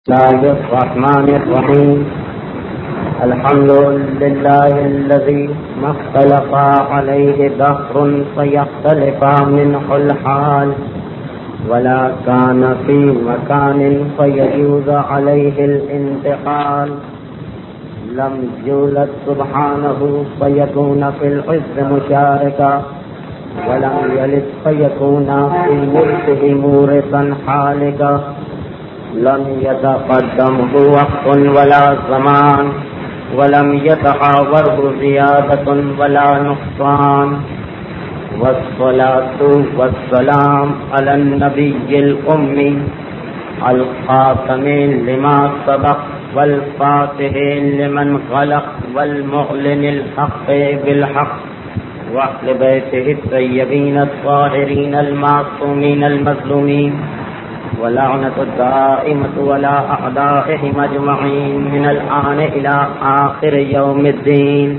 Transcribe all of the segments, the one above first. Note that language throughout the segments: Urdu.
الله الرحمن الرحيم الحمد لله الذي ما اختلف عليه دهر فيختلف منه الحال ولا كان في مكان فيجوز عليه الانتقال لم يولد سبحانه فيكون في العز مشاركا ولم يلد فيكون في ملكه مورثا حالكا لم يتقدمه وقت ولا زمان ولم يتحاوره زيادة ولا نقصان والصلاة والسلام على النبي الأمي الخاتم لما سبق والفاتح لمن خلق والمعلن الحق بالحق وأهل بيته الطيبين الطاهرين المعصومين المظلومين ولعنة الدائمة ولا أعدائهم أجمعين من الآن إلى آخر يوم الدين.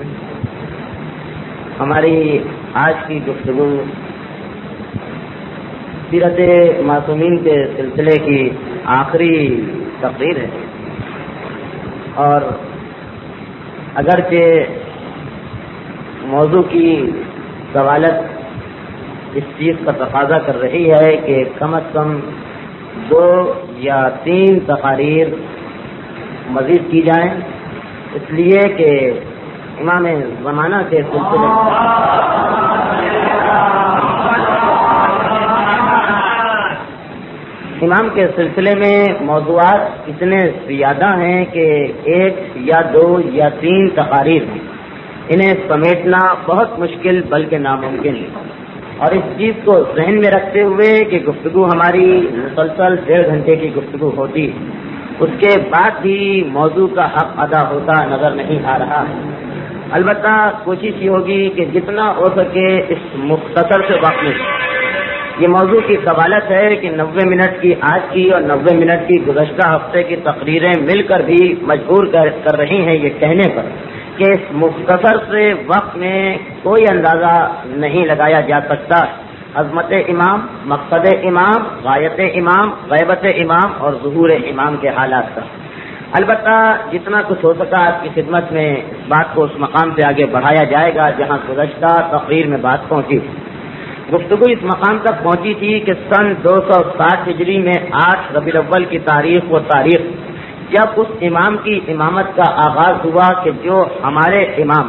ہماری آج کی گفتگو سیرت معصومین کے سلسلے کی آخری تقریر ہے، اور اگرچہ موضوع کی سوالت اس چیز کا تقاضا کر رہی ہے کہ کم از کم 2 یا 3 تقاریر مزید کی جائیں، اس لیے کہ امام زمانہ کے سلسلے امام کے سلسلے میں موضوعات اتنے زیادہ ہیں کہ 1 یا 2 یا 3 تقاریر ہیں، انہیں سمیٹنا بہت مشکل بلکہ ناممکن ہے. اور اس چیز کو ذہن میں رکھتے ہوئے کہ گفتگو ہماری مسلسل 1.5 گھنٹے کی گفتگو ہوتی، اس کے بعد بھی موضوع کا حق ادا ہوتا نظر نہیں آ رہا ہے. البتہ کوشش یہ ہوگی کہ جتنا ہو سکے اس مختصر سے وقت میں یہ موضوع کی سوالت ہے کہ 90 منٹ کی آج کی اور 90 منٹ کی گزشتہ ہفتے کی تقریریں مل کر بھی مجبور کر رہی ہیں یہ کہنے پر کہ اس مختصر سے وقت میں کوئی اندازہ نہیں لگایا جا سکتا عظمت امام، مقصد امام، غایت امام، غیبت امام اور ظہور امام کے حالات کا. البتہ جتنا کچھ ہو سکا آپ کی خدمت میں اس بات کو اس مقام سے آگے بڑھایا جائے گا جہاں گزشتہ تقریر میں بات پہنچی. گفتگو اس مقام تک پہنچی تھی کہ سن 260 ہجری میں 8 ربیع الاول کی تاریخ وہ تاریخ جب اس امام کی امامت کا آغاز ہوا کہ جو ہمارے امام،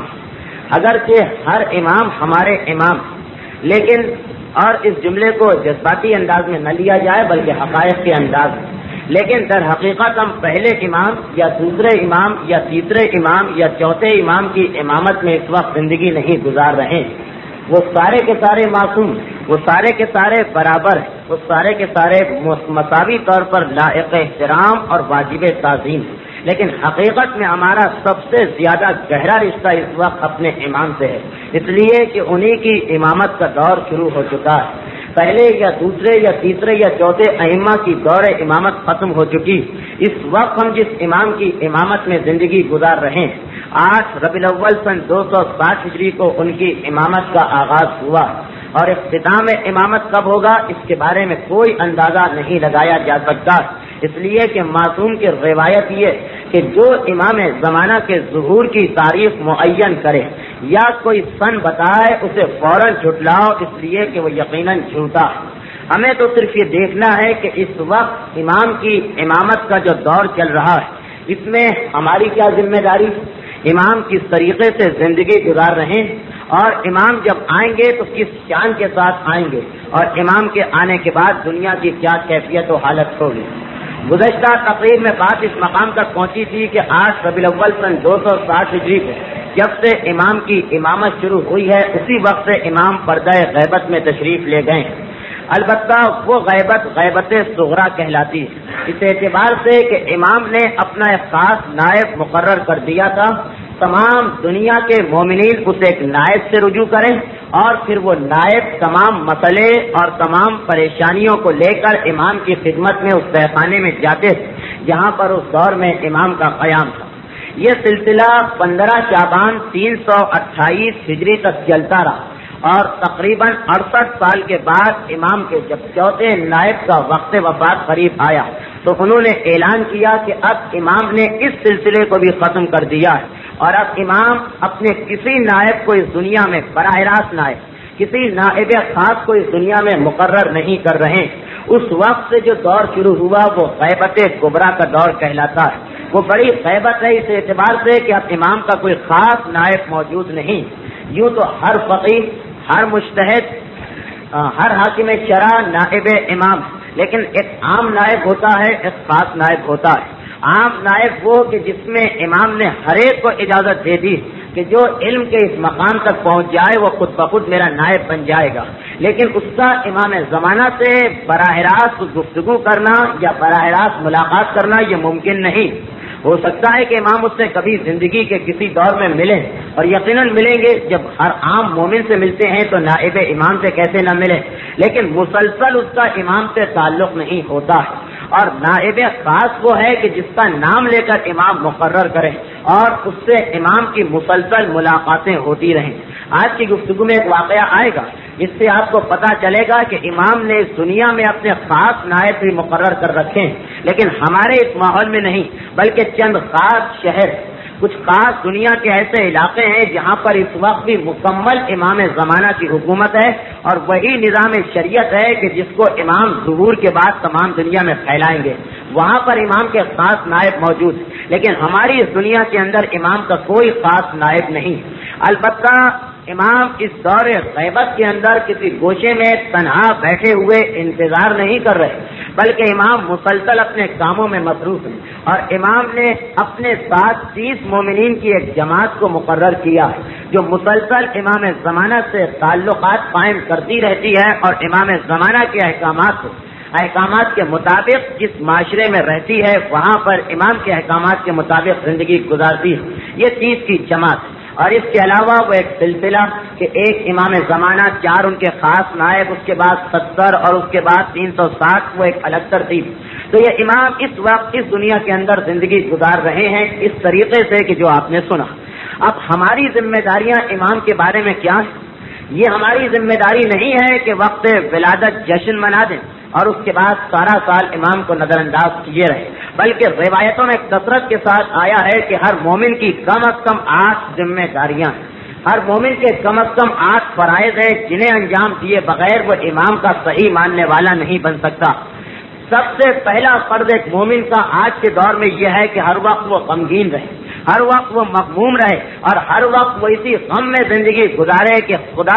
اگرچہ ہر امام ہمارے امام، لیکن اور اس جملے کو جذباتی انداز میں نہ لیا جائے بلکہ حقائق کے انداز میں، لیکن در حقیقت ہم پہلے امام یا دوسرے امام یا تیسرے امام یا چوتھے امام کی امامت میں اس وقت زندگی نہیں گزار رہے. وہ سارے کے سارے معصوم، وہ سارے کے سارے برابر، وہ سارے کے سارے مساوی طور پر لائق احترام اور واجب تعظیم، لیکن حقیقت میں ہمارا سب سے زیادہ گہرا رشتہ اس وقت اپنے امام سے ہے، اس لیے کہ انہی کی امامت کا دور شروع ہو چکا ہے. پہلے یا دوسرے یا تیسرے یا چوتھے ائمہ کی دور امامت ختم ہو چکی. اس وقت ہم جس امام کی امامت میں زندگی گزار رہے ہیں، 8 ربیع الاول سن 260 ہجری کو ان کی امامت کا آغاز ہوا، اور اختتام امامت کب ہوگا اس کے بارے میں کوئی اندازہ نہیں لگایا جا سکتا، اس لیے کہ معصوم کی روایت یہ کہ جو امام زمانہ کے ظہور کی تاریخ معین کرے یا کوئی سن بتائے اسے فوراً جھٹلاؤ، اس لیے کہ وہ یقیناً جھوٹا. ہمیں تو صرف یہ دیکھنا ہے کہ اس وقت امام کی امامت کا جو دور چل رہا ہے اس میں ہماری کیا ذمہ داری، امام کس طریقے سے زندگی گزار رہے ہیں، اور امام جب آئیں گے تو کس شان کے ساتھ آئیں گے، اور امام کے آنے کے بعد دنیا کی کیا کیفیت و حالت ہوگی. گزشتہ تقریر میں بات اس مقام تک پہنچی تھی کہ 8 ربیع الاول سن 260 ہجری کو جب سے امام کی امامت شروع ہوئی ہے اسی وقت سے امام پردہ غیبت میں تشریف لے گئے. البتہ وہ غیبت صغرا کہلاتی ہے، اس اعتبار سے کہ امام نے اپنا ایک خاص نائب مقرر کر دیا تھا. تمام دنیا کے مومنین اسے ایک نائب سے رجوع کریں اور پھر وہ نائب تمام مسئلے اور تمام پریشانیوں کو لے کر امام کی خدمت میں اس تہخانے میں جاتے تھے جہاں پر اس دور میں امام کا قیام تھا. یہ سلسلہ 15 شعبان 328 ہجری تک چلتا رہا اور تقریباً 68 سال کے بعد امام کے جب چوتھے نائب کا وقت وفات قریب آیا تو انہوں نے اعلان کیا کہ اب امام نے اس سلسلے کو بھی ختم کر دیا ہے، اور اب امام اپنے کسی نائب کو اس دنیا میں براہ راست نائب، کسی نائب خاص کو اس دنیا میں مقرر نہیں کر رہے۔ اس وقت سے جو دور شروع ہوا وہ غیبت کبریٰ کا دور کہلاتا ہے۔ وہ بڑی غیبت ہے اس اعتبار سے کہ اب امام کا کوئی خاص نائب موجود نہیں۔ یوں تو ہر فقیہ، ہر مجتہد، ہر حاکم شرع نائب امام، لیکن ایک عام نائب ہوتا ہے، ایک خاص نائب ہوتا ہے۔ عام نائب وہ کہ جس میں امام نے ہر ایک کو اجازت دے دی کہ جو علم کے اس مقام تک پہنچ جائے وہ خود بخود میرا نائب بن جائے گا، لیکن اس کا امام زمانہ سے براہ راست گفتگو کرنا یا براہ راست ملاقات کرنا یہ ممکن نہیں۔ ہو سکتا ہے کہ امام اس سے کبھی زندگی کے کسی دور میں ملیں، اور یقیناً ملیں گے، جب ہر عام مومن سے ملتے ہیں تو نائب امام سے کیسے نہ ملے، لیکن مسلسل اس کا امام سے تعلق نہیں ہوتا ہے۔ اور نائب خاص وہ ہے کہ جس کا نام لے کر امام مقرر کرے اور اس سے امام کی مسلسل ملاقاتیں ہوتی رہیں۔ آج کی گفتگو میں ایک واقعہ آئے گا جس سے آپ کو پتہ چلے گا کہ امام نے اس دنیا میں اپنے خاص نائب بھی مقرر کر رکھے ہیں، لیکن ہمارے اس ماحول میں نہیں، بلکہ چند خاص شہر، کچھ خاص دنیا کے ایسے علاقے ہیں جہاں پر اس وقت بھی مکمل امام زمانہ کی حکومت ہے، اور وہی نظام شریعت ہے کہ جس کو امام ظہور کے بعد تمام دنیا میں پھیلائیں گے۔ وہاں پر امام کے خاص نائب موجود، لیکن ہماری اس دنیا کے اندر امام کا کوئی خاص نائب نہیں۔ البتہ امام اس دور غیبت کے اندر کسی گوشے میں تنہا بیٹھے ہوئے انتظار نہیں کر رہے، بلکہ امام مسلسل اپنے کاموں میں مصروف ہیں، اور امام نے اپنے ساتھ 30 مومنین کی ایک جماعت کو مقرر کیا ہے جو مسلسل امام زمانہ سے تعلقات قائم کرتی رہتی ہے، اور امام زمانہ کے احکامات کے مطابق جس معاشرے میں رہتی ہے وہاں پر امام کے احکامات کے مطابق زندگی گزارتی ہے۔ یہ 30 کی جماعت، اور اس کے علاوہ وہ ایک سلسلہ کہ ایک امام زمانہ، 4 ان کے خاص نائب، اس کے بعد 70 اور اس کے بعد 360، وہ ایک الگ ترتیب۔ تو یہ امام اس وقت اس دنیا کے اندر زندگی گزار رہے ہیں اس طریقے سے کہ جو آپ نے سنا۔ اب ہماری ذمہ داریاں امام کے بارے میں کیا ہیں؟ یہ ہماری ذمہ داری نہیں ہے کہ وقت ولادت جشن منا دیں اور اس کے بعد سارا سال امام کو نظر انداز کیے رہے، بلکہ روایتوں میں کثرت کے ساتھ آیا ہے کہ ہر مومن کی کم از کم 8 ذمہ داریاں ہیں۔ ہر مومن کے کم از کم 8 فرائض ہیں جنہیں انجام دیے بغیر وہ امام کا صحیح ماننے والا نہیں بن سکتا۔ سب سے پہلا فرض ایک مومن کا آج کے دور میں یہ ہے کہ ہر وقت وہ غمگین رہے، ہر وقت وہ مغموم رہے، اور ہر وقت وہ اسی غم میں زندگی گزارے کہ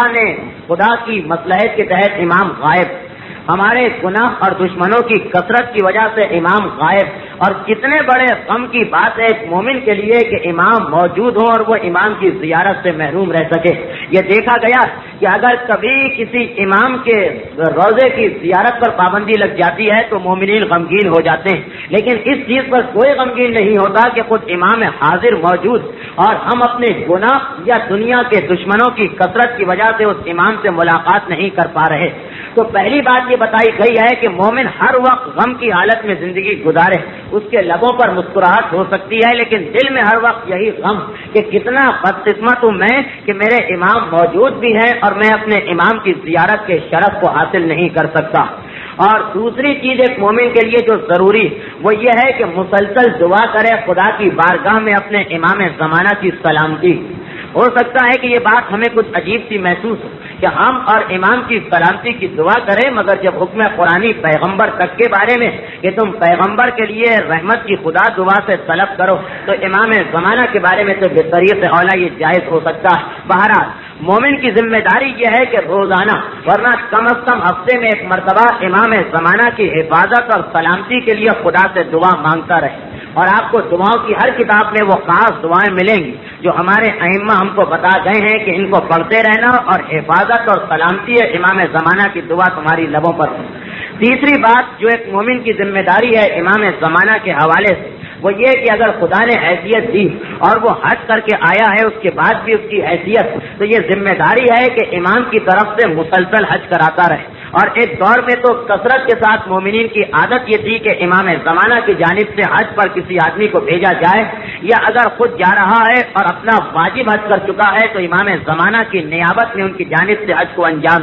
خدا کی مصلحت کے تحت امام غائب، ہمارے گناہ اور دشمنوں کی کثرت کی وجہ سے امام غائب، اور کتنے بڑے غم کی بات ہے ایک مومن کے لیے کہ امام موجود ہو اور وہ امام کی زیارت سے محروم رہ سکے۔ یہ دیکھا گیا کہ اگر کبھی کسی امام کے روضے کی زیارت پر پابندی لگ جاتی ہے تو مومنین غمگین ہو جاتے ہیں، لیکن اس چیز پر کوئی غمگین نہیں ہوتا کہ خود امام حاضر موجود اور ہم اپنے گناہ یا دنیا کے دشمنوں کی کثرت کی وجہ سے اس امام سے ملاقات نہیں کر پا رہے۔ تو پہلی بات یہ بتائی گئی ہے کہ مومن ہر وقت غم کی حالت میں زندگی گزارے، اس کے لبوں پر مسکراہٹ ہو سکتی ہے لیکن دل میں ہر وقت یہی غم کہ کتنا بدقسمت ہوں میں کہ میرے امام موجود بھی ہیں اور میں اپنے امام کی زیارت کے شرف کو حاصل نہیں کر سکتا۔ اور دوسری چیز ایک مومن کے لیے جو ضروری وہ یہ ہے کہ مسلسل دعا کرے خدا کی بارگاہ میں اپنے امام زمانہ کی سلامتی۔ ہو سکتا ہے کہ یہ بات ہمیں کچھ عجیب سی محسوس ہو کہ ہم اور امام کی سلامتی کی دعا کریں، مگر جب حکم قرآنی پیغمبر تک کے بارے میں کہ تم پیغمبر کے لیے رحمت کی خدا دعا سے طلب کرو، تو امام زمانہ کے بارے میں تو بطریق اولا یہ جائز ہو سکتا ہے۔ بہرحال مومن کی ذمہ داری یہ ہے کہ روزانہ ورنہ کم از کم ہفتے میں ایک مرتبہ امام زمانہ کی حفاظت اور سلامتی کے لیے خدا سے دعا مانگتا رہے، اور آپ کو دعاؤں کی ہر کتاب میں وہ خاص دعائیں ملیں گی جو ہمارے ائمہ ہم کو بتا گئے ہیں کہ ان کو پڑھتے رہنا اور حفاظت اور سلامتی امام زمانہ کی دعا تمہاری لبوں پر ہو۔ تیسری بات جو ایک مومن کی ذمہ داری ہے امام زمانہ کے حوالے سے وہ یہ کہ اگر خدا نے حیثیت دی اور وہ حج کر کے آیا ہے اس کے بعد بھی اس کی حیثیت، تو یہ ذمہ داری ہے کہ امام کی طرف سے مسلسل حج کراتا رہے۔ اور ایک دور میں تو کثرت کے ساتھ مومنین کی عادت یہ تھی کہ امام زمانہ کی جانب سے حج پر کسی آدمی کو بھیجا جائے، یا اگر خود جا رہا ہے اور اپنا واجب حج کر چکا ہے تو امام زمانہ کی نیابت میں ان کی جانب سے حج کو انجام دے۔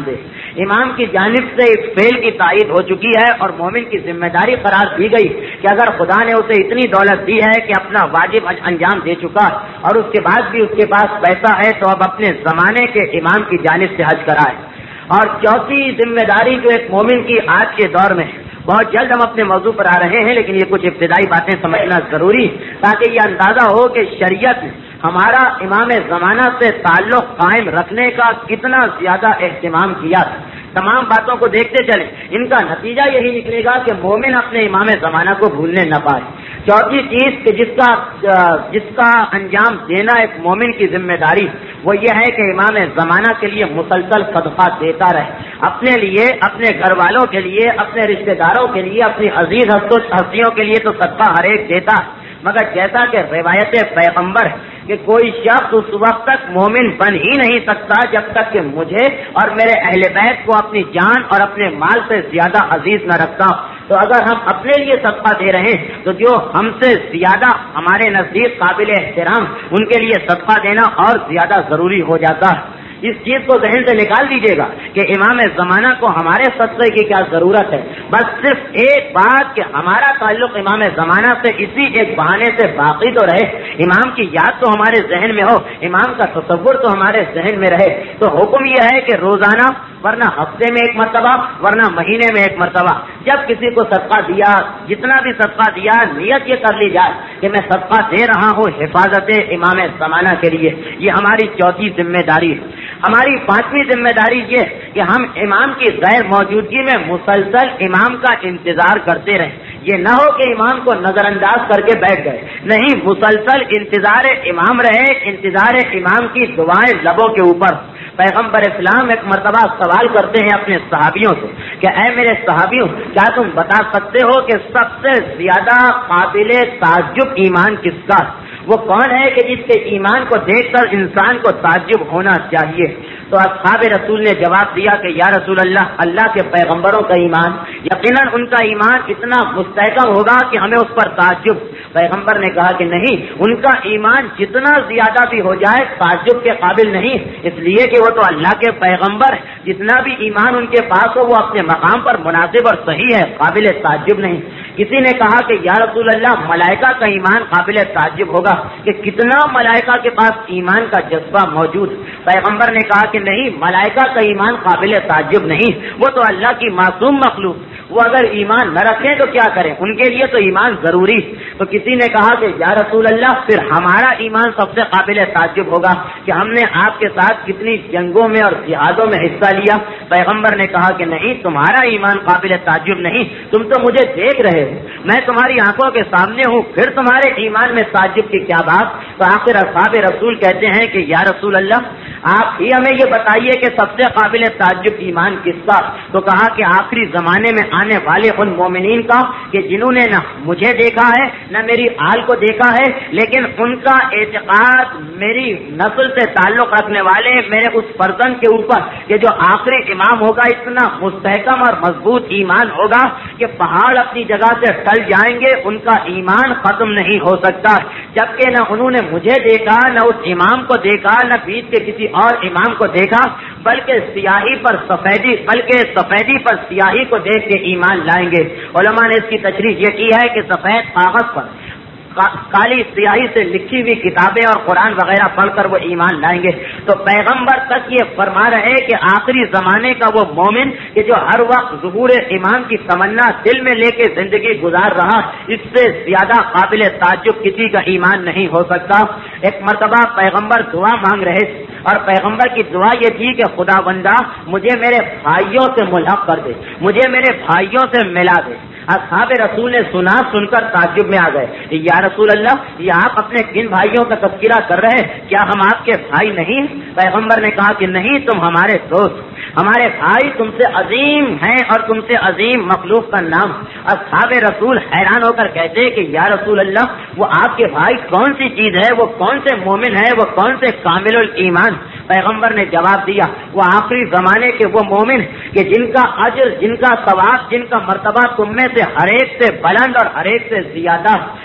امام کی جانب سے اس فعل کی تائید ہو چکی ہے اور مومن کی ذمہ داری قرار دی گئی کہ اگر خدا نے اسے اتنی دولت دی ہے کہ اپنا واجب انجام دے چکا اور اس کے بعد بھی اس کے پاس پیسہ ہے تو اب اپنے زمانے کے امام کی جانب سے حج کرائے۔ اور چوتھی ذمہ داری جو ایک مومن کی آج کے دور میں، بہت جلد ہم اپنے موضوع پر آ رہے ہیں لیکن یہ کچھ ابتدائی باتیں سمجھنا ضروری تاکہ یہ اندازہ ہو کہ شریعت ہمارا امام زمانہ سے تعلق قائم رکھنے کا کتنا زیادہ اہتمام کیا۔ تمام باتوں کو دیکھتے چلیں، ان کا نتیجہ یہی نکلے گا کہ مومن اپنے امام زمانہ کو بھولنے نہ پائے۔ چوتھی چیز کہ جس کا انجام دینا ایک مومن کی ذمہ داری وہ یہ ہے کہ امام زمانہ کے لیے مسلسل صدقہ دیتا رہے، اپنے لیے، اپنے گھر والوں کے لیے، اپنے رشتہ داروں کے لیے، اپنی عزیز ہستیوں کے لیے تو صدقہ ہر ایک دیتا، مگر جیسا کہ روایت پیغمبر کہ کوئی شخص اس وقت تک مومن بن ہی نہیں سکتا جب تک کہ مجھے اور میرے اہل بیت کو اپنی جان اور اپنے مال سے زیادہ عزیز نہ رکھتا ہوں۔ تو اگر ہم اپنے لیے صدقہ دے رہے ہیں تو جو ہم سے زیادہ ہمارے نزدیک قابل احترام، ان کے لیے صدقہ دینا اور زیادہ ضروری ہو جاتا ہے۔ اس چیز کو ذہن سے نکال دیجیے گا کہ امام زمانہ کو ہمارے صدقے کی کیا ضرورت ہے، بس صرف ایک بات کہ ہمارا تعلق امام زمانہ سے اسی ایک بہانے سے باقی تو رہے، امام کی یاد تو ہمارے ذہن میں ہو، امام کا تصور تو ہمارے ذہن میں رہے۔ تو حکم یہ ہے کہ روزانہ، ورنہ ہفتے میں ایک مرتبہ، ورنہ مہینے میں ایک مرتبہ، جب کسی کو صدقہ دیا، جتنا بھی صدقہ دیا، نیت یہ کر لی جائے کہ میں صدقہ دے رہا ہوں حفاظت امام زمانہ کے لیے۔ یہ ہماری چوتھی ذمہ داری ہے۔ ہماری پانچویں ذمہ داری یہ کہ ہم امام کی غیر موجودگی میں مسلسل امام کا انتظار کرتے رہیں۔ یہ نہ ہو کہ امام کو نظر انداز کر کے بیٹھ گئے، نہیں، مسلسل انتظار امام رہے، انتظار امام کی دعائیں لبوں کے اوپر۔ پیغمبر اسلام ایک مرتبہ سوال کرتے ہیں اپنے صحابیوں سے کہ اے میرے صحابیوں، کیا تم بتا سکتے ہو کہ سب سے زیادہ قابل تعجب ایمان کس کا؟ وہ کون ہے کہ جس کے ایمان کو دیکھ کر انسان کو تعجب ہونا چاہیے؟ تو اصحاب رسول نے جواب دیا کہ یا رسول اللہ، اللہ کے پیغمبروں کا ایمان، یقیناً ان کا ایمان اتنا مستحکم ہوگا کہ ہمیں اس پر تعجب۔ پیغمبر نے کہا کہ نہیں، ان کا ایمان جتنا زیادہ بھی ہو جائے تعجب کے قابل نہیں، اس لیے کہ وہ تو اللہ کے پیغمبر، جتنا بھی ایمان ان کے پاس ہو وہ اپنے مقام پر مناسب اور صحیح ہے، قابل تعجب نہیں۔ کسی نے کہا کہ یا رسول اللہ، ملائکہ کا ایمان قابل تعجب ہوگا کہ کتنا ملائکہ کے پاس ایمان کا جذبہ موجود۔ پیغمبر نے کہا کہ نہیں، ملائکہ کا ایمان قابل تعجب نہیں، وہ تو اللہ کی معصوم مخلوق، وہ اگر ایمان نہ رکھیں تو کیا کریں، ان کے لیے تو ایمان ضروری۔ تو کسی نے کہا کہ یا رسول اللہ، پھر ہمارا ایمان سب سے قابل تعجب ہوگا کہ ہم نے آپ کے ساتھ کتنی جنگوں میں اور جہادوں میں حصہ لیا۔ پیغمبر نے کہا کہ نہیں، تمہارا ایمان قابل تعجب نہیں، تم تو مجھے دیکھ رہے ہو، میں تمہاری آنکھوں کے سامنے ہوں، پھر تمہارے ایمان میں تعجب کی کیا بات؟ تو آخر اصحاب رسول کہتے ہیں کہ یا رسول اللہ، آپ ہی ہمیں یہ بتائیے کہ سب سے قابل تعجب ایمان کس کا؟ تو کہا کہ آخری زمانے میں آنے والے ان مومنین کا کہ جنہوں نے نہ مجھے دیکھا ہے نہ میری آل کو دیکھا ہے، لیکن ان کا اعتقاد میری نسل سے تعلق رکھنے والے میرے اس فرزند کے اوپر کہ جو آخری امام ہوگا اتنا مستحکم اور مضبوط ایمان ہوگا کہ پہاڑ اپنی جگہ سے ٹل جائیں گے، ان کا ایمان ختم نہیں ہو سکتا، جبکہ نہ انہوں نے مجھے دیکھا، نہ اس امام کو دیکھا، نہ بیچ کے کسی اور امام کو دیکھا، بلکہ سیاہی پر سیاہی کو دیکھ کے ایمان لائیں گے۔ علماء نے اس کی تشریح یہ کی ہے کہ سفید کاغذ پر کالی سیاہی سے لکھی ہوئی کتابیں اور قرآن وغیرہ پڑھ کر وہ ایمان لائیں گے۔ تو پیغمبر تک یہ فرما رہے کہ آخری زمانے کا وہ مومن کہ جو ہر وقت ظہور امام کی تمنا دل میں لے کے زندگی گزار رہا، اس سے زیادہ قابل تعجب کسی کا ایمان نہیں ہو سکتا۔ ایک مرتبہ پیغمبر دعا مانگ رہے اور پیغمبر کی دعا یہ تھی کہ خدا بندہ مجھے میرے بھائیوں سے ملحق کر دے، مجھے میرے بھائیوں سے ملا دے۔ اصحاب رسول نے سن کر تعجب میں آ گئے، یا رسول اللہ، یہ آپ اپنے کن بھائیوں کا تذکرہ کر رہے ہیں؟ کیا ہم آپ کے بھائی نہیں؟ پیغمبر نے کہا کہ نہیں، تم ہمارے دوست، ہمارے بھائی تم سے عظیم ہیں اور تم سے عظیم مخلوق کا نام۔ اصحاب رسول حیران ہو کر کہتے کہ یا رسول اللہ، وہ آپ کے بھائی کون سی چیز ہے، وہ کون سے مومن ہے، وہ کون سے کامل الایمان؟ پیغمبر نے جواب دیا، وہ آخری زمانے کے وہ مومن کہ جن کا اجر، جن کا ثواب، جن کا مرتبہ تم میں سے ہر ایک سے بلند اور ہر ایک سے زیادہ،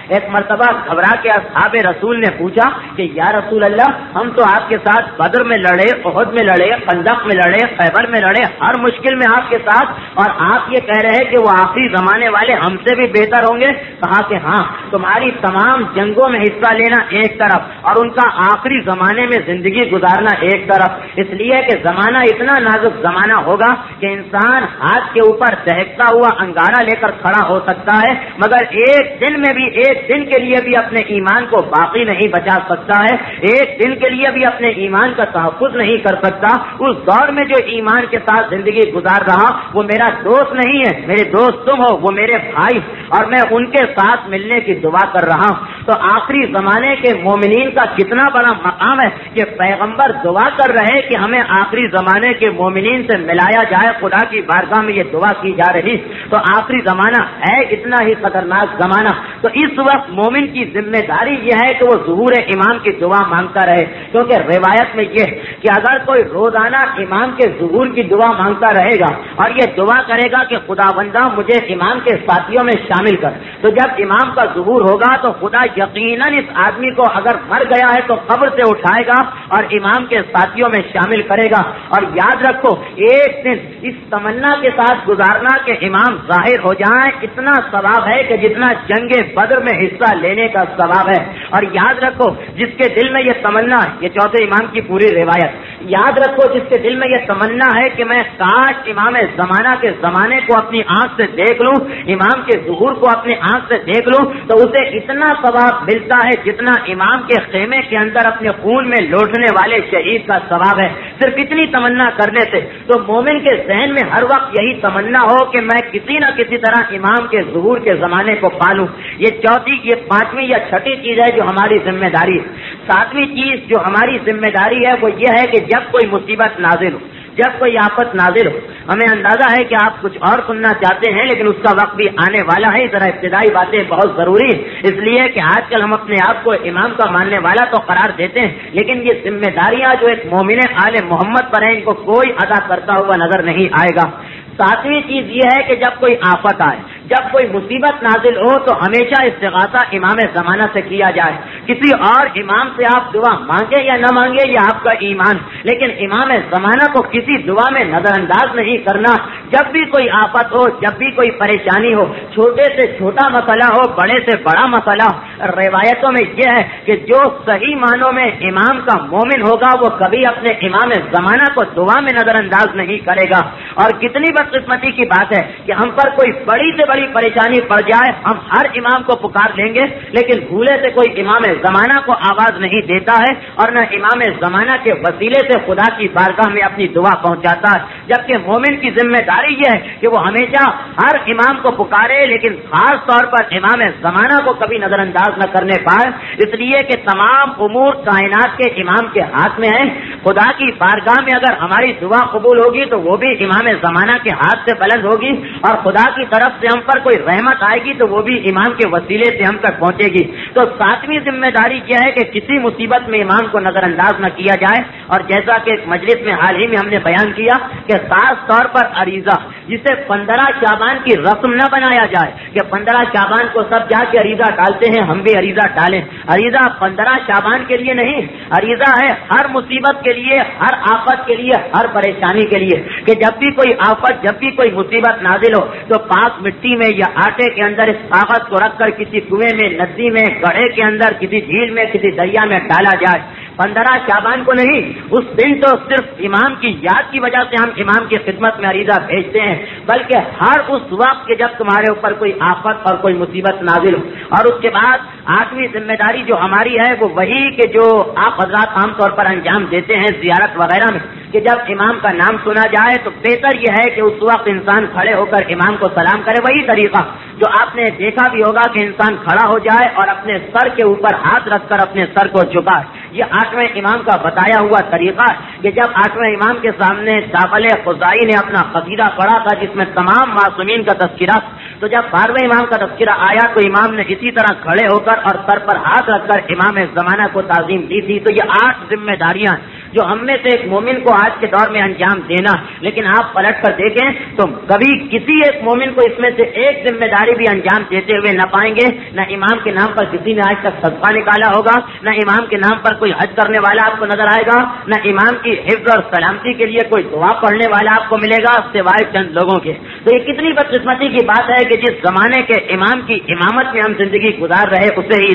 ایک مرتبہ گھبرا کے اصحاب رسول نے پوچھا کہ یا رسول اللہ، ہم تو آپ کے ساتھ بدر میں لڑے، احد میں لڑے، خندق میں لڑے، خیبر میں لڑے، ہر مشکل میں آپ کے ساتھ، اور آپ یہ کہہ رہے ہیں کہ وہ آخری زمانے والے ہم سے بھی بہتر ہوں گے؟ کہا کہ ہاں، تمہاری تمام جنگوں میں حصہ لینا ایک طرف اور ان کا آخری زمانے میں زندگی گزارنا ایک طرف، اس لیے کہ زمانہ اتنا نازک زمانہ ہوگا کہ انسان ہاتھ کے اوپر دہکتا ہوا انگارہ لے کر کھڑا ہو سکتا ہے، مگر ایک دن میں بھی، ایک دن کے لیے بھی اپنے ایمان کو باقی نہیں بچا سکتا ہے، ایک دن کے لیے بھی اپنے ایمان کا تحفظ نہیں کر سکتا۔ اس دور میں جو ایمان کے ساتھ زندگی گزار رہا وہ میرا دوست نہیں ہے، میرے دوست تم ہو، وہ میرے بھائی، اور میں ان کے ساتھ ملنے کی دعا کر رہا ہوں۔ تو آخری زمانے کے مومنین کا کتنا بڑا مقام ہے کہ پیغمبر دعا کر رہے کہ ہمیں آخری زمانے کے مومنین سے ملایا جائے، خدا کی بارگاہ میں یہ دعا کی جا رہی۔ تو آخری زمانہ ہے اتنا ہی خطرناک زمانہ، تو اس وقت مومن کی ذمہ داری یہ ہے کہ وہ ظہور امام کی دعا مانگتا رہے، کیونکہ روایت میں یہ کہ اگر کوئی روزانہ امام کے ظہور کی دعا مانگتا رہے گا اور یہ دعا کرے گا کہ خدا بندہ مجھے امام کے ساتھیوں میں شامل کر، تو جب امام کا ظہور ہوگا تو خدا یقیناً اس آدمی کو اگر مر گیا ہے تو قبر سے اٹھائے گا اور امام کے ساتھیوں میں شامل کرے گا۔ اور یاد رکھو، ایک دن اس تمنا کے ساتھ گزارنا کہ امام ظاہر ہو جائیں، اتنا ثواب ہے کہ جتنا جنگ بدر میں حصہ لینے کا ثواب ہے۔ اور یاد رکھو، جس کے دل میں یہ تمنا، یہ چوتھے امام کی پوری روایت، یاد رکھو جس کے دل میں یہ تمنا ہے کہ میں کاش امام زمانہ کے زمانے کو اپنی آنکھ سے دیکھ لوں، امام کے ظہور کو اپنی آنکھ سے دیکھ لوں، تو اسے اتنا ثواب ملتا ہے جتنا امام کے خیمے کے اندر اپنے خون میں لوٹنے والے شہید کا ثواب ہے، صرف اتنی تمنا کرنے سے۔ تو مومن کے ذہن میں ہر وقت یہی تمنا ہو کہ میں کسی نہ کسی طرح امام کے ظہور کے زمانے کو پالوں۔ یہ چوتھی، یہ پانچویں یا چھٹی چیز ہے جو ہماری ذمہ داری ہے۔ ساتویں چیز جو ہماری ذمہ داری ہے وہ یہ ہے کہ جب کوئی مصیبت نازل ہو، جب کوئی آفت نازل ہو، ہمیں اندازہ ہے کہ آپ کچھ اور سننا چاہتے ہیں لیکن اس کا وقت بھی آنے والا ہے، ذرا ابتدائی باتیں بہت ضروری ہیں، اس لیے کہ آج کل ہم اپنے آپ کو امام کا ماننے والا تو قرار دیتے ہیں، لیکن یہ ذمہ داریاں جو ایک مومن آل محمد پر ہیں ان کو کوئی ادا کرتا ہوا نظر نہیں آئے گا۔ ساتویں چیز یہ ہے کہ جب کوئی آفت آئے، جب کوئی مصیبت نازل ہو تو ہمیشہ استغاثہ امام زمانہ سے کیا جائے۔ کسی اور امام سے آپ دعا مانگے یا نہ مانگے یہ آپ کا ایمان، لیکن امام زمانہ کو کسی دعا میں نظر انداز نہیں کرنا۔ جب بھی کوئی آفت ہو، جب بھی کوئی پریشانی ہو، چھوٹے سے چھوٹا مسئلہ ہو، بڑے سے بڑا مسئلہ ہو، روایتوں میں یہ ہے کہ جو صحیح معنوں میں امام کا مومن ہوگا وہ کبھی اپنے امام زمانہ کو دعا میں نظر انداز نہیں کرے گا۔ اور کتنی بدقسمتی کی بات ہے کہ ہم پر کوئی بڑی سے بڑی پریشانی پڑ جائے، ہم ہر امام کو پکار لیں گے لیکن بھولے سے کوئی امام زمانہ کو آواز نہیں دیتا ہے اور نہ امام زمانہ کے وسیلے سے خدا کی بارگاہ میں اپنی دعا پہنچاتا ہے، جبکہ مومن کی ذمہ داری یہ ہے کہ وہ ہمیشہ ہر امام کو پکارے لیکن خاص طور پر امام زمانہ کو کبھی نظر انداز نہ کرنے پائے، اس لیے کہ تمام امور کائنات کے امام کے ہاتھ میں ہیں۔ خدا کی بارگاہ میں اگر ہماری دعا قبول ہوگی تو وہ بھی امام زمانہ کے ہاتھ سے بلند ہوگی، اور خدا کی طرف سے ہم پر کوئی رحمت آئے گی تو وہ بھی امام کے وسیلے سے ہم تک پہنچے گی۔ تو ساتویں ذمہ داری کیا ہے کہ کسی مصیبت میں امام کو نظر انداز نہ کیا جائے، اور جیسا کہ ایک مجلس میں حال ہی میں ہم نے بیان کیا کہ خاص طور پر عریضہ، جسے 15 شعبان کی رسم نہ بنایا جائے کہ 15 شعبان کو سب جا کے عریضہ ڈالتے ہیں، ہم بھی عریضہ ڈالیں۔ عریضہ 15 شعبان کے لیے نہیں، عریضہ ہے ہر مصیبت کے لیے، ہر آفت کے لیے، ہر پریشانی کے لیے، کہ جب بھی کوئی آفت، جب بھی کوئی مصیبت نازل ہو تو پاک مٹی میں یا آٹے کے اندر اس کاغذ کو رکھ کر کسی کنویں میں، ندی میں، گڑھے کے اندر، کسی جھیل میں، کسی دریا میں ڈالا جائے۔ 15 شعبان کو نہیں، اس دن تو صرف امام کی یاد کی وجہ سے ہم امام کی خدمت میں عریضہ بھیجتے ہیں، بلکہ ہر اس وقت کہ جب تمہارے اوپر کوئی آفت اور کوئی مصیبت نازل ہو۔ اور اس کے بعد 8ویں ذمہ داری جو ہماری ہے وہ وہی کہ جو آپ حضرات عام طور پر انجام دیتے ہیں زیارت وغیرہ میں، کہ جب امام کا نام سنا جائے تو بہتر یہ ہے کہ اس وقت انسان کھڑے ہو کر امام کو سلام کرے۔ وہی طریقہ جو آپ نے دیکھا بھی ہوگا کہ انسان کھڑا ہو جائے اور اپنے سر کے اوپر ہاتھ رکھ کر اپنے سر کو جھکائے، یہ 8ویں امام کا بتایا ہوا طریقہ ہے کہ جب 8ویں امام کے سامنے داخل خزائی نے اپنا قصیدہ پڑھا تھا جس میں تمام معصومین کا تذکرہ، تو جب 12ویں امام کا تذکرہ آیا تو امام نے اسی طرح کھڑے ہو کر اور سر پر ہاتھ رکھ کر امام زمانہ کو تعظیم دی تھی۔ تو یہ 8 ذمہ داریاں جو ہم میں سے ایک مومن کو آج کے دور میں انجام دینا. لیکن آپ پلٹ کر دیکھیں تو کبھی کسی ایک مومن کو اس میں سے ایک ذمہ داری بھی انجام دیتے ہوئے نہ پائیں گے. نہ امام کے نام پر کسی نے آج تک صدقہ نکالا ہوگا, نہ امام کے نام پر کوئی حج کرنے والا آپ کو نظر آئے گا, نہ امام کی حفظ اور سلامتی کے لیے کوئی دعا پڑھنے والا آپ کو ملے گا سوائے چند لوگوں کے. تو یہ کتنی بدقسمتی کی بات ہے کہ جس زمانے کے امام کی امامت میں ہم زندگی گزار رہے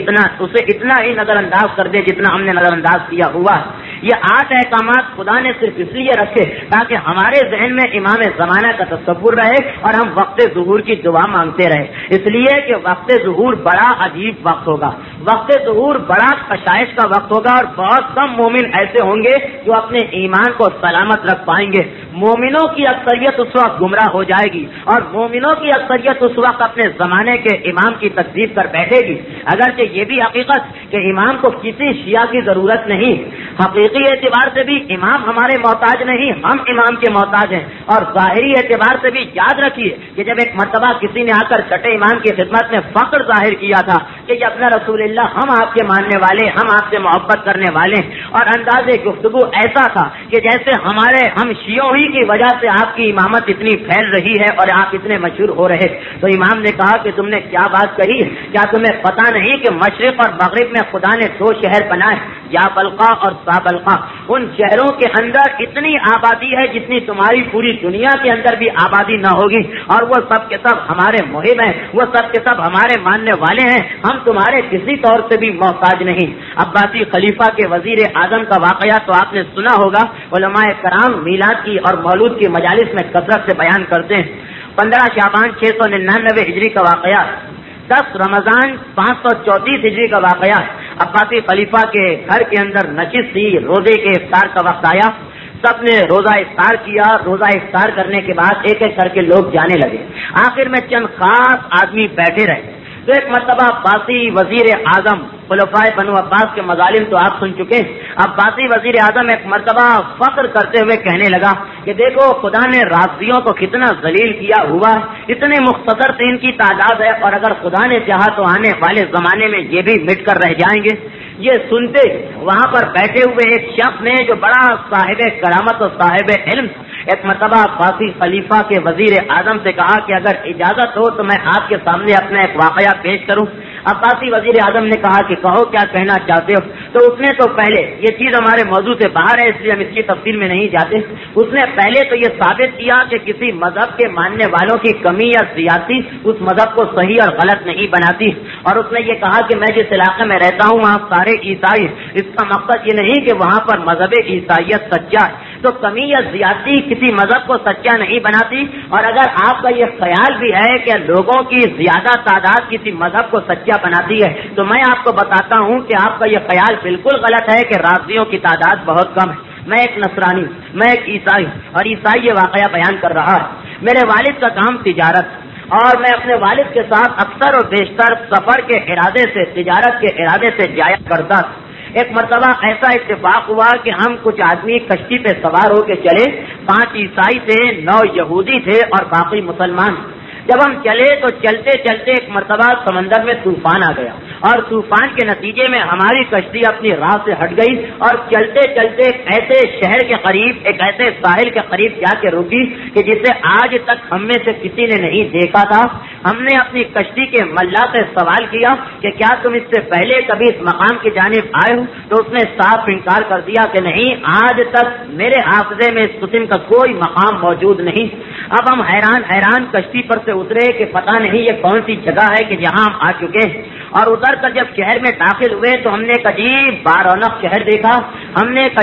اسے اتنا ہی نظر انداز کر دے جتنا ہم نے نظر انداز کیا ہوا. یہ 8 احکامات خدا نے صرف اس لیے رکھے تاکہ ہمارے ذہن میں امام زمانہ کا تصور رہے اور ہم وقت ظہور کی دعا مانگتے رہے. اس لیے کہ وقت ظہور بڑا عجیب وقت ہوگا, وقت ظہور بڑا کشائش کا وقت ہوگا, اور بہت کم مومن ایسے ہوں گے جو اپنے ایمان کو سلامت رکھ پائیں گے. مومنوں کی اکثریت اس وقت گمراہ ہو جائے گی, اور مومنوں کی اکثریت اس وقت اپنے زمانے کے امام کی تکذیب کر بیٹھے گی. اگرچہ یہ بھی حقیقت کہ امام کو کسی شیعہ کی ضرورت نہیں, حقیقی اعتبار سے بھی امام ہمارے محتاج نہیں, ہم امام کے محتاج ہیں. اور ظاہری اعتبار سے بھی یاد رکھیے کہ جب ایک مرتبہ کسی نے آ کر چھٹے امام کی خدمت میں فخر ظاہر کیا تھا کہ یہ اپنا رسول اللہ, ہم آپ کے ماننے والے, ہم آپ سے محبت کرنے والے, اور انداز گفتگو ایسا تھا کہ جیسے ہم شیعوں ہی کی وجہ سے آپ کی امامت اتنی پھیل رہی ہے اور آپ اتنے مشہور ہو رہے. تو امام نے کہا کہ تم نے کیا بات کہی, کیا تمہیں پتا نہیں کہ مشرق اور مغرب میں خدا نے 2 شہر بنائے, یا بلقا اور سابلقا. ان شہروں کے اندر اتنی آبادی ہے جتنی تمہاری پوری دنیا کے اندر بھی آبادی نہ ہوگی, اور وہ سب کے سب ہمارے محب ہیں, وہ سب کے سب ہمارے ماننے والے ہیں, ہم تمہارے کسی طور سے بھی محتاج نہیں. عباسی خلیفہ کے وزیر اعظم کا واقعہ تو آپ نے سنا ہوگا. علماء کرام میلاد کی اور مولود کی مجالس میں کثرت سے بیان کرتے ہیں. 15 شعبان 699 ہجری کا واقعہ, 10 رمضان 534 ہجری کا واقعہ. عباسی خلیفہ کے گھر کے اندر نشست تھی, روزے کے افطار کا وقت آیا, سب نے روزہ افطار کیا. روزہ افطار کرنے کے بعد ایک ایک کر کے لوگ جانے لگے. آخر میں چند خاص آدمی بیٹھے رہے. تو ایک مرتبہ عباسی وزیر اعظم, خلفائے بنو عباس کے مظالم تو آپ سن چکے, عباسی وزیر اعظم ایک مرتبہ فخر کرتے ہوئے کہنے لگا کہ دیکھو خدا نے رافضیوں کو کتنا ذلیل کیا ہوا, اتنے مختصر سے ان کی تعداد ہے, اور اگر خدا نے چاہا تو آنے والے زمانے میں یہ بھی مٹ کر رہ جائیں گے. یہ سنتے وہاں پر بیٹھے ہوئے ایک شخص نے جو بڑا صاحب کرامت اور صاحب علم, ایک مرتبہ عباسی خلیفہ کے وزیر اعظم سے کہا کہ اگر اجازت ہو تو میں آپ کے سامنے اپنا ایک واقعہ پیش کروں. عباسی وزیر اعظم نے کہا کہ کہو کیا کہنا چاہتے ہو. تو اس نے تو پہلے, یہ چیز ہمارے موضوع سے باہر ہے اس لیے ہم اس کی تفصیل میں نہیں جاتے, اس نے پہلے تو یہ ثابت کیا کہ کسی مذہب کے ماننے والوں کی کمی یا زیادتی اس مذہب کو صحیح اور غلط نہیں بناتی. اور اس نے یہ کہا کہ میں جس علاقے میں رہتا ہوں وہاں سارے عیسائی, اس کا مقصد یہ نہیں کہ وہاں پر مذہب عیسائیت سچا ہے, تو کمی یا زیادتی کسی مذہب کو سچا نہیں بناتی. اور اگر آپ کا یہ خیال بھی ہے کہ لوگوں کی زیادہ تعداد کسی مذہب کو سچا بناتی ہے, تو میں آپ کو بتاتا ہوں کہ آپ کا یہ خیال بالکل غلط ہے کہ رافضیوں کی تعداد بہت کم ہے. میں ایک نصرانی, میں ایک عیسائی, اور عیسائی یہ واقعہ بیان کر رہا ہے. میرے والد کا کام تجارت, اور میں اپنے والد کے ساتھ اکثر اور بیشتر سفر کے ارادے سے, تجارت کے ارادے سے جایا کرتا. ایک مرتبہ ایسا اتفاق ہوا کہ ہم کچھ آدمی کشتی پہ سوار ہو کے چلے. 5 عیسائی تھے, 9 یہودی تھے اور باقی مسلمان. جب ہم چلے تو چلتے چلتے ایک مرتبہ سمندر میں طوفان آ گیا, اور طوفان کے نتیجے میں ہماری کشتی اپنی راہ سے ہٹ گئی, اور چلتے چلتے ایک ایسے شہر کے قریب, ایک ایسے ساحل کے قریب جا کے رکی کہ جسے آج تک ہم میں سے کسی نے نہیں دیکھا تھا. ہم نے اپنی کشتی کے ملا سے سوال کیا کہ کیا تم اس سے پہلے کبھی اس مقام کی جانب آئے ہو؟ تو اس نے صاف انکار کر دیا کہ نہیں, آج تک میرے حافظے میں اس قسم کا کوئی مقام موجود نہیں. اب ہم حیران کشتی پر سے اترے کہ پتہ نہیں یہ کون سی جگہ ہے کہ جہاں ہم آ چکے ہیں. اور اتر کر جب شہر میں داخل ہوئے تو ہم نے ایک عجیب بارونق شہر دیکھا, ہم نے ایک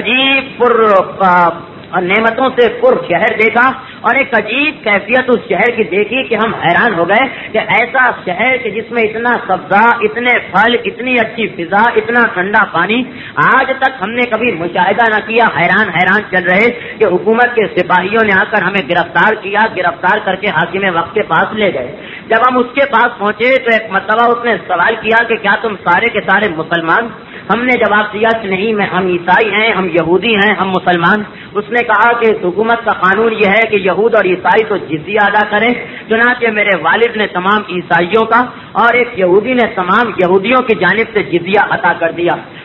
عجیب نعمتوں سے پر شہر دیکھا, اور ایک عجیب کیفیت اس شہر کی دیکھی کہ ہم حیران ہو گئے کہ ایسا شہر کہ جس میں اتنا سبزہ, اتنے پھل, اتنی اچھی فضا, اتنا ٹھنڈا پانی آج تک ہم نے کبھی مشاہدہ نہ کیا. حیران چل رہے کہ حکومت کے سپاہیوں نے آ کر ہمیں گرفتار کیا, گرفتار کر کے حاکم وقت کے پاس لے گئے. جب ہم اس کے پاس پہنچے تو ایک مرتبہ اس نے سوال کیا کہ کیا تم سارے کے سارے مسلمان؟ ہم نے جواب دیا کہ نہیں, ہم عیسائی ہیں, ہم یہودی ہیں, ہم مسلمان. اس نے کہا کہ حکومت کا قانون یہ ہے کہ یہود اور عیسائی تو جزیہ ادا کریں. چنانچہ میرے والد نے تمام عیسائیوں کا اور ایک یہودی نے تمام یہودیوں کی جانب سے جزیہ عطا کر دیا.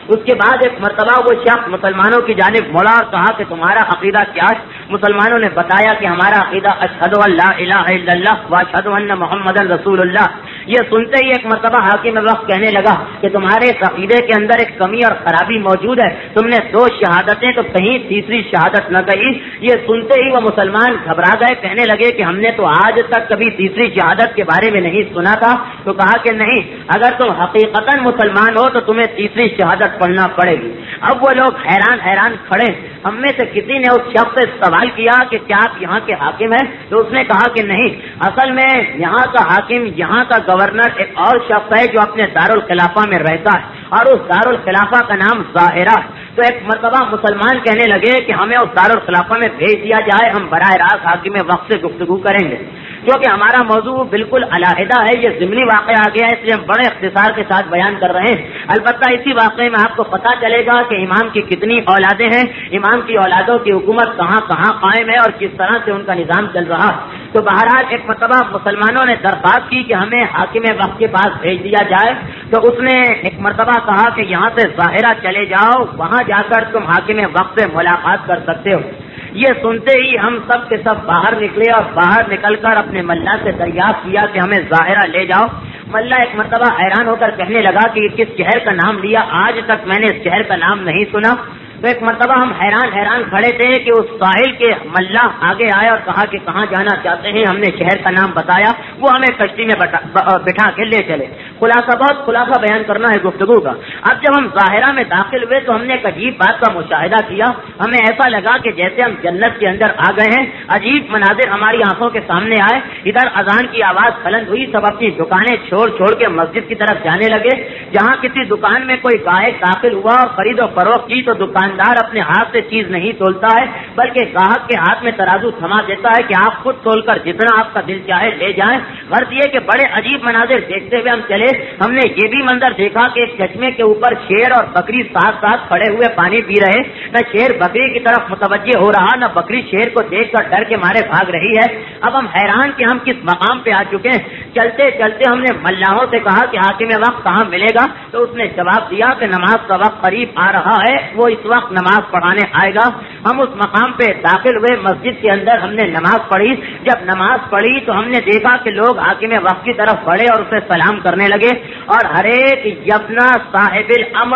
اس کے بعد ایک مرتبہ وہ شخص مسلمانوں کی جانب مڑا اور کہا کہ تمہارا عقیدہ کیا ہے؟ مسلمانوں نے بتایا کہ ہمارا عقیدہ اشہد ان لا الہ الا اللہ و اشہد ان محمد رسول اللہ۔ یہ سنتے ہی ایک مرتبہ حاکم وقت کہنے لگا کہ تمہارے اس عقیدے کے اندر ایک کمی اور خرابی موجود ہے، تم نے 2 شہادتیں تو کہیں تیسری شہادت نہ کہی۔ یہ سنتے ہی وہ مسلمان گھبرا گئے، کہنے لگے کہ ہم نے تو آج تک کبھی تیسری شہادت کے بارے میں نہیں سنا تھا۔ تو کہا کہ نہیں، اگر تم حقیقتاً مسلمان ہو تو تمہیں تیسری شہادت پڑھنا پڑے گی۔ اب وہ لوگ حیران کھڑے۔ ہم میں سے کسی نے اس شخص سے سوال کیا کہ کیا آپ یہاں کے حاکم ہیں؟ تو اس نے کہا کہ نہیں، اصل میں یہاں کا حاکم، یہاں کا گورنر ایک اور شخص ہے جو اپنے دارالخلافہ میں رہتا ہے، اور اس دارالخلافہ کا نام ظاہرہ۔ تو ایک مرتبہ مسلمان کہنے لگے کہ ہمیں اس دارالخلافہ میں بھیج دیا جائے، ہم براہ راست حاکم وقت سے گفتگو کریں گے، کیونکہ ہمارا موضوع بالکل علیحدہ ہے، یہ ضمنی واقعہ آ گیا ہے، اس لیے ہم بڑے اختصار کے ساتھ بیان کر رہے ہیں۔ البتہ اسی واقعے میں آپ کو پتہ چلے گا کہ امام کی کتنی اولادیں ہیں، امام کی اولادوں کی حکومت کہاں کہاں قائم ہے اور کس طرح سے ان کا نظام چل رہا۔ تو بہرحال ایک مرتبہ مسلمانوں نے درخواست کی کہ ہمیں حاکم وقت کے پاس بھیج دیا جائے۔ تو اس نے ایک مرتبہ کہا کہ یہاں سے ظاہرہ چلے جاؤ، وہاں جا کر تم حاکم وقت سے ملاقات کر سکتے ہو۔ یہ سنتے ہی ہم سب کے سب باہر نکلے اور باہر نکل کر اپنے ملا سے دریافت کیا کہ ہمیں ظاہرہ لے جاؤ۔ ملا ایک مرتبہ حیران ہو کر کہنے لگا کہ یہ کس شہر کا نام لیا، آج تک میں نے اس شہر کا نام نہیں سنا۔ تو ایک مرتبہ ہم حیران کھڑے تھے کہ اس ساحل کے ملا آگے آئے اور کہا کہ کہاں جانا چاہتے ہیں، ہم نے شہر کا نام بتایا، وہ ہمیں کشتی میں بٹھا کے لے چلے۔ بہت خلاصہ بیان کرنا ہے گفتگو کا۔ اب جب ہم ظاہرہ میں داخل ہوئے تو ہم نے ایک عجیب بات کا مشاہدہ کیا، ہمیں ایسا لگا کہ جیسے ہم جنت کے اندر آ گئے ہیں۔ عجیب مناظر ہماری آنکھوں کے سامنے آئے، ادھر اذان کی آواز بلند ہوئی، سب اپنی دکانیں چھوڑ کے مسجد کی طرف جانے لگے۔ جہاں کسی دکان میں کوئی گاہک داخل ہوا اور خرید و فروخت کی تو دکاندار اپنے ہاتھ سے چیز نہیں تولتا ہے، بلکہ گاہک کے ہاتھ میں ترازو تھما دیتا ہے کہ آپ خود تول کر جتنا آپ کا دل چاہے لے جائیں۔ غرض یہ کہ بڑے عجیب مناظر دیکھتے ہوئے ہم چلے۔ ہم نے یہ بھی منظر دیکھا کہ ایک چشمے کے اوپر شیر اور بکری ساتھ کھڑے ہوئے پانی پی رہے، نہ شیر بکری کی طرف متوجہ ہو رہا، نہ بکری شیر کو دیکھ کر ڈر کے مارے بھاگ رہی ہے۔ اب ہم حیران کہ ہم کس مقام پہ آ چکے ہیں۔ چلتے چلتے ہم نے ملاحوں سے کہا کہ حاکم وقت کہاں ملے گا؟ تو اس نے جواب دیا کہ نماز کا وقت قریب آ رہا ہے، وہ اس وقت نماز پڑھانے آئے گا۔ ہم اس مقام پہ داخل ہوئے، مسجد کے اندر ہم نے نماز پڑھی۔ جب نماز پڑھی تو ہم نے دیکھا کہ لوگ حاکم وقت کی طرف بڑھے اور اسے سلام کرنے لگے، اور ہر ایک یبنا صاحب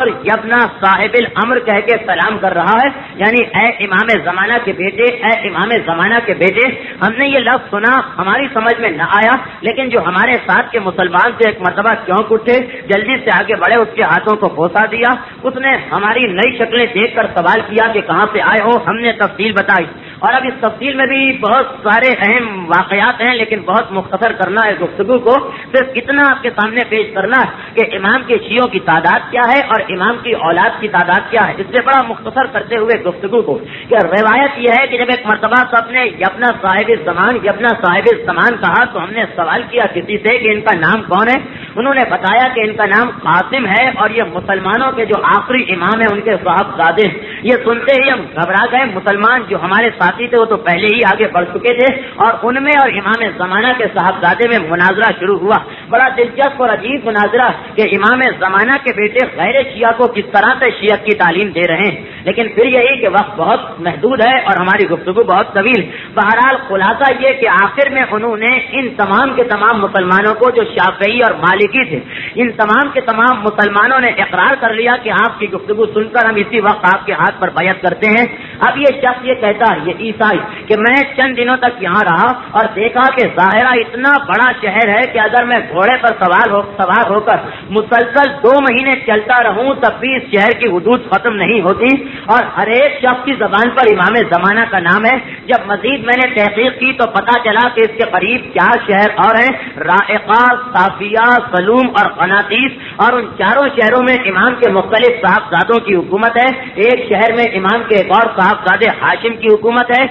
الامر کہہ کے سلام کر رہا ہے، یعنی اے امام زمانہ کے بیٹے، اے امام زمانہ کے بیٹے۔ ہم نے یہ لفظ سنا، ہماری سمجھ میں نہ آیا، لیکن جو ہمارے ساتھ کے مسلمان سے ایک مرتبہ چونک اٹھے، جلدی سے آگے بڑھے، اس کے ہاتھوں کو بوسہ دیا۔ اس نے ہماری نئی شکلیں دیکھ کر سوال کیا کہ کہاں سے آئے ہو؟ ہم نے تفصیل بتائی، اور اب اس تفصیل میں بھی بہت سارے اہم واقعات ہیں، لیکن بہت مختصر کرنا ہے گفتگو کو، صرف اتنا آپ کے سامنے پیش کرنا ہے کہ امام کے شیعوں کی تعداد کیا ہے اور امام کی اولاد کی تعداد کیا ہے۔ اس سے بڑا مختصر کرتے ہوئے گفتگو کو کہ روایت یہ ہے کہ جب ایک مرتبہ سب نے یبنا صاحب الزمان کہا تو ہم نے سوال کیا کسی سے کہ ان کا نام کون ہے؟ انہوں نے بتایا کہ ان کا نام قاسم ہے، اور یہ مسلمانوں کے جو آخری امام ہیں ان کے صاحبزادے ہیں۔ یہ سنتے ہی ہم گھبرا گئے۔ مسلمان جو ہمارے ساتھی تھے وہ تو پہلے ہی آگے بڑھ چکے تھے، اور ان میں اور امام زمانہ کے صاحبزادے میں مناظرہ شروع ہوا۔ بڑا دلچسپ اور عجیب مناظرہ کہ امام زمانہ کے بیٹے غیر شیعہ کو کس طرح سے شیعت کی تعلیم دے رہے ہیں، لیکن پھر یہی کہ وقت بہت محدود ہے اور ہماری گفتگو بہت طویل۔ بہرحال خلاصہ یہ کہ آخر میں انہوں نے ان تمام کے تمام مسلمانوں کو جو شافعی اور مالکی تھے، ان تمام کے تمام مسلمانوں نے اقرار کر لیا کہ آپ کی گفتگو سن کر ہم اسی وقت آپ کے ہاتھ پر بیعت کرتے ہیں۔ اب یہ شخص یہ کہتا ہے، یہ عیسائی، کہ میں چند دنوں تک یہاں رہا اور دیکھا کہ ظاہرہ اتنا بڑا شہر ہے کہ اگر میں گھوڑے پر سوار ہو کر مسلسل 2 مہینے چلتا رہوں تب بھی اس شہر کی حدود ختم نہیں ہوتی، اور ہر ایک شخص کی زبان پر امام زمانہ کا نام ہے۔ جب مزید میں نے تحقیق کی تو پتا چلا کہ اس کے قریب 4 شہر اور ہیں، رائقہ، صافیہ، سلوم اور قناطیس، اور ان چاروں شہروں میں امام کے مختلف صاحبزادوں کی حکومت ہے۔ ایک شہر میں امام کے ایک اور صاحبزادے ہاشم کی حکومت ہے، ایک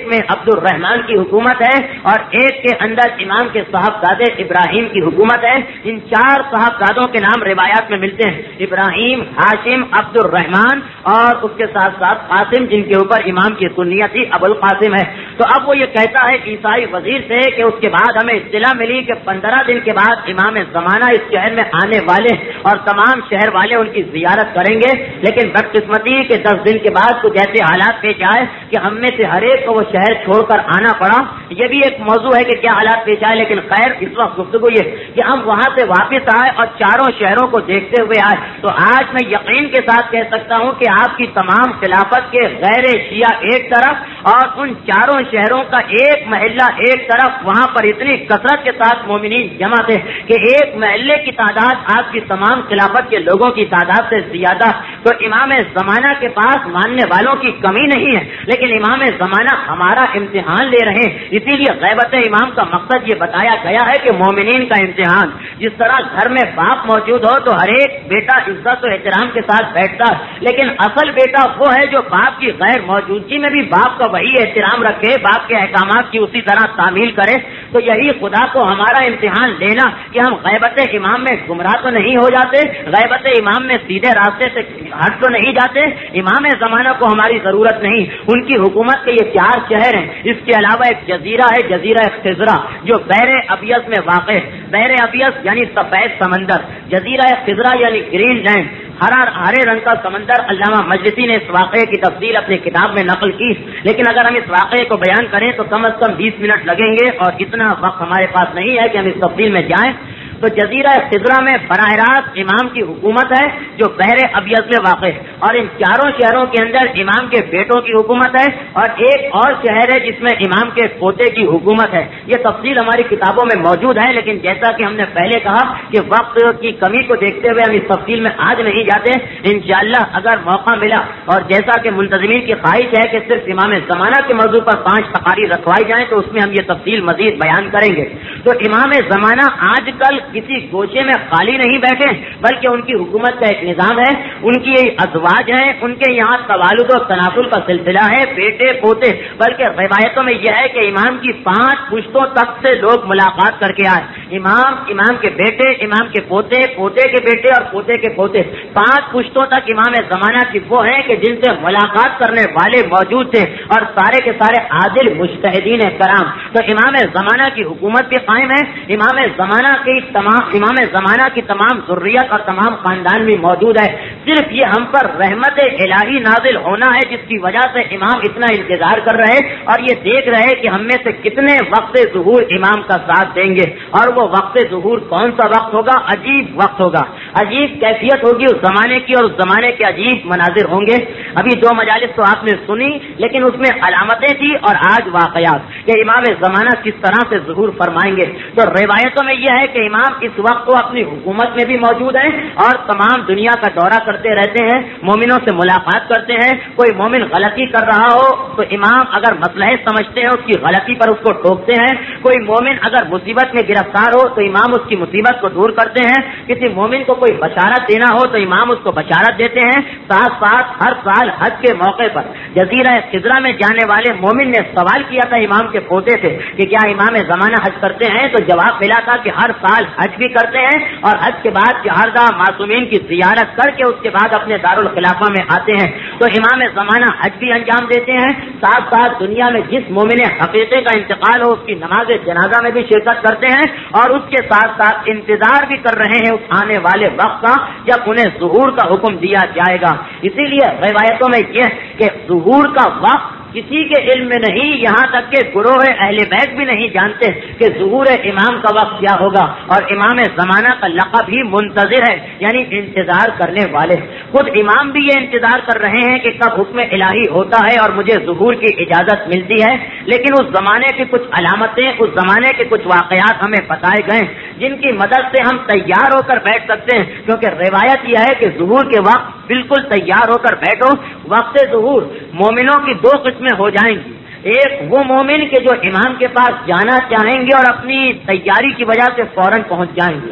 ایک میں عبد الرحمان کی حکومت ہے اور ایک کے اندر امام کے صاحبزادے ابراہیم کی حکومت ہے. ان 4 صاحبزادوں کے نام روایات میں ملتے ہیں: ابراہیم، ہاشم، عبد الرحمان اور اس کے ساتھ ساتھ قاسم، جن کے اوپر امام کی کنیت تھی ابو القاسم ہے. تو اب وہ یہ کہتا ہے عیسائی وزیر سے کہ اس کے بعد ہمیں اطلاع ملی کہ 15 دن کے بعد امام زمانہ اس شہر میں آنے والے اور تمام شہر والے ان کی زیارت کریں گے، لیکن بدقسمتی کے 10 دن کے بعد کچھ ایسے حالات پیش آئے کہ ہم میں سے ہر ایک کو وہ شہر چھوڑ کر آنا پڑا. یہ بھی ایک موضوع ہے کہ کیا حالات پیش آئے، لیکن خیر اس وقت گفتگو یہ کہ ہم وہاں سے واپس آئے اور چاروں شہروں کو دیکھتے ہوئے آئے. تو آج میں یقین کے ساتھ کہہ سکتا ہوں کہ آپ کی تمام خلافت کے غیر شیعہ ایک طرف اور ان چاروں شہروں کا ایک محلہ ایک طرف، وہاں پر اتنی کثرت کے ساتھ مومنین جمع تھے کہ ایک محلے کی تعداد آپ کی تمام خلافت کے لوگوں کی تعداد سے زیادہ. تو امام زمانہ کے پاس ماننے والوں کی کمی نہیں ہے، لیکن امام زمانہ ہمارا امتحان لے رہے ہیں. اسی لیے غیبت امام کا مقصد یہ بتایا گیا ہے کہ مومنین کا امتحان. جس طرح گھر میں باپ موجود ہو تو ہر ایک بیٹا عزت و احترام کے ساتھ بیٹھتا ہے، لیکن اصل بیٹا وہ ہے جو باپ کی غیر موجودگی میں بھی باپ کا وہی احترام رکھے، باپ کے احکامات کی اسی طرح تعمیل کرے. تو یہی خدا کو ہمارا امتحان لینا کہ ہم غیبت امام میں گمراہ تو نہیں ہو جاتے، غیبت امام میں سیدھے راستے سے ہٹ تو نہیں جاتے. امام زمانہ کو ہماری ضرورت نہیں. ان کی حکومت کے یہ 4 شہر ہیں. اس کے علاوہ ایک جزیرہ ہے، جزیرہ خضرا، جو بحر ابیض میں واقع ہے. بحر ابیض یعنی سفید سمندر، جزیرہ خضرا یعنی گرین لینڈ، ہرے رنگ کا سمندر. علامہ مجلسی نے اس واقعے کی تفصیل اپنی کتاب میں نقل کی، لیکن اگر ہم اس واقعے کو بیان کریں تو کم از کم 20 منٹ لگیں گے اور اتنا وقت ہمارے پاس نہیں ہے کہ ہم اس تفصیل میں جائیں. تو جزیرہ خضرا میں براہ راست امام کی حکومت ہے جو بحر ابیض میں واقع ہے، اور ان چاروں شہروں کے اندر امام کے بیٹوں کی حکومت ہے اور ایک اور شہر ہے جس میں امام کے پوتے کی حکومت ہے. یہ تفصیل ہماری کتابوں میں موجود ہے، لیکن جیسا کہ ہم نے پہلے کہا کہ وقت کی کمی کو دیکھتے ہوئے ہم اس تفصیل میں آج نہیں جاتے. انشاءاللہ اگر موقع ملا اور جیسا کہ منتظمین کی خواہش ہے کہ صرف امام زمانہ کے موضوع پر 5 تقاریر رکھوائی جائیں تو اس میں ہم یہ تفصیل مزید بیان کریں گے. تو امام زمانہ آج کل کسی گوشے میں خالی نہیں بیٹھے، بلکہ ان کی حکومت کا ایک نظام ہے. ان کی ازواج ہیں، ان کے یہاں توالد و تناسل کا سلسلہ ہے، بیٹے پوتے. بلکہ روایتوں میں یہ ہے کہ امام کی 5 پشتوں تک سے لوگ ملاقات کر کے آئے. امام کے بیٹے، امام کے پوتے، پوتے کے بیٹے اور پوتے کے پوتے، 5 پشتوں تک امام زمانہ کی وہ ہیں کہ جن سے ملاقات کرنے والے موجود تھے اور سارے کے سارے عادل مجتہدین کرام. تو امام زمانہ کی حکومت بھی قائم ہے. امام زمانہ کی تمام ذریت اور تمام خاندان بھی موجود ہے. صرف یہ ہم پر رحمت الہی نازل ہونا ہے جس کی وجہ سے امام اتنا انتظار کر رہے اور یہ دیکھ رہے کہ ہم میں سے کتنے وقت ظہور امام کا ساتھ دیں گے. اور وہ وقت ظہور کون سا وقت ہوگا؟ عجیب وقت ہوگا، عجیب کیفیت ہوگی اس زمانے کی، اور اس زمانے کے عجیب مناظر ہوں گے. ابھی 2 مجالس تو آپ نے سنی، لیکن اس میں علامتیں تھی اور آج واقعات کہ امام زمانہ کس طرح سے ظہور فرمائیں گے. تو روایتوں میں یہ ہے کہ امام اس وقت تو اپنی حکومت میں بھی موجود ہیں اور تمام دنیا کا دورہ کرتے رہتے ہیں، مومنوں سے ملاقات کرتے ہیں. کوئی مومن غلطی کر رہا ہو تو امام اگر مصلحت سمجھتے ہیں اس کی غلطی پر اس کو ٹوکتے ہیں. کوئی مومن اگر مصیبت میں گرفتار ہو تو امام اس کی مصیبت کو دور کرتے ہیں. کسی مومن کو کوئی بشارت دینا ہو تو امام اس کو بشارت دیتے ہیں. ساتھ ساتھ ہر سال حج کے موقع پر جزیرہ خضرا میں جانے والے مومن نے سوال کیا تھا امام کے پوتے سے کہ کیا امام زمانہ حج کرتے ہیں، تو جواب ملا تھا کہ ہر سال حج بھی کرتے ہیں اور حج کے بعد ہردہ معصومین کی زیارت کر کے اس کے بعد اپنے دارالخلافہ میں آتے ہیں. تو امام زمانہ حج بھی انجام دیتے ہیں، ساتھ ساتھ دنیا میں جس مومن حقیقی کا انتقال ہو اس کی نماز جنازہ میں بھی شرکت کرتے ہیں، اور اس کے ساتھ ساتھ انتظار بھی کر رہے ہیں اس آنے والے وقت کا جب انہیں ظہور کا حکم دیا جائے گا. اسی لیے روایتوں میں یہ کہ ظہور کا وقت کسی کے علم میں نہیں، یہاں تک کہ گروہ اہل بیت بھی نہیں جانتے کہ ظہور امام کا وقت کیا ہوگا. اور امام زمانہ کا لقب ہی منتظر ہے، یعنی انتظار کرنے والے. خود امام بھی یہ انتظار کر رہے ہیں کہ کب حکم الہی ہوتا ہے اور مجھے ظہور کی اجازت ملتی ہے. لیکن اس زمانے کی کچھ علامتیں، اس زمانے کے کچھ واقعات ہمیں بتائے گئے جن کی مدد سے ہم تیار ہو کر بیٹھ سکتے ہیں، کیونکہ روایت یہ ہے کہ ظہور کے وقت بالکل تیار ہو کر بیٹھو. وقت ظہور مومنوں کی 2 قسمیں ہو جائیں گی. ایک وہ مومن کے جو امام کے پاس جانا چاہیں گے اور اپنی تیاری کی وجہ سے فوراً پہنچ جائیں گے،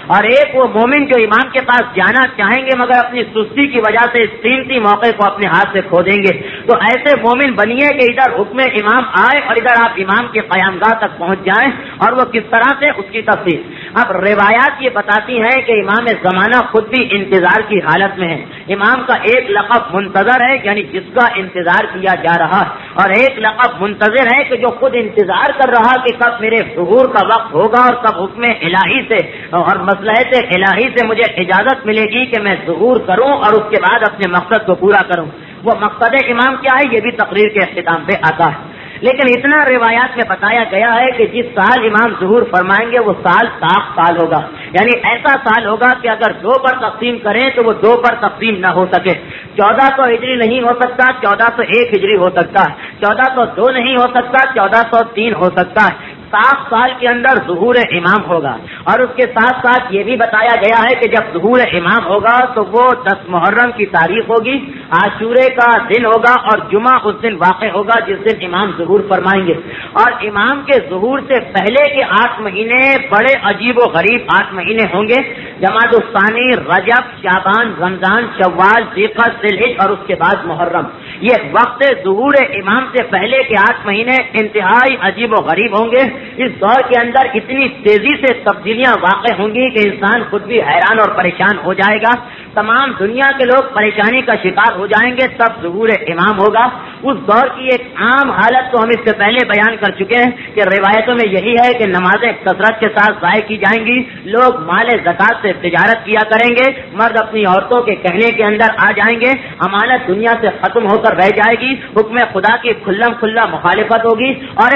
اور ایک وہ مومن جو امام کے پاس جانا چاہیں گے مگر اپنی سستی کی وجہ سے اس قیمتی موقع کو اپنے ہاتھ سے کھو دیں گے. تو ایسے مومن بنیے کہ ادھر حکم امام آئے اور ادھر آپ امام کے قیام گاہ تک پہنچ جائیں. اور وہ کس طرح سے، اس کی تفصیل اب روایات یہ بتاتی ہیں کہ امام زمانہ خود بھی انتظار کی حالت میں ہے. امام کا ایک لقب منتظر ہے، یعنی جس کا انتظار کیا جا رہا ہے، اور ایک لقب منتظر ہے کہ جو خود انتظار کر رہا کہ کب میرے ظہور کا وقت ہوگا اور کب حکم الہی سے اور مصلحت الہی سے مجھے اجازت ملے گی کہ میں ظہور کروں اور اس کے بعد اپنے مقصد کو پورا کروں. وہ مقصد امام کیا ہے، یہ بھی تقریر کے اختتام پہ آتا ہے. لیکن اتنا روایات میں بتایا گیا ہے کہ جس سال امام ظہور فرمائیں گے وہ سال ساخت سال ہوگا، یعنی ایسا سال ہوگا کہ اگر 2 پر تقسیم کریں تو وہ 2 پر تقسیم نہ ہو سکے. 1400 ہجری نہیں ہو سکتا، 1401 ہجری ہو سکتا ہے، 1402 نہیں ہو سکتا، 1403 ہو سکتا ہے. 7 سال کے اندر ظہور امام ہوگا. اور اس کے ساتھ ساتھ یہ بھی بتایا گیا ہے کہ جب ظہور امام ہوگا تو وہ 10 محرم کی تاریخ ہوگی، عاشورے کا دن ہوگا اور جمعہ اس دن واقع ہوگا جس دن امام ظہور فرمائیں گے. اور امام کے ظہور سے پہلے کے 8 مہینے بڑے عجیب و غریب 8 مہینے ہوں گے. جمادی الثانی، رجب، شعبان، رمضان، شوال، ذوالقعدہ، ذوالحجہ اور اس کے بعد محرم. یہ وقت ظہور امام سے پہلے کے 8 مہینے انتہائی عجیب و غریب ہوں گے. اس دور کے اندر اتنی تیزی سے تبدیلیاں واقع ہوں گی کہ انسان خود بھی حیران اور پریشان ہو جائے گا. تمام دنیا کے لوگ پریشانی کا شکار ہو جائیں گے. تب ظہور امام ہوگا. اس دور کی ایک عام حالت تو ہم اس سے پہلے بیان کر چکے ہیں کہ روایتوں میں یہی ہے کہ نمازیں کثرت کے ساتھ ضائع کی جائیں گی، لوگ مال زکات سے تجارت کیا کریں گے، مرد اپنی عورتوں کے کہنے کے اندر آ جائیں گے، امانت دنیا سے ختم ہو کر رہ جائے گی، حکم خدا کی کھلم کھلا مخالفت ہوگی. اور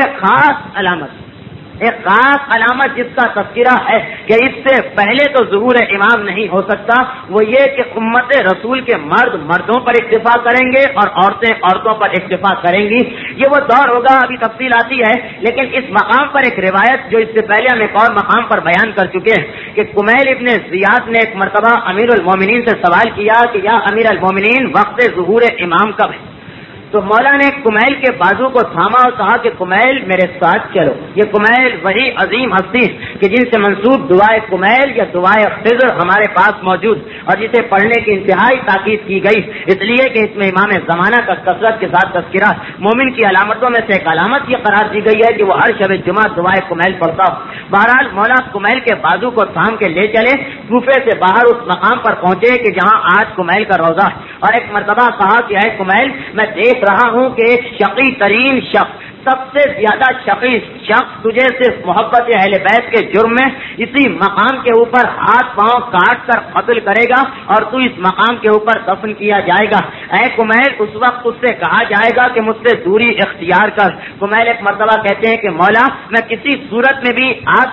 ایک خاص علامت جس کا تذکرہ ہے کہ اس سے پہلے تو ظہور امام نہیں ہو سکتا، وہ یہ کہ امت رسول کے مرد مردوں پر اکتفا کریں گے اور عورتیں عورتوں پر اکتفا کریں گی. یہ وہ دور ہوگا. ابھی تفصیل آتی ہے، لیکن اس مقام پر ایک روایت جو اس سے پہلے ہم ایک اور مقام پر بیان کر چکے ہیں کہ کمیل ابن زیاد نے ایک مرتبہ امیر المومنین سے سوال کیا کہ یا امیر المومنین وقت ظہور امام کب ہے؟ تو مولا نے کمیل کے بازو کو تھاما اور کہا کہ کمیل میرے ساتھ چلو. یہ کمیل وہی عظیم ہستی کہ جن سے منسوب دعائے کمیل یا دعائے خضر ہمارے پاس موجود اور جسے پڑھنے کی انتہائی تاکید کی گئی، اس لیے کہ اس میں امام زمانہ کا کثرت کے ساتھ تذکرہ مومن کی علامتوں میں سے ایک علامت یہ قرار دی گئی ہے کہ وہ ہر شب جمعہ دعائے کمیل پڑھتا ہو. بہرحال مولا کمیل کے بازو کو تھام کے لے چلے، کوفے سے باہر اس مقام پر پہنچے کہ جہاں آج کمیل کا روضہ ہے. اور ایک مرتبہ کہا کہ اے کمیل، میں دیکھ رہا ہوں کہ ایک شقی ترین شخص، سب سے زیادہ شقی شخص تجھے صرف محبت اہل بیت کے جرم میں اسی مقام کے اوپر ہاتھ پاؤں کاٹ کر قتل کرے گا اور تو اس مقام کے اوپر دفن کیا جائے گا. اے کمیل، اس وقت اس سے کہا جائے گا کہ مجھ سے دوری اختیار کر. کمیل ایک مرتبہ کہتے ہیں کہ مولا، میں کسی صورت میں بھی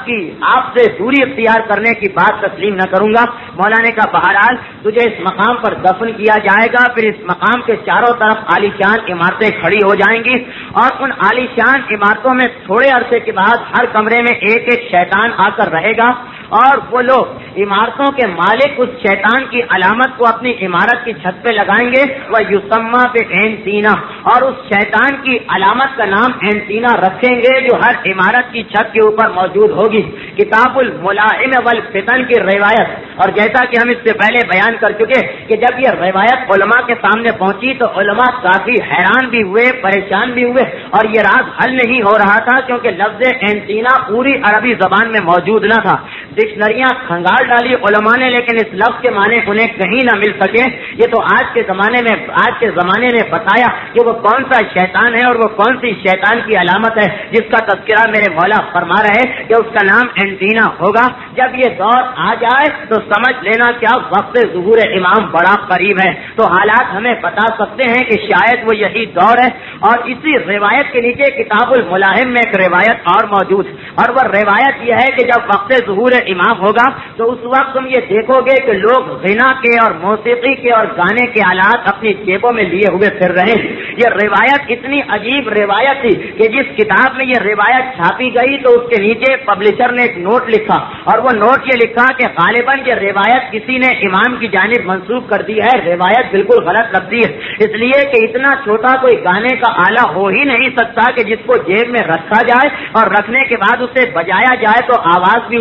آپ سے دوری اختیار کرنے کی بات تسلیم نہ کروں گا. مولا نے کہا بہرحال تجھے اس مقام پر دفن کیا جائے گا، پھر اس مقام کے چاروں طرف عالیشان عمارتیں کھڑی ہو جائیں گی اور ان عالیشان عمارتوں میں تھوڑے عرصے کے بعد ہر کمرے میں ایک ایک شیطان آ کر رہے گا اور وہ لوگ عمارتوں کے مالک اس شیطان کی علامت کو اپنی عمارت کی چھت پہ لگائیں گے. وہ یسمہ پہ اینتینا، اور اس شیطان کی علامت کا نام اینتینا رکھیں گے جو ہر عمارت کی چھت کے اوپر موجود ہوگی. کتاب الملاحم والفتن کی روایت. اور جیسا کہ ہم اس سے پہلے بیان کر چکے کہ جب یہ روایت علماء کے سامنے پہنچی تو علماء کافی حیران بھی ہوئے، پریشان بھی ہوئے اور یہ راز حل نہیں ہو رہا تھا کیونکہ لفظ اینتینا پوری عربی زبان میں موجود نہ تھا. ڈکشنریاں کھنگال ڈالی علماء نے لیکن اس لفظ کے معنی انہیں کہیں نہ مل سکے. یہ تو آج کے زمانے میں بتایا کہ وہ کون سا شیطان ہے اور وہ کون سی شیطان کی علامت ہے جس کا تذکرہ میرے مولا فرما رہے کہ اس کا نام اینٹینا ہوگا. جب یہ دور آ جائے تو سمجھ لینا کیا وقت ظہور امام بڑا قریب ہے. تو حالات ہمیں بتا سکتے ہیں کہ شاید وہ یہی دور ہے. اور اسی روایت کے نیچے کتاب الملاحم میں ایک روایت اور موجود ہے اور وہ روایت یہ ہے کہ جب وقت ظہور امام ہوگا تو اس وقت تم یہ دیکھو گے کہ لوگ غنا کے اور موسیقی کے اور گانے کے آلات اپنی جیبوں میں لیے ہوئے پھر رہے ہیں. یہ روایت اتنی عجیب روایت تھی کہ جس کتاب میں یہ روایت چھاپی گئی تو اس کے نیچے پبلشر نے ایک نوٹ لکھا اور وہ نوٹ یہ لکھا کہ غالباً یہ روایت کسی نے امام کی جانب منسوخ کر دی ہے. روایت بالکل غلط لگتی ہے اس لیے کہ اتنا چھوٹا کوئی گانے کا آلہ ہو ہی نہیں سکتا کہ جس کو جیب میں رکھا جائے اور رکھنے کے بعد اسے بجایا جائے تو آواز بھی اس میں سے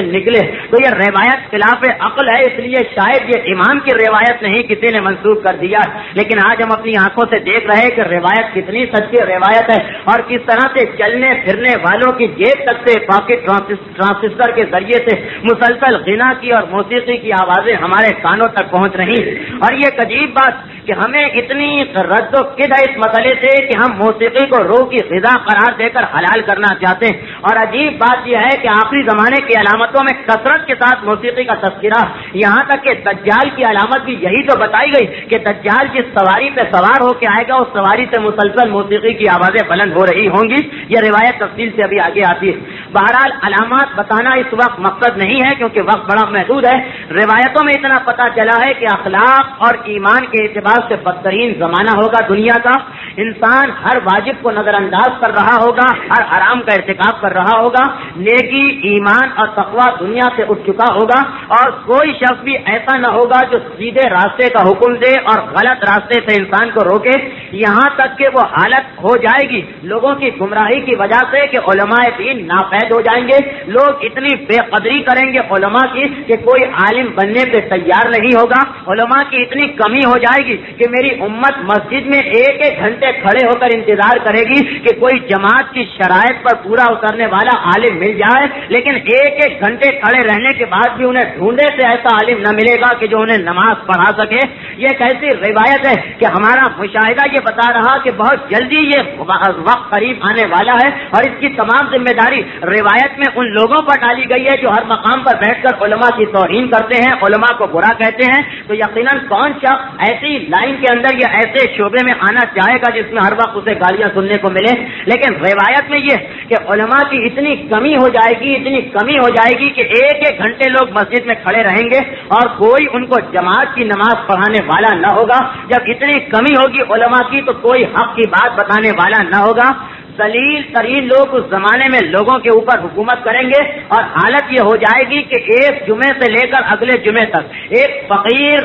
نکلے تو یہ روایت خلاف عقل ہے، اس لیے شاید یہ امام کی روایت نہیں کسی نے منسوخ کر دیا، لیکن آج ہم اپنی آنکھوں سے دیکھ رہے ہیں کہ روایت کتنی سچی روایت ہے، اور کس طرح سے چلنے پھرنے والوں کی جیب تک سے پاکٹ ٹرانسسٹر کے ذریعے سے مسلسل غنا کی اور موسیقی کی آوازیں ہمارے کانوں تک پہنچ رہی ہیں۔ اور یہ عجیب بات کہ ہمیں اتنی رد و قد ہے اس مسئلے سے کہ ہم موسیقی کو روح کی غذا قرار دے کر حلال کرنا چاہتے ہیں، اور عجیب بات یہ ہے کہ آخری زمانے کی علامتوں میں کثرت کے ساتھ موسیقی کا تذکرہ، یہاں تک کہ دجال کی علامت بھی یہی تو بتائی گئی کہ دجال جس سواری پہ سوار ہو کے آئے گا اس سواری سے مسلسل موسیقی کی آوازیں بلند ہو رہی ہوں گی۔ یہ روایت تفصیل سے ابھی آگے آتی ہے۔ بہرحال علامات بتانا اس وقت مقصد نہیں ہے کیونکہ وقت بڑا محدود ہے۔ روایتوں میں اتنا پتہ چلا ہے کہ اخلاق اور ایمان کے اعتبار سے بدترین زمانہ ہوگا دنیا کا، انسان ہر واجب کو نظر انداز کر رہا ہوگا، ہر حرام کا ارتکاب کر رہا ہوگا، نیکی ایمان اور تقوی دنیا سے اٹھ چکا ہوگا، اور کوئی شخص بھی ایسا نہ ہوگا جو سیدھے راستے کا حکم دے اور غلط راستے سے انسان کو روکے، یہاں تک کہ وہ حالت ہو جائے گی لوگوں کی گمراہی کی وجہ سے کہ علماء دین ناپید ہو جائیں گے، لوگ اتنی بے قدری کریں گے علماء کی کہ کوئی عالم بننے پہ تیار نہیں ہوگا، علماء کی اتنی کمی ہو جائے گی کہ میری امت مسجد میں ایک ایک گھنٹے کھڑے ہو کر انتظار کرے گی کہ کوئی جماعت کی شرائط پر پورا اترنے والا عالم مل جائے، لیکن ایک ایک گھنٹے کھڑے رہنے کے بعد بھی انہیں ڈھونڈے سے ایسا عالم نہ ملے گا کہ جو انہیں نماز پڑھا سکے۔ یہ ایک ایسی روایت ہے کہ ہمارا مشاہدہ یہ بتا رہا کہ بہت جلدی یہ وقت قریب آنے والا ہے، اور اس کی تمام ذمہ داری روایت میں ان لوگوں پر ڈالی گئی ہے جو ہر مقام پر بیٹھ کر علماء کی توہین کرتے ہیں، علماء کو برا کہتے ہیں۔ تو یقیناً کون شخص ایسی لائن کے اندر یا ایسے شعبے میں آنا چاہے گا جس میں ہر وقت اسے گالیاں سننے کو ملے، لیکن روایت میں یہ کہ علماء کی اتنی کمی ہو جائے گی، اتنی کمی ہو جائے گی کہ ایک ایک گھنٹے لوگ مسجد میں کھڑے رہیں گے اور کوئی ان کو جماعت کی نماز پڑھانے والا نہ ہوگا۔ جب اتنی کمی ہوگی علماء کی تو کوئی حق کی بات بتانے والا نہ ہوگا۔ ذلیل ترین لوگ اس زمانے میں لوگوں کے اوپر حکومت کریں گے، اور حالت یہ ہو جائے گی کہ ایک جمعے سے لے کر اگلے جمعے تک ایک فقیر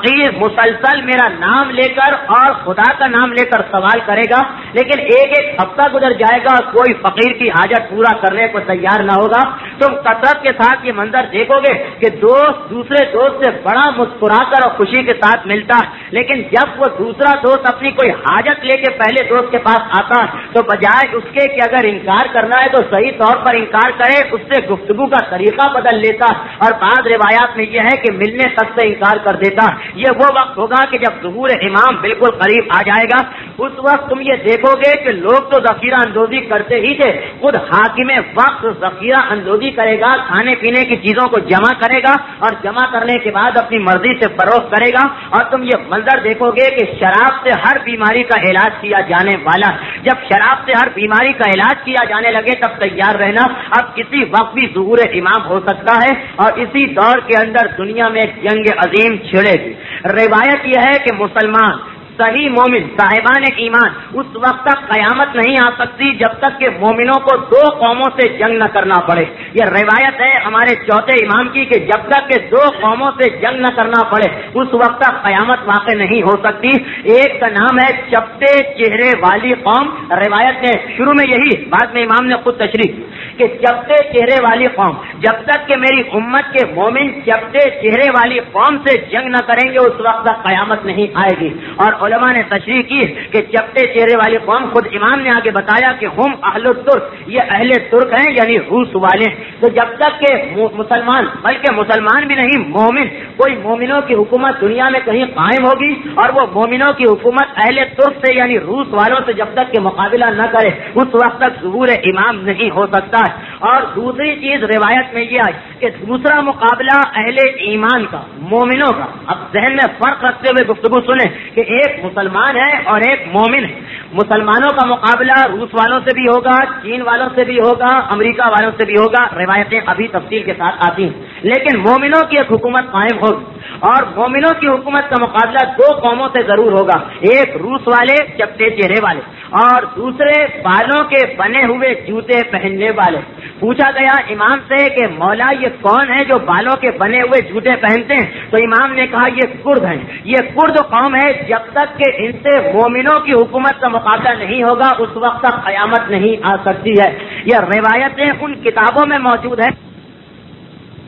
مسلسل میرا نام لے کر اور خدا کا نام لے کر سوال کرے گا، لیکن ایک ایک ہفتہ گزر جائے گا اور کوئی فقیر کی حاجت پورا کرنے کو تیار نہ ہوگا۔ تم کثرت کے ساتھ یہ منظر دیکھو گے کہ دوست دوسرے دوست سے بڑا مسکرا کر اور خوشی کے ساتھ ملتا ہے، لیکن جب وہ دوسرا دوست اپنی کوئی حاجت لے کے پہلے دوست کے پاس آتا تو بجائے اس کے کہ اگر انکار کرنا ہے تو صحیح طور پر انکار کرے، اس سے گفتگو کا طریقہ بدل لیتا، اور بعض روایات میں یہ ہے کہ ملنے تک سے انکار کر دیتا۔ یہ وہ وقت ہوگا کہ جب ظہور امام بالکل قریب آ جائے گا، اس وقت تم یہ دیکھو گے کہ لوگ تو ذخیرہ اندوزی کرتے ہی تھے، خود حاکم وقت ذخیرہ اندوزی کرے گا، کھانے پینے کی چیزوں کو جمع کرے گا اور جمع کرنے کے بعد اپنی مرضی سے فروخت کرے گا، اور تم یہ منظر دیکھو گے کہ شراب سے ہر بیماری کا علاج کیا جانے والا، جب شراب سے ہر بیماری کا علاج کیا جانے لگے تب تیار رہنا، اب کسی وقت بھی ظہور امام ہو سکتا ہے، اور اسی دور کے اندر دنیا میں ایک جنگ عظیم چھڑے گی۔ روایت یہ ہے کہ مسلمان صحیح مومن صاحبان ایمان اس وقت تک قیامت نہیں آ سکتی جب تک کہ مومنوں کو دو قوموں سے جنگ نہ کرنا پڑے۔ یہ روایت ہے ہمارے چوتھے امام کی کہ جب تک کہ دو قوموں سے جنگ نہ کرنا پڑے اس وقت تک قیامت واقع نہیں ہو سکتی۔ ایک کا نام ہے چپٹے چہرے والی قوم، روایت نے شروع میں یہی، بعد میں امام نے خود تشریح کہ چپٹے چہرے والی قوم، جب تک کہ میری امت کے مومن چپٹے چہرے والی قوم سے جنگ نہ کریں گے اس وقت تک قیامت نہیں آئے گی۔ اور علماء نے تشریح کی کہ چپٹے چہرے والی قوم، خود امام نے آگے بتایا کہ ہم اہل ترک، یہ اہل ترک ہیں یعنی روس والے۔ تو جب تک کہ مسلمان، بلکہ مسلمان بھی نہیں مومن، کوئی مومنوں کی حکومت دنیا میں کہیں قائم ہوگی اور وہ مومنوں کی حکومت اہل ترک سے یعنی روس والوں سے جب تک کہ مقابلہ نہ کرے اس وقت تک ظہور امام نہیں ہو سکتا ہے۔ اور دوسری چیز روایت میں یہ آئی کہ دوسرا مقابلہ اہل ایمان کا، مومنوں کا۔ اب ذہن میں فرق رکھتے ہوئے گفتگو سنیں کہ ایک مسلمان ہے اور ایک مومن ہے۔ مسلمانوں کا مقابلہ روس والوں سے بھی ہوگا، چین والوں سے بھی ہوگا، امریکہ والوں سے بھی ہوگا، روایتیں ابھی تفصیل کے ساتھ آتی ہیں، لیکن مومنوں کی ایک حکومت قائم ہوگی، اور مومنوں کی حکومت کا مقابلہ دو قوموں سے ضرور ہوگا، ایک روس والے چپٹے چہرے والے اور دوسرے بالوں کے بنے ہوئے جوتے پہننے والے۔ پوچھا گیا امام سے کہ مولا یہ کون ہے جو بالوں کے بنے ہوئے جوتے پہنتے ہیں؟ تو امام نے کہا یہ کرد ہیں، یہ کرد قوم ہے، جب تک کہ ان سے مومنوں کی حکومت کا مقابلہ نہیں ہوگا اس وقت تک قیامت نہیں آ سکتی ہے۔ یہ روایتیں ان کتابوں میں موجود ہے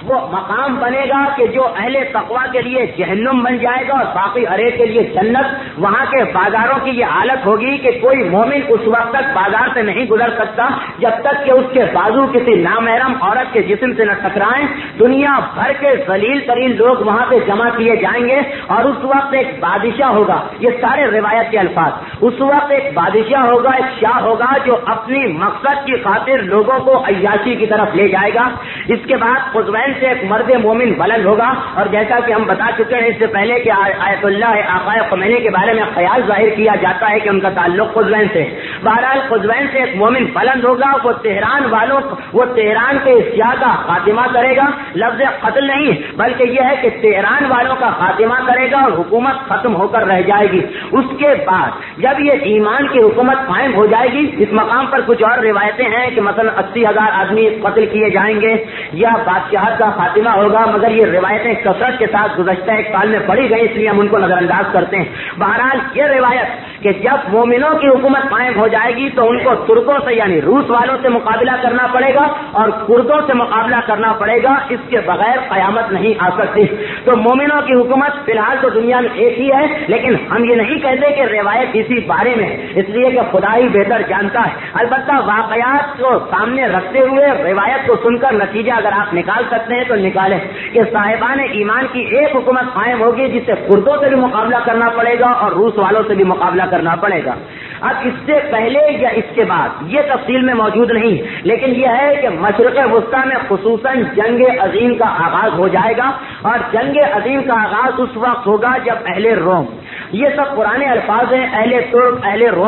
وہ مقام بنے گا کہ جو اہل تقویٰ کے لیے جہنم بن جائے گا اور باقی ہر ایک کے لیے جنت. وہاں کے بازاروں کی یہ حالت ہوگی کہ کوئی مومن اس وقت تک بازار سے نہیں گزر سکتا جب تک کہ اس کے بازو کسی نامحرم عورت کے جسم سے نہ ٹکرائیں. دنیا بھر کے ذلیل ترین لوگ وہاں پہ جمع کیے جائیں گے اور اس وقت ایک بادشاہ ہوگا. یہ سارے روایت کے الفاظ. اس وقت ایک بادشاہ ہوگا, ایک شاہ ہوگا جو اپنی مقصد کی خاطر لوگوں کو عیاشی کی طرف لے جائے گا. اس کے بعد قزوین سے ایک مرد مومن بلند ہوگا, اور جیسا کہ ہم بتا چکے ہیں اس سے پہلے کہ آیت اللہ آقا خمینی کے بارے میں خیال ظاہر کیا جاتا ہے کہ ان کا تعلق قزوین سے. بہرحال قزوین سے ایک مومن بلند ہوگا, وہ تہران کے سیاہ کا خاتمہ کرے گا. لفظ قتل نہیں بلکہ یہ ہے کہ تہران والوں کا خاتمہ کرے گا اور حکومت ختم ہو کر رہ جائے گی. اس کے بعد جب یہ ایمان کی حکومت قائم ہو جائے گی, اس مقام پر کچھ اور روایتیں ہیں کہ مثلا 80,000 آدمی قتل کیے جائیں گے یا بادشاہت کا خاتمہ ہوگا, مگر یہ روایتیں کثرت کے ساتھ گزشتہ ایک سال میں پڑھی گئی, اس لیے ہم ان کو نظر انداز کرتے ہیں. بہرحال یہ روایت کہ جب مومنوں کی حکومت قائم ہو جائے گی تو ان کو ترکوں سے یعنی روس والوں سے مقابلہ کرنا پڑے گا اور کردوں سے مقابلہ کرنا پڑے گا. اس کے بغیر قیامت نہیں آ سکتی. تو مومنوں کی حکومت فی الحال تو دنیا میں ایک ہی ہے, لیکن ہم یہ نہیں کہتے کہ روایت اسی بارے میں, اس لیے کہ خدا ہی بہتر جانتا ہے. البتہ واقعات کو سامنے رکھتے ہوئے روایت کو سن کر نتیجہ اگر آپ نکال سکتے ہیں تو نکالیں کہ صاحبان ایمان کی ایک حکومت قائم ہوگی جس سے کردوں سے بھی مقابلہ کرنا پڑے گا اور روس والوں سے بھی مقابلہ کرنا پڑے گا. اب اس سے پہلے یا اس کے بعد یہ تفصیل میں موجود نہیں, لیکن یہ ہے کہ مشرق وسطیٰ میں خصوصاً جنگ عظیم کا آغاز ہو جائے گا, اور جنگ عظیم کا آغاز اس وقت ہوگا جب اہل روم, یہ سب پرانے الفاظ ہیں, اہل ترک,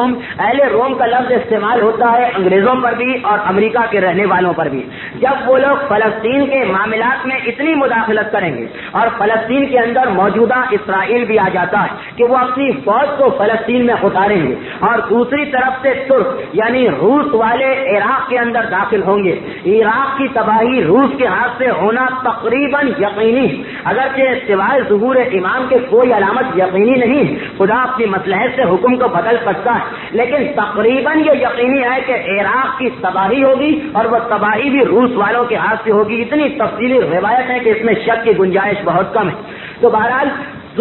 اہل روم کا لفظ استعمال ہوتا ہے انگریزوں پر بھی اور امریکہ کے رہنے والوں پر بھی. جب وہ لوگ فلسطین کے معاملات میں اتنی مداخلت کریں گے اور فلسطین کے اندر موجودہ اسرائیل بھی آ جاتا ہے کہ وہ اپنی فوج کو فلسطین میں اتاریں گے, اور دوسری طرف سے ترک یعنی روس والے عراق کے اندر داخل ہوں گے. عراق کی تباہی روس کے ہاتھ سے ہونا تقریباً یقینی, اگرچہ سوائے ظہور امام کے کوئی علامت یقینی نہیں, خدا اپنی مصلحت سے حکم کو بدل سکتا ہے, لیکن تقریباً یہ یقینی ہے کہ عراق کی تباہی ہوگی اور وہ تباہی بھی روس والوں کے ہاتھ سے ہوگی. اتنی تفصیلی روایت ہے کہ اس میں شک کی گنجائش بہت کم ہے. تو بہرحال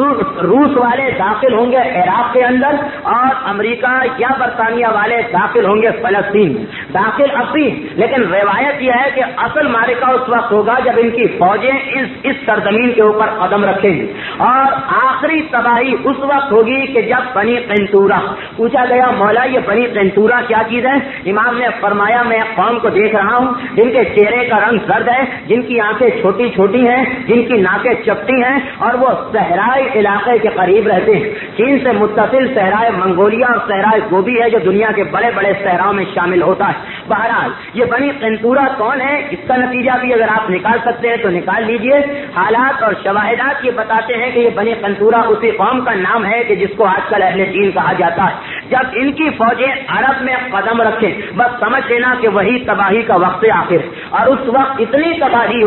روس والے داخل ہوں گے عراق کے اندر اور امریکہ یا برطانیہ والے داخل ہوں گے فلسطین. داخل اپنی, لیکن روایت یہ ہے کہ اصل معرکہ اس وقت ہوگا جب ان کی فوجیں اس سرزمین کے اوپر قدم رکھیں گی, اور آخری تباہی اس وقت ہوگی کہ جب بنی قینطورہ. پوچھا گیا مولا یہ بنی قینطورہ کیا چیز ہے؟ امام نے فرمایا میں قوم کو دیکھ رہا ہوں جن کے چہرے کا رنگ زرد ہے, جن کی آنکھیں چھوٹی چھوٹی ہیں, جن کی ناکیں چپٹی ہیں, اور وہ صحرائی علاقے کے قریب رہتے ہیں. چین سے متصل صحرائے منگولیا اور صحرائے گوبی ہے جو دنیا کے بڑے بڑے صحراؤں میں شامل ہوتا ہے. بہرحال یہ بنی قینطورہ کون ہے, اس کا نتیجہ بھی اگر آپ نکال سکتے ہیں تو نکال لیجئے. حالات اور شواہدات یہ بتاتے ہیں کہ یہ بنی قینطورہ اسی قوم کا نام ہے کہ جس کو آج کل اہل دین کہا جاتا ہے. جب ان کی فوجیں عرب میں قدم رکھیں بس سمجھ لینا کہ وہی تباہی کا وقت آخر, اور اس وقت اتنی تباہی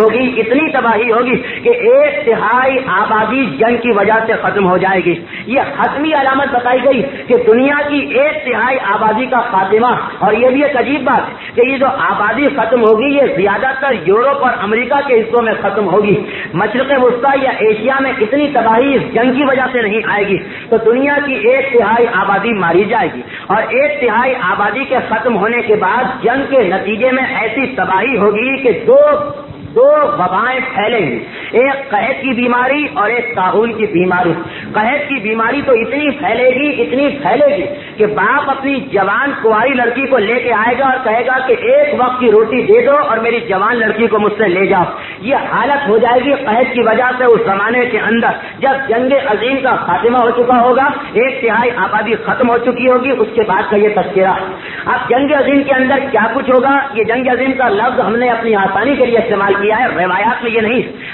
ہوگی کہ 1/3 آبادی جنگ کی وجہ سے ختم ہو جائے گی. یہ حتمی علامت بتائی گئی کہ دنیا کی 1/3 آبادی کا خاتمہ. اور یہ بھی ایک عجیب بات ہے کہ یہ جو آبادی ختم ہوگی یہ زیادہ تر یورپ اور امریکہ کے حصوں میں ختم ہوگی. مشرق وسطیٰ یا ایشیا میں اتنی تباہی اس جنگ کی وجہ سے نہیں آئے گی. تو دنیا کی 1/3 آبادی ماری جائے گی, اور 1/3 آبادی کے ختم ہونے کے بعد جنگ کے نتیجے میں ایسی تباہی ہوگی کہ دو وبائیں پھیلیں گی, ایک قحط کی بیماری اور ایک طاعون کی بیماری. قحط کی بیماری تو اتنی پھیلے گی کہ باپ اپنی جوان کنواری لڑکی کو لے کے آئے گا اور کہے گا کہ ایک وقت کی روٹی دے دو اور میری جوان لڑکی کو مجھ سے لے جاؤ. یہ حالت ہو جائے گی قحط کی وجہ سے اس زمانے کے اندر جب جنگ عظیم کا خاتمہ ہو چکا ہوگا, 1/3 آبادی ختم ہو چکی ہوگی. اس کے بعد کا یہ تذکرہ. اب جنگ عظیم کے اندر کیا کچھ ہوگا, یہ جنگ عظیم کا لفظ ہم نے اپنی آسانی کے لیے استعمال کیا ہے, روایات میں یہ نہیں.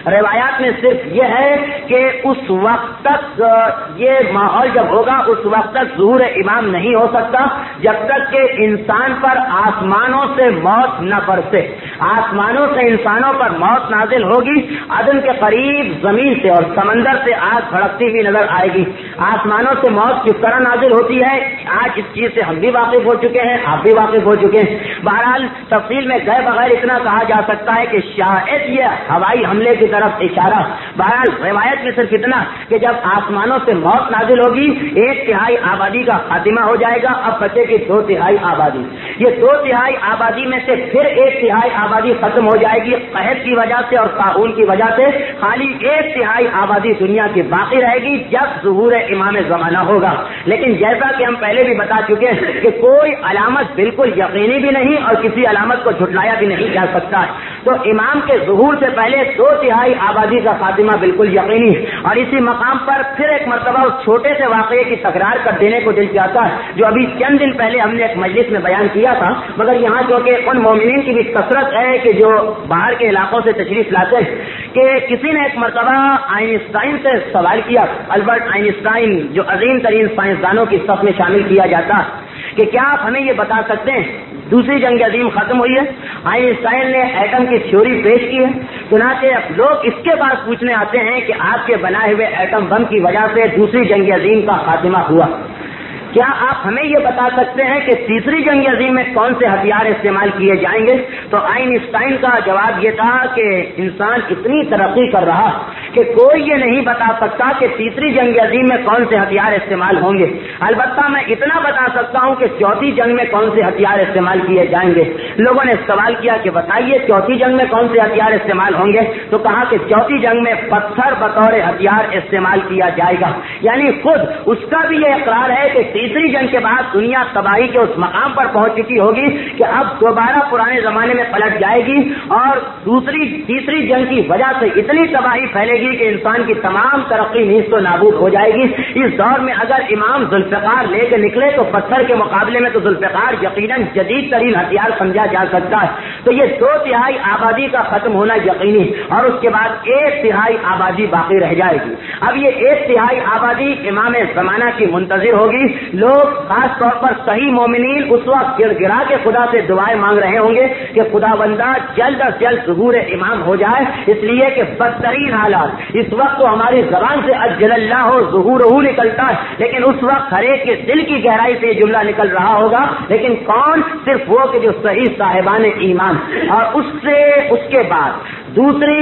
روایات میں صرف یہ ہے کہ اس وقت تک یہ ماحول جب ہوگا اس وقت تک ظہور امام نہیں ہو سکتا جب تک کہ انسان پر آسمانوں سے موت نہ برسے. آسمانوں سے انسانوں پر موت نازل ہوگی, عدن کے قریب زمین سے اور سمندر سے آگ بھڑکتی ہوئی نظر آئے گی. آسمانوں سے موت کس طرح نازل ہوتی ہے آج اس چیز سے ہم بھی واقف ہو چکے ہیں, آپ بھی واقف ہو چکے ہیں. بہرحال تفصیل میں گئے بغیر اتنا کہا جا سکتا ہے کہ شاید یہ ہوائی حملے کی طرف اشارہ. بہرحال روایت میں صرف اتنا کہ جب آسمانوں سے موت نازل ہوگی 1/3 آبادی کا خاتمہ ہو جائے گا. اب بچے کی 2/3 آبادی, یہ 2/3 آبادی میں سے پھر 1/3 آبادی ختم ہو جائے گی قحط کی وجہ سے اور طاعون کی وجہ سے. خالی 1/3 آبادی دنیا کی باقی رہے گی جب ظہور امام زمانہ ہوگا. لیکن جیسا کہ ہم پہلے بھی بتا چکے ہیں کہ کوئی علامت بالکل یقینی بھی نہیں اور کسی علامت کو جھٹلایا بھی نہیں جا سکتا. تو امام کے ظہور سے پہلے 2/3 آبادی کا خاتمہ بالکل یقینی ہے. اور اسی مقام پر پھر ایک مرتبہ اس چھوٹے سے واقعے کی تکرار کر دینے کو دل چاہتا ہے جو ابھی چند دن پہلے ہم نے ایک مجلس میں بیان کیا تھا, مگر یہاں کیونکہ ان مومنین کی بھی کثرت ہے کہ جو باہر کے علاقوں سے تشریف لاتے ہیں کہ کسی نے ایک مرتبہ آئنسٹائن سے سوال کیا, البرٹ آئنسٹائن جو عظیم ترین سائنسدانوں کی صف میں شامل کیا جاتا کہ کیا آپ ہمیں یہ بتا سکتے ہیں دوسری جنگ عظیم ختم ہوئی ہے. آئنسٹائن نے ایٹم کی تھیوری پیش کی ہے. چنانچہ لوگ اس کے بعد پوچھنے آتے ہیں کہ آپ کے بنائے ہوئے ایٹم بم کی وجہ سے دوسری جنگ عظیم کا خاتمہ ہوا. کیا آپ ہمیں یہ بتا سکتے ہیں کہ تیسری جنگ عظیم میں کون سے ہتھیار استعمال کیے جائیں گے؟ تو آئنسٹائن کا جواب یہ تھا کہ انسان اتنی ترقی کر رہا کہ کوئی یہ نہیں بتا سکتا کہ تیسری جنگ عظیم میں کون سے ہتھیار استعمال ہوں گے. البتہ میں اتنا بتا سکتا ہوں کہ چوتھی جنگ میں کون سے ہتھیار استعمال کیے جائیں گے. لوگوں نے سوال کیا کہ بتائیے چوتھی جنگ میں کون سے ہتھیار استعمال ہوں گے؟ تو کہا کہ چوتھی جنگ میں پتھر بطور ہتھیار استعمال کیا جائے گا. یعنی خود اس کا بھی یہ اقرار ہے کہ تیسری جنگ کے بعد دنیا تباہی کے اس مقام پر پہنچ چکی ہوگی کہ اب دوبارہ پرانے زمانے میں پلٹ جائے گی اور تیسری جنگ کی وجہ سے اتنی تباہی پھیلے گی کہ انسان کی تمام ترقی نیست و نابود ہو جائے گی. اس دور میں اگر امام ذوالفقار لے کے نکلے تو پتھر کے مقابلے میں تو ذوالفقار یقیناً جدید ترین ہتھیار سمجھا جا سکتا ہے. تو یہ 2/3 آبادی کا ختم ہونا یقینی اور اس کے بعد 1/3 آبادی باقی رہ جائے گی. اب یہ 1/3 آبادی امام زمانہ کی منتظر ہوگی. لوگ خاص طور پر صحیح مومنین اس وقت گڑ گڑا کے خدا سے دعائیں مانگ رہے ہوں گے کہ خدا بندہ جلد از جلد ظہور امام ہو جائے, اس لیے کہ بدترین حالات اس وقت تو ہماری زبان سے اجل اللہ ہو ظہور نکلتا ہے, لیکن اس وقت ہر ایک کے دل کی گہرائی سے یہ جملہ نکل رہا ہوگا. لیکن کون؟ صرف وہ کہ جو صحیح صاحبان ایمان. اور اس کے بعد دوسری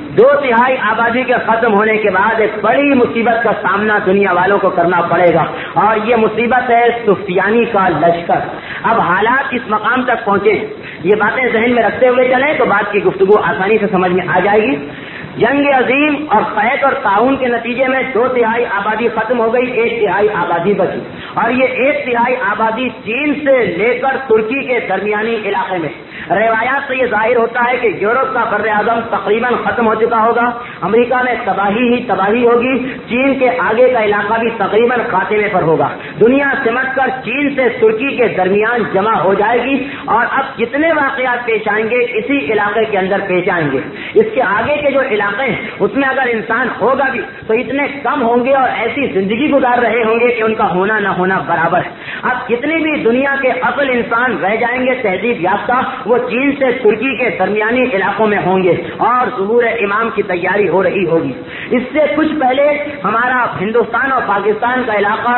2/3 آبادی کے ختم ہونے کے بعد ایک بڑی مصیبت کا سامنا دنیا والوں کو کرنا پڑے گا اور یہ مصیبت ہے سفیانی کا لشکر. اب حالات اس مقام تک پہنچے, یہ باتیں ذہن میں رکھتے ہوئے چلیں تو بات کی گفتگو آسانی سے سمجھ میں آ جائے گی. جنگ عظیم اور قحط اور طاعون کے نتیجے میں 2/3 آبادی ختم ہو گئی, 1/3 آبادی بچی. اور یہ 1/3 آبادی چین سے لے کر ترکی کے درمیانی علاقے میں. روایات سے یہ ظاہر ہوتا ہے کہ یورپ کا بر اعظم تقریباً ختم ہو چکا ہوگا, امریکہ میں تباہی ہی تباہی ہوگی, چین کے آگے کا علاقہ بھی تقریباً خاتمے پر ہوگا. دنیا سمٹ کر چین سے ترکی کے درمیان جمع ہو جائے گی اور اب جتنے واقعات پیش آئیں گے اسی علاقے کے اندر پیش آئیں گے. اس کے آگے کے جو علاقے ہیں اس میں اگر انسان ہوگا بھی تو اتنے کم ہوں گے اور ایسی زندگی گزار رہے ہوں گے کہ ان کا ہونا نہ ہونا برابر ہے. اب جتنے بھی دنیا کے اصل انسان رہ جائیں گے تہذیب یافتہ وہ چین سے ترکی کے درمیانی علاقوں میں ہوں گے اور ظہور امام کی تیاری ہو رہی ہوگی. اس سے کچھ پہلے ہمارا ہندوستان اور پاکستان کا علاقہ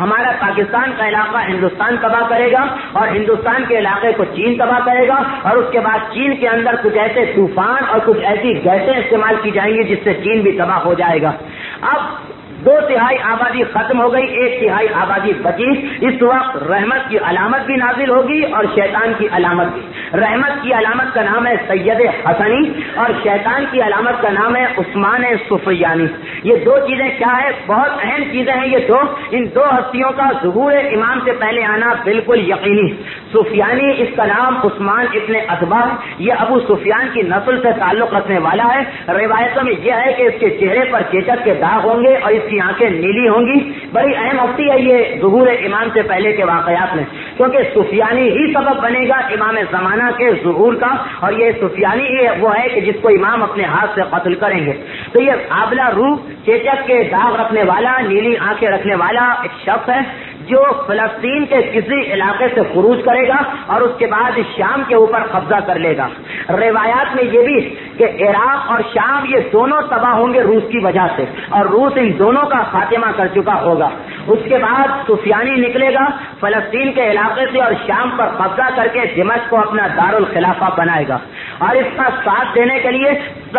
ہندوستان تباہ کرے گا اور ہندوستان کے علاقے کو چین تباہ کرے گا اور اس کے بعد چین کے اندر کچھ ایسے طوفان اور کچھ ایسی گیسیں استعمال کی جائیں گی جس سے چین بھی تباہ ہو جائے گا. اب 2/3 آبادی ختم ہو گئی, 1/3 آبادی بچی. اس وقت رحمت کی علامت بھی نازل ہوگی اور شیطان کی علامت بھی. رحمت کی علامت کا نام ہے سید حسنی اور شیطان کی علامت کا نام ہے عثمان سفیانی. یہ دو چیزیں کیا ہے؟ بہت اہم چیزیں ہیں یہ دو. ان دو ہستیوں کا ظہور امام سے پہلے آنا بالکل یقینی. سفیانی اس کا نام عثمان ابن اتبا, یہ ابو سفیان کی نسل سے تعلق رکھنے والا ہے. روایتوں میں یہ ہے کہ اس کے چہرے پر چیچک کے داغ ہوں گے اور اس کی آنکھیں نیلی ہوں گی. بڑی اہم ہستی ہے یہ ظہور امام سے پہلے کے واقعات میں، کیونکہ سفیانی ہی سبب بنے گا امام زمانہ کے ظہور کا، اور یہ سفیانی ہی وہ ہے کہ جس کو امام اپنے ہاتھ سے قتل کریں گے۔ تو یہ آبلا روح، چیچک کے داغ رکھنے والا، نیلی آنکھیں رکھنے والا ایک شخص ہے جو فلسطین کے کسی علاقے سے خروج کرے گا اور اس کے بعد شام کے اوپر قبضہ کر لے گا۔ روایات میں یہ بھی کہ عراق اور شام یہ دونوں تباہ ہوں گے روس کی وجہ سے، اور روس ان دونوں کا خاتمہ کر چکا ہوگا۔ اس کے بعد سفیانی نکلے گا فلسطین کے علاقے سے اور شام پر قبضہ کر کے دمشق کو اپنا دارالخلافہ بنائے گا، اور اس کا ساتھ دینے کے لیے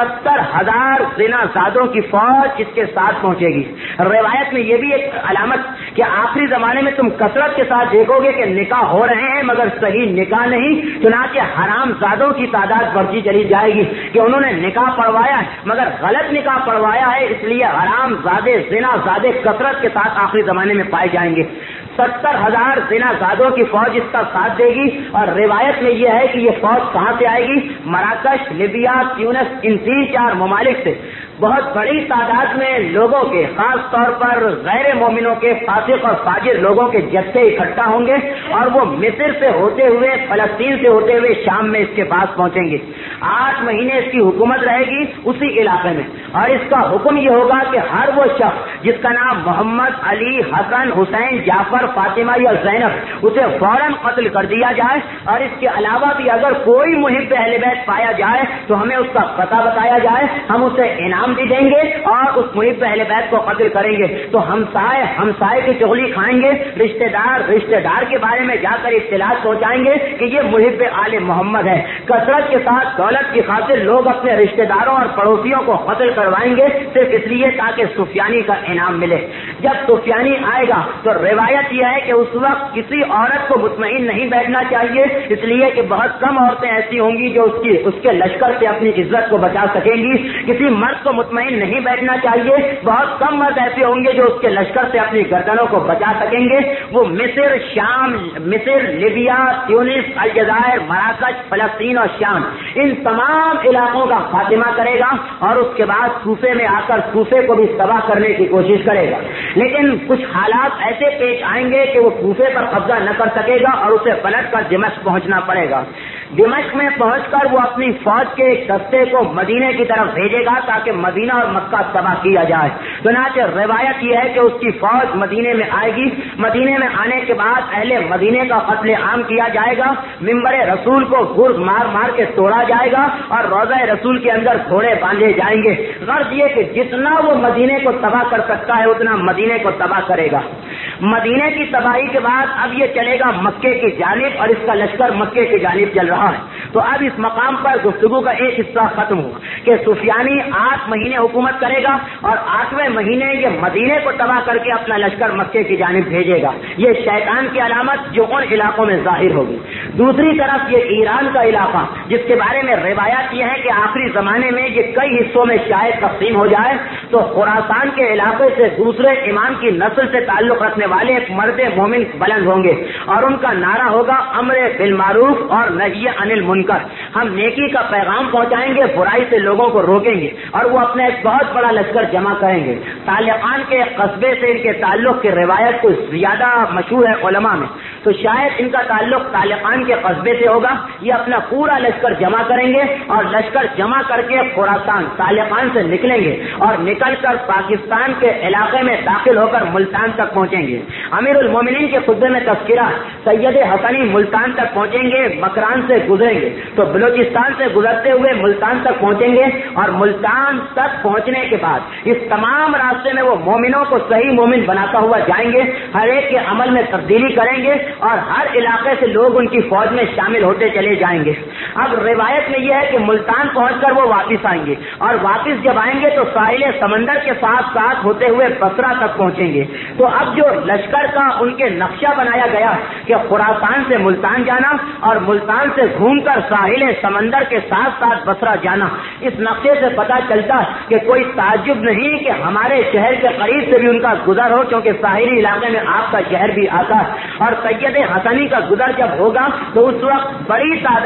70,000 زنا زادوں کی فوج اس کے ساتھ پہنچے گی۔ روایت میں یہ بھی ایک علامت کہ آخری زمانے میں تم کثرت کے ساتھ دیکھو گے کہ نکاح ہو رہے ہیں مگر صحیح نکاح نہیں، چنانچہ حرام زادوں کی تعداد بڑھتی چلی جائے گی کہ انہوں نے نکاح پڑھوایا ہے مگر غلط نکاح پڑھوایا ہے، اس لیے حرام زادے زنا زادے کثرت کے ساتھ آخری زمانے میں پائے جائیں گے۔ 70,000 زنا زادوں کی فوج اس کا ساتھ دے گی، اور روایت میں یہ ہے کہ یہ فوج کہاں سے آئے گی؟ مراکش، لیبیا، تیونس، ان 3-4 ممالک سے بہت بڑی تعداد میں لوگوں کے، خاص طور پر غیر مومنوں کے، فاسق اور فاجر لوگوں کے جتھے اکٹھا ہوں گے، اور وہ مصر سے ہوتے ہوئے، فلسطین سے ہوتے ہوئے شام میں اس کے پاس پہنچیں گے۔ 8 مہینے اس کی حکومت رہے گی اسی علاقے میں، اور اس کا حکم یہ ہوگا کہ ہر وہ شخص جس کا نام محمد، علی، حسن، حسین، جعفر، فاطمہ یا زینب، اسے فوراً قتل کر دیا جائے، اور اس کے علاوہ بھی اگر کوئی محب اہل بیت پایا جائے تو ہمیں اس کا پتہ بتایا جائے، ہم اسے انعام بھی دیں گے اور اس محب اہل بیت کو قتل کریں گے۔ تو ہمسائے کی چغلی کھائیں گے، رشتہ دار کے بارے میں جا کر اطلاع پہنچائیں گے کہ یہ محب آل محمد ہے۔ کثرت کے ساتھ دولت کی خاطر لوگ اپنے رشتہ داروں اور پڑوسیوں کو قتل کروائیں گے صرف اس لیے تاکہ سفیانی کا انعام ملے۔ جب سفیانی آئے گا تو روایت یہ ہے کہ اس وقت کسی عورت کو مطمئن نہیں بیٹھنا چاہیے، اس لیے کہ بہت کم عورتیں ایسی ہوں گی جو اس کے لشکر سے اپنی عزت کو بچا سکیں گی۔ کسی مرد کو مطمئن نہیں بیٹھنا چاہیے، بہت کم مرد ایسے ہوں گے جو اس کے لشکر سے اپنی گردنوں کو بچا سکیں گے۔ وہ مصر، شام، مصر، لیبیا، تیونس، الجزائر، مراکش، فلسطین اور شام، ان تمام علاقوں کا خاتمہ کرے گا، اور اس کے بعد کوفے میں آ کر کوفے کو بھی تباہ کرنے کی کوشش کرے گا۔ لیکن کچھ حالات ایسے پیش آئیں گے کہ وہ کوفے پر قبضہ نہ کر سکے گا اور اسے پلٹ کر دمشق پہنچنا پڑے گا۔ دمشق میں پہنچ کر وہ اپنی فوج کے ایک دستے کو مدینے کی طرف بھیجے گا تاکہ مدینہ اور مکہ تباہ کیا جائے۔ چنانچہ روایت یہ ہے کہ اس کی فوج مدینے میں آئے گی، مدینے میں آنے کے بعد اہل مدینے کا قتل عام کیا جائے گا، ممبر رسول کو گرز مار مار کے توڑا جائے گا، اور روضہ رسول کے اندر گھوڑے باندھے جائیں گے۔ غرض یہ کہ جتنا وہ مدینے کو تباہ کر سکتا ہے اتنا مدینے کو تباہ کرے گا۔ مدینے کی تباہی کے بعد اب یہ چلے گا مکے کی جانب، اور اس کا لشکر مکے کی جانب چل رہا ہے۔ تو اب اس مقام پر گفتگو کا ایک حصہ ختم ہوا کہ سفیانی 8 مہینے حکومت کرے گا، اور 8ویں مہینے یہ مدینے کو تباہ کر کے اپنا لشکر مکے کی جانب بھیجے گا۔ یہ شیطان کی علامت جو ان علاقوں میں ظاہر ہوگی۔ دوسری طرف یہ ایران کا علاقہ، جس کے بارے میں روایات یہ ہے کہ آخری زمانے میں یہ کئی حصوں میں شاید تقسیم ہو جائے، تو خراسان کے علاقے سے دوسرے امام کی نسل سے تعلق رکھنے والے ایک مرد مومن بلند ہوں گے، اور ان کا نعرہ ہوگا امر بالمعروف اور نہی عن المنکر۔ ہم نیکی کا پیغام پہنچائیں گے، برائی سے لوگوں کو روکیں گے، اور وہ اپنا ایک بہت بڑا لشکر جمع کریں گے۔ طالقان کے قصبے سے ان کے تعلق کی روایت کچھ زیادہ مشہور ہے علماء میں، تو شاید ان کا تعلق طالقان کے قصبے سے ہوگا۔ یہ اپنا پورا لشکر جمع کریں گے، اور لشکر جمع کر کے خراسان طالقان سے نکلیں گے، اور نکل کر پاکستان کے علاقے میں داخل ہو کر ملتان تک پہنچیں گے۔ امیر المومنین کے خطبے میں تذکرہ، سید حسنی ملتان تک پہنچیں گے، مکران سے گزریں گے تو بلوچستان سے گزرتے ہوئے ملتان تک پہنچیں گے، اور ملتان تک پہنچنے کے بعد اس تمام راستے میں وہ مومنوں کو صحیح مومن بناتا ہوا جائیں گے، ہر ایک کے عمل میں تبدیلی کریں گے، اور ہر علاقے سے لوگ ان کی فوج میں شامل ہوتے چلے جائیں گے۔ اب روایت میں یہ ہے کہ ملتان پہنچ کر وہ واپس آئیں گے، اور واپس جب آئیں گے تو ساحل سمندر کے ساتھ ساتھ ہوتے ہوئے بصرہ تک پہنچیں گے۔ تو اب جو لشکر کا ان کے نقشہ بنایا گیا کہ خراسان سے ملتان جانا اور ملتان سے گھوم کر ساحل سمندر کے ساتھ ساتھ بصرہ جانا، اس نقشے سے پتہ چلتا کہ کوئی تعجب نہیں کہ ہمارے شہر کے قریب سے بھی ان کا گزر ہو، کیونکہ ساحلی علاقے میں آپ کا شہر بھی آتا ہے۔ اور سید حسنی کا گزر جب ہوگا تو اس وقت بڑی تعداد میں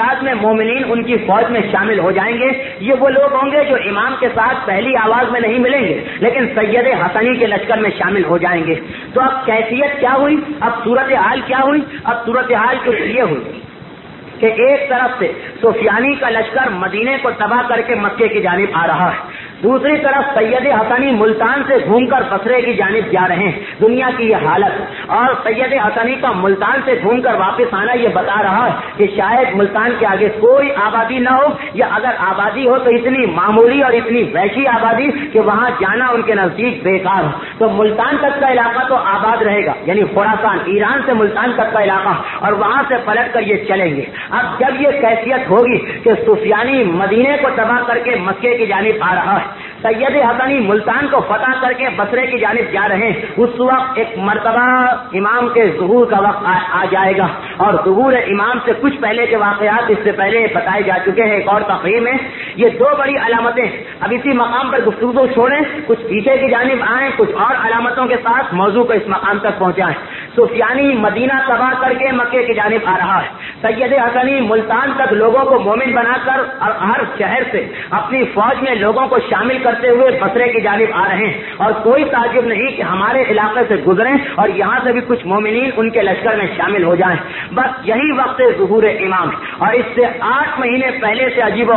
مومنین ان کی فوج میں شامل ہو جائیں گے. یہ وہ لوگ ہوں گے جو امام کے ساتھ پہلی آواز میں نہیں ملیں گے لیکن سید حسنی کے لشکر میں شامل ہو جائیں گے. تو اب کیفیت کیا ہوئی, اب صورتحال کیا ہوئی؟ اب صورتحال کچھ یہ ہوئی کہ ایک طرف سے سفیانی کا لشکر مدینے کو تباہ کر کے مکے کی جانب آ رہا ہے, دوسری طرف سید حسنی ملتان سے گھوم کر بصرے کی جانب جا رہے ہیں. دنیا کی یہ حالت, اور سید حسنی کا ملتان سے گھوم کر واپس آنا یہ بتا رہا ہے کہ شاید ملتان کے آگے کوئی آبادی نہ ہو, یا اگر آبادی ہو تو اتنی معمولی اور اتنی وحشی آبادی کہ وہاں جانا ان کے نزدیک بیکار ہو. تو ملتان تک کا علاقہ تو آباد رہے گا, یعنی خراسان ایران سے ملتان تک کا علاقہ, اور وہاں سے پلٹ کر یہ چلیں گے. اب جب یہ کیفیت ہوگی کہ سفیانی مدینے کو تباہ کر کے مکے کی جانب آ رہا ہے, سید حسنی ملتان کو فتح کر کے بصرے کی جانب جا رہے ہیں, اس وقت ایک مرتبہ امام کے ظہور کا وقت آ جائے گا. اور ظہور امام سے کچھ پہلے کے واقعات اس سے پہلے بتائے جا چکے ہیں ایک اور تقریر میں. یہ دو بڑی علامتیں, اب اسی مقام پر گفتگو چھوڑیں, کچھ پیچھے کی جانب آئیں, کچھ اور علامتوں کے ساتھ موضوع کو اس مقام تک پہنچائیں. سفیانی مدینہ تباہ کر کے مکے کی جانب آ رہا ہے, سید حسنی ملتان تک لوگوں کو مومن بنا کر اور ہر شہر سے اپنی فوج میں لوگوں کو شامل کرتے ہوئے بصرے کی جانب آ رہے ہیں. اور کوئی تعجب نہیں کہ ہمارے علاقے سے گزریں اور یہاں سے بھی کچھ مومنین ان کے لشکر میں شامل ہو جائیں. بس یہی وقت ظہور امام, اور اس سے 8 مہینے پہلے سے عجیب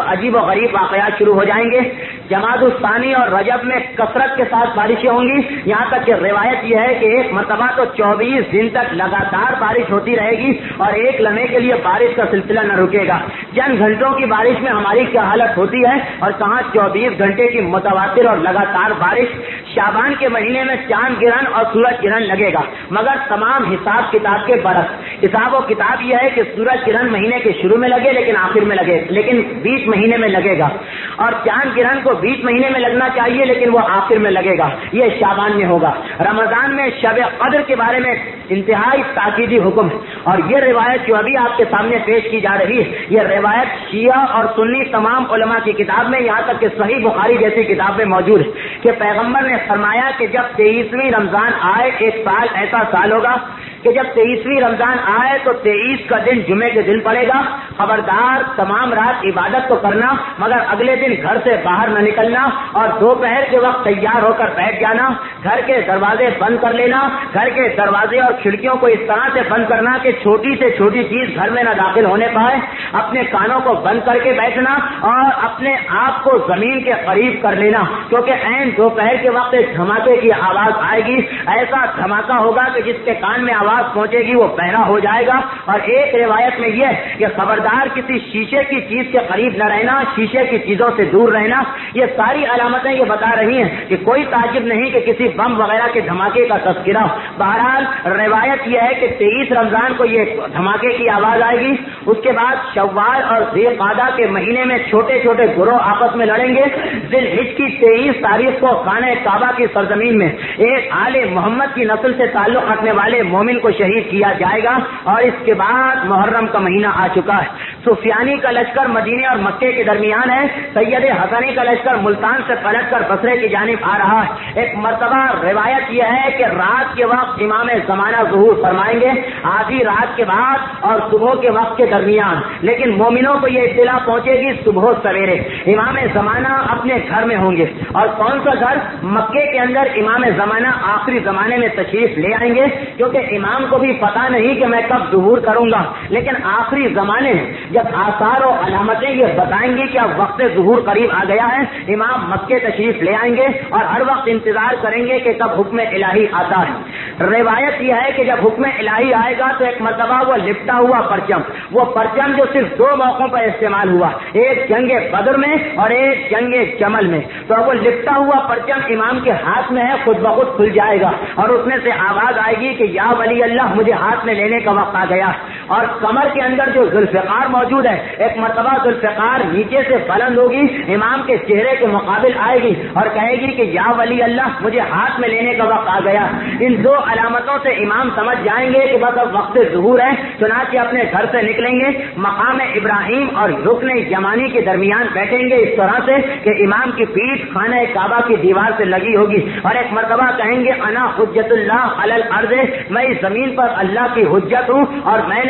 و غریب واقعات شروع ہو جائیں گے. جمادی الثانی اور رجب میں کثرت کے ساتھ بارشیں ہوں گی, یہاں تک کہ روایت یہ ہے کہ ایک مرتبہ تو 24 دن تک لگاتار بارش ہوتی رہے گی اور ایک لمحے کے لیے بارش کا سلسلہ نہ رکے گا. چند گھنٹوں کی بارش میں ہماری کیا حالت ہوتی ہے, اور کہاں 24 گھنٹے کی متواتر اور لگاتار بارش. شعبان کے مہینے میں چاند گرہن اور سورج گرہن لگے گا, مگر تمام حساب کتاب کے برعکس. حساب و کتاب یہ ہے کہ سورج گرہن مہینے کے شروع میں لگے لیکن آخر میں لگے, لیکن 20 مہینے میں لگے گا, اور چاند گرہن کو 20 مہینے میں لگنا چاہیے لیکن وہ آخر میں لگے گا. یہ شعبان میں ہوگا. رمضان میں شب قدر کے بارے میں انتہائی تاکیدی حکم ہے, اور یہ روایت جو ابھی آپ کے سامنے پیش کی جا رہی ہے, یہ روایت شیعہ اور سنی تمام علماء کی کتاب میں, یہاں تک کہ صحیح بخاری جیسی کتاب میں موجود ہے کہ پیغمبر نے فرمایا کہ جب 23ویں رمضان آئے, ایک سال ایسا سال ہوگا کہ جب 23ویں رمضان آئے تو 23 کا دن جمعے کے دن پڑے گا. خبردار تمام رات عبادت تو کرنا, مگر اگلے دن گھر سے باہر نہ نکلنا, اور دوپہر کے وقت تیار ہو کر بیٹھ جانا. گھر کے دروازے بند کر لینا, گھر کے دروازے اور کھڑکیوں کو اس طرح سے بند کرنا کہ چھوٹی سے چھوٹی چیز گھر میں نہ داخل ہونے پائے. اپنے کانوں کو بند کر کے بیٹھنا اور اپنے آپ کو زمین کے قریب کر لینا, کیونکہ عین دوپہر کے وقت دھماکے کی آواز آئے گی. ایسا دھماکہ ہوگا کہ جس کے کان میں آواز پہنچے گی وہ بہرا ہو جائے گا. اور ایک روایت میں یہ کہ خبردار کسی شیشے کی چیز کے قریب نہ رہنا, شیشے کی چیزوں سے دور رہنا. یہ ساری علامتیں یہ بتا رہی ہیں کہ کوئی تعجب نہیں کہ کسی بم وغیرہ کے دھماکے کا تذکرہ ہو. بہرحال روایت یہ ہے کہ 23 رمضان کو یہ دھماکے کی آواز آئے گی. اس کے بعد شوال اور ذی القعدہ کے مہینے میں چھوٹے چھوٹے گروہ آپس میں لڑیں گے. ذی الحجہ کی 23 تاریخ کو خانہ کعبہ کی سرزمین میں ایک آل محمد کی نسل سے تعلق رکھنے والے مومن کو شہید کیا جائے گا. اور اس کے بعد محرم کا مہینہ آ چکا ہے. سفیانی کا لشکر مدینے اور مکے کے درمیان ہے. سید حسنی کا لشکر ملتان سے پلٹ کر بصرے کی جانب آ رہا ہے. ایک مرتبہ روایت یہ ہے کہ رات کے وقت امام زمانہ ظہور فرمائیں گے, آدھی رات کے بعد اور صبح کے وقت کے درمیان. لیکن مومنوں کو یہ اطلاع پہنچے گی صبح سویرے. امام زمانہ اپنے گھر میں ہوں گے, اور کون سا گھر؟ مکے کے اندر امام زمانہ آخری زمانے میں تشریف لے آئیں گے, کیونکہ امام کو بھی پتا نہیں کہ میں کب ظہور کروں گا, لیکن آخری زمانے میں جب آثار و علامتیں یہ بتائیں گی کہ اب وقت ظہور قریب آ گیا ہے, امام مکے تشریف لے آئیں گے اور ہر وقت انتظار کریں گے کہ کب حکم الہی آتا ہے. روایت یہ ہے کہ جب حکم الہی آئے گا تو ایک مرتبہ وہ لپٹا ہوا پرچم, وہ پرچم جو صرف 2 موقعوں پر استعمال ہوا, ایک جنگ بدر میں اور ایک جنگ جمل میں, تو وہ لپٹا ہوا پرچم امام کے ہاتھ میں ہے, خود بخود کھل جائے گا اور اس میں سے آواز آئے گی کہ یا ولی اللہ مجھے ہاتھ میں لینے کا وقت آ گیا. اور کمر کے اندر جو ذوالفقار موجود ہے, ایک مرتبہ ذوالفقار نیچے سے بلند ہوگی, امام کے چہرے کے مقابل آئے گی اور کہے گی کہ یا ولی اللہ مجھے ہاتھ میں لینے کا وقت آ گیا. ان 2 علامتوں سے امام سمجھ جائیں گے کہ بس اب وقت ظہور ہے. چنانچہ اپنے گھر سے نکلیں گے, مقام ابراہیم اور رکن یمانی کے درمیان بیٹھیں گے اس طرح سے کہ امام کی پیٹھ خانہ کعبہ کی دیوار سے لگی ہوگی, اور ایک مرتبہ کہیں گے انا حجت اللہ علی الارض, میں اس زمین پر اللہ کی حجت ہوں اور میں نے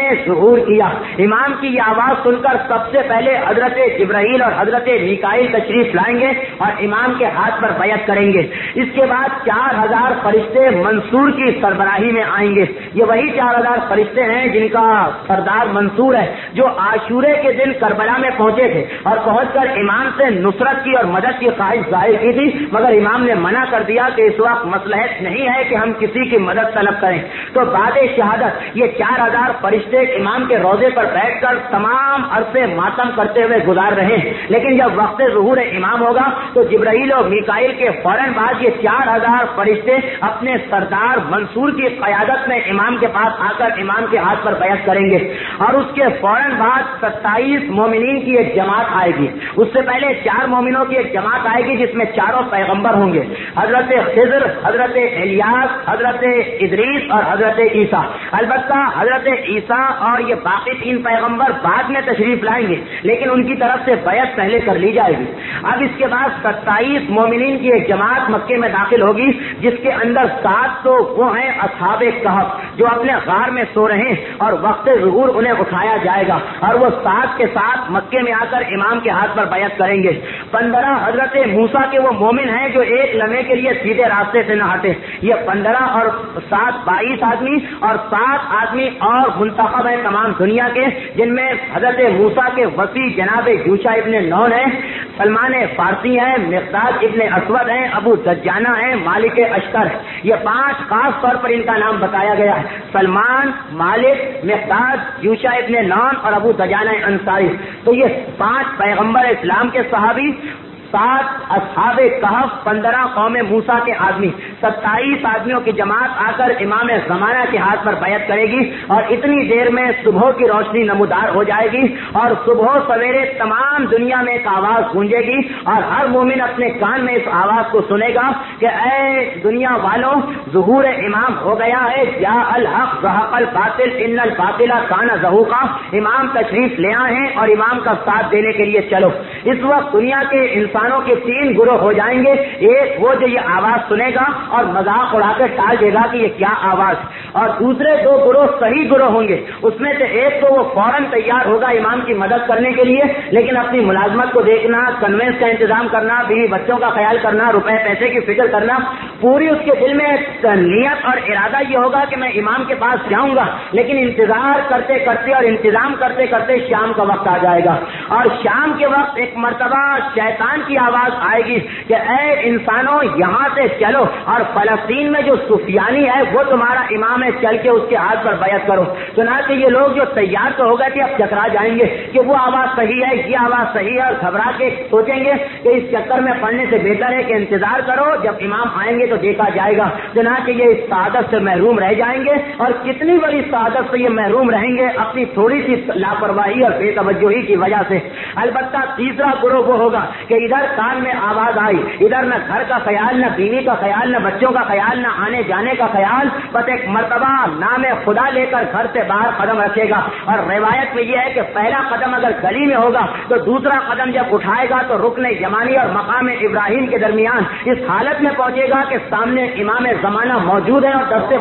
نے ظہور کیا. امام کی یہ آواز سن کر سب سے پہلے حضرت جبرائیل اور حضرت میکائیل تشریف لائیں گے اور امام کے ہاتھ پر بیعت کریں گے. اس کے بعد 4000 فرشتے منصور کی سربراہی میں آئیں گے. یہ وہی 4000 فرشتے ہیں جن کا سردار منصور ہے, جو عاشورے کے دن کربلا میں پہنچے تھے اور پہنچ کر امام سے نصرت کی اور مدد کی خواہش ظاہر کی تھی, مگر امام نے منع کر دیا کہ اس وقت مصلحت نہیں ہے کہ ہم کسی کی مدد طلب کریں. تو بعد شہادت یہ 4000 فرشتے امام کے روضے پر بیٹھ کر تمام عرصے ماتم کرتے ہوئے گزار رہے ہیں. لیکن جب وقت ظہور امام ہوگا تو جبرائیل اور میکائیل کے فوراً بعد یہ 4000 فرشتے اپنے سردار منصور کی قیادت میں امام کے پاس آ کر امام کے ہاتھ پر بیعت کریں گے. اور اس کے فوراً بعد 27 مومنین کی ایک جماعت آئے گی. اس سے پہلے 4 مومنوں کی ایک جماعت آئے گی جس میں چاروں پیغمبر ہوں گے, حضرت خضر, حضرت الیاس, حضرت ادریس اور حضرت عیسیٰ. البتہ حضرت عیسیٰ اور یہ باقی 3 پیغمبر بعد میں تشریف لائیں گے, لیکن ان کی طرف سے بیعت پہلے کر لی جائے گی. اب اس کے بعد 27 مومنین کی ایک جماعت مکے میں داخل ہوگی جس کے اندر 7 تو وہ ہیں اصحاب کہف جو اپنے غار میں سو رہے ہیں, اور وقت ظہور انہیں اٹھایا جائے گا اور وہ 7 کے ساتھ مکے میں آ کر امام کے ہاتھ پر بیعت کریں گے. 15 حضرت موسیٰ کے وہ مومن ہیں جو ایک لمحے کے لیے سیدھے راستے سے نہ ہٹے. یہ 15 اور 7 22 آدمی اور 7 آدمی اور منتخب ہیں تمام دنیا کے, جن میں حضرت موسیٰ کے وسیع جناب یوشع ابن نون ہیں, سلمان فارسی ہیں, مقداد ابن اسود ہیں, ابو دجانہ ہیں, مالک اشتر. یہ 5 خاص طور پر ان کا نام بتایا گیا ہے, سلمان, مالک, مقداد, یوشع ابن نون اور ابو دجانہ انصاری. تو یہ 5 پیغمبر اسلام کے صحابی, 7 اصحاب کہف, 15 قوم موسیٰ کے آدمی, 27 آدمیوں کی جماعت آ کر امام زمانہ کے ہاتھ پر بیعت کرے گی. اور اتنی دیر میں صبح کی روشنی نمودار ہو جائے گی اور صبح سویرے تمام دنیا میں ایک آواز گونجے گی اور ہر مومن اپنے کان میں اس آواز کو سنے گا کہ اے دنیا والوں, ظہور امام ہو گیا ہے, جاء الحق زہق الباطل ان الباطل کان زہوقا. امام تشریف لے آئے ہیں اور امام کا ساتھ دینے کے لیے چلو. اس وقت دنیا کے انسانوں کے 3 گروہ ہو جائیں گے. ایک وہ جو یہ آواز سنے گا اور مذاق اڑا کر ٹال دے گا کہ یہ کیا آواز, اور دوسرے 2 گروہ صحیح گروہ ہوں گے. اس میں سے ایک تو وہ فوراً تیار ہوگا امام کی مدد کرنے کے لیے, لیکن اپنی ملازمت کو دیکھنا, کنوینس کا انتظام کرنا, بیوی بچوں کا خیال کرنا, روپے پیسے کی فکر کرنا, پوری اس کے دل میں نیت اور ارادہ یہ ہوگا کہ میں امام کے پاس جاؤں گا. لیکن انتظار کرتے کرتے اور انتظام کرتے کرتے شام کا وقت آ جائے گا, اور شام کے وقت ایک مرتبہ شیطان کی آواز آئے گی کہ اے انسانوں یہاں سے چلو, اور فلسطین میں جو سفیانی ہے وہ تمہارا امام ہے, چل کے اس کے ہاتھ پر بیعت کرو. چنانچہ یہ لوگ جو تیار تو ہو گئے تھے اب چکرا جائیں گے کہ وہ آواز صحیح ہے, یہ آواز صحیح ہے, اور گھبرا کے سوچیں گے کہ اس چکر میں پڑنے سے بہتر ہے کہ انتظار کرو, جب امام آئیں گے تو دیکھا جائے گا. چنانچہ یہ اس سعادت سے محروم رہ جائیں گے, اور کتنی بڑی سعادت سے یہ محروم رہیں گے اپنی تھوڑی سی لاپرواہی اور بے توجہی کی وجہ سے. البتہ تیسرا گروہ وہ ہوگا کہ ادھر کان میں آواز آئی, ادھر نہ گھر کا خیال, نہ بیوی کا خیال, نہ بچوں کا خیال, نہ آنے جانے کا خیال, بس ایک مرتبہ نام خدا لے کر گھر سے باہر قدم رکھے گا. اور روایت میں یہ ہے کہ پہلا قدم اگر گلی میں ہوگا تو دوسرا قدم جب اٹھائے گا تو رکن یمانی اور مقام ابراہیم کے درمیان اس حالت میں پہنچے گا کہ سامنے امام زمانہ موجود ہے اور دستے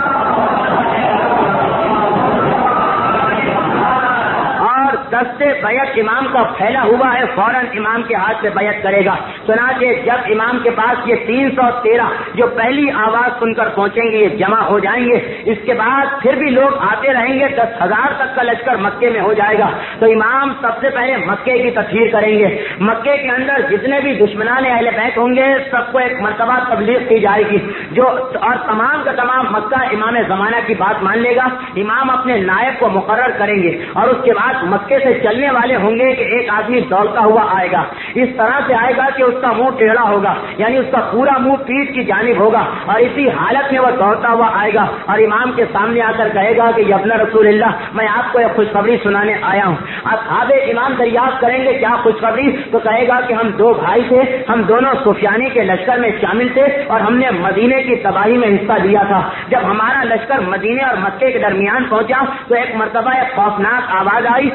دستے بیعت امام کا پھیلا ہوا ہے, فوراً امام کے ہاتھ سے بیعت کرے گا. چنانچہ جب امام کے پاس یہ 313 جو پہلی آواز سن کر پہنچیں گے یہ جمع ہو جائیں گے, اس کے بعد پھر بھی لوگ آتے رہیں گے, 10,000 تک کا لشکر مکے میں ہو جائے گا. تو امام سب سے پہلے مکے کی تطہیر کریں گے. مکے کے اندر جتنے بھی دشمنان اہل بیت ہوں گے سب کو ایک مرتبہ تبلیغ کی جائے گی, جو اور تمام کا تمام مکہ امام زمانہ کی بات مان لے گا. امام اپنے نائب کو مقرر کریں گے اور اس کے بعد مکے سے چلنے والے ہوں گے کہ ایک آدمی دوڑتا ہوا آئے گا, اس طرح سے آئے گا کہ اس کا منہ ٹیڑھا ہوگا, یعنی اس کا پورا منہ پیٹھ کی جانب ہوگا, اور اسی حالت میں وہ دوڑتا ہوا آئے گا اور امام کے سامنے آ کر کہے گا کہ ابن رسول اللہ, میں آپ کو ایک خوشخبری سنانے آیا ہوں. اصحاب امام دریافت کریں گے کیا خوشخبری, تو کہے گا کہ ہم 2 بھائی تھے, ہم دونوں سفیانی کے لشکر میں شامل تھے اور ہم نے مدینے کی تباہی میں حصہ لیا تھا. جب ہمارا لشکر مدینے اور مکے کے درمیان پہنچا تو ایک مرتبہ ایک خوفناک آواز آئی اور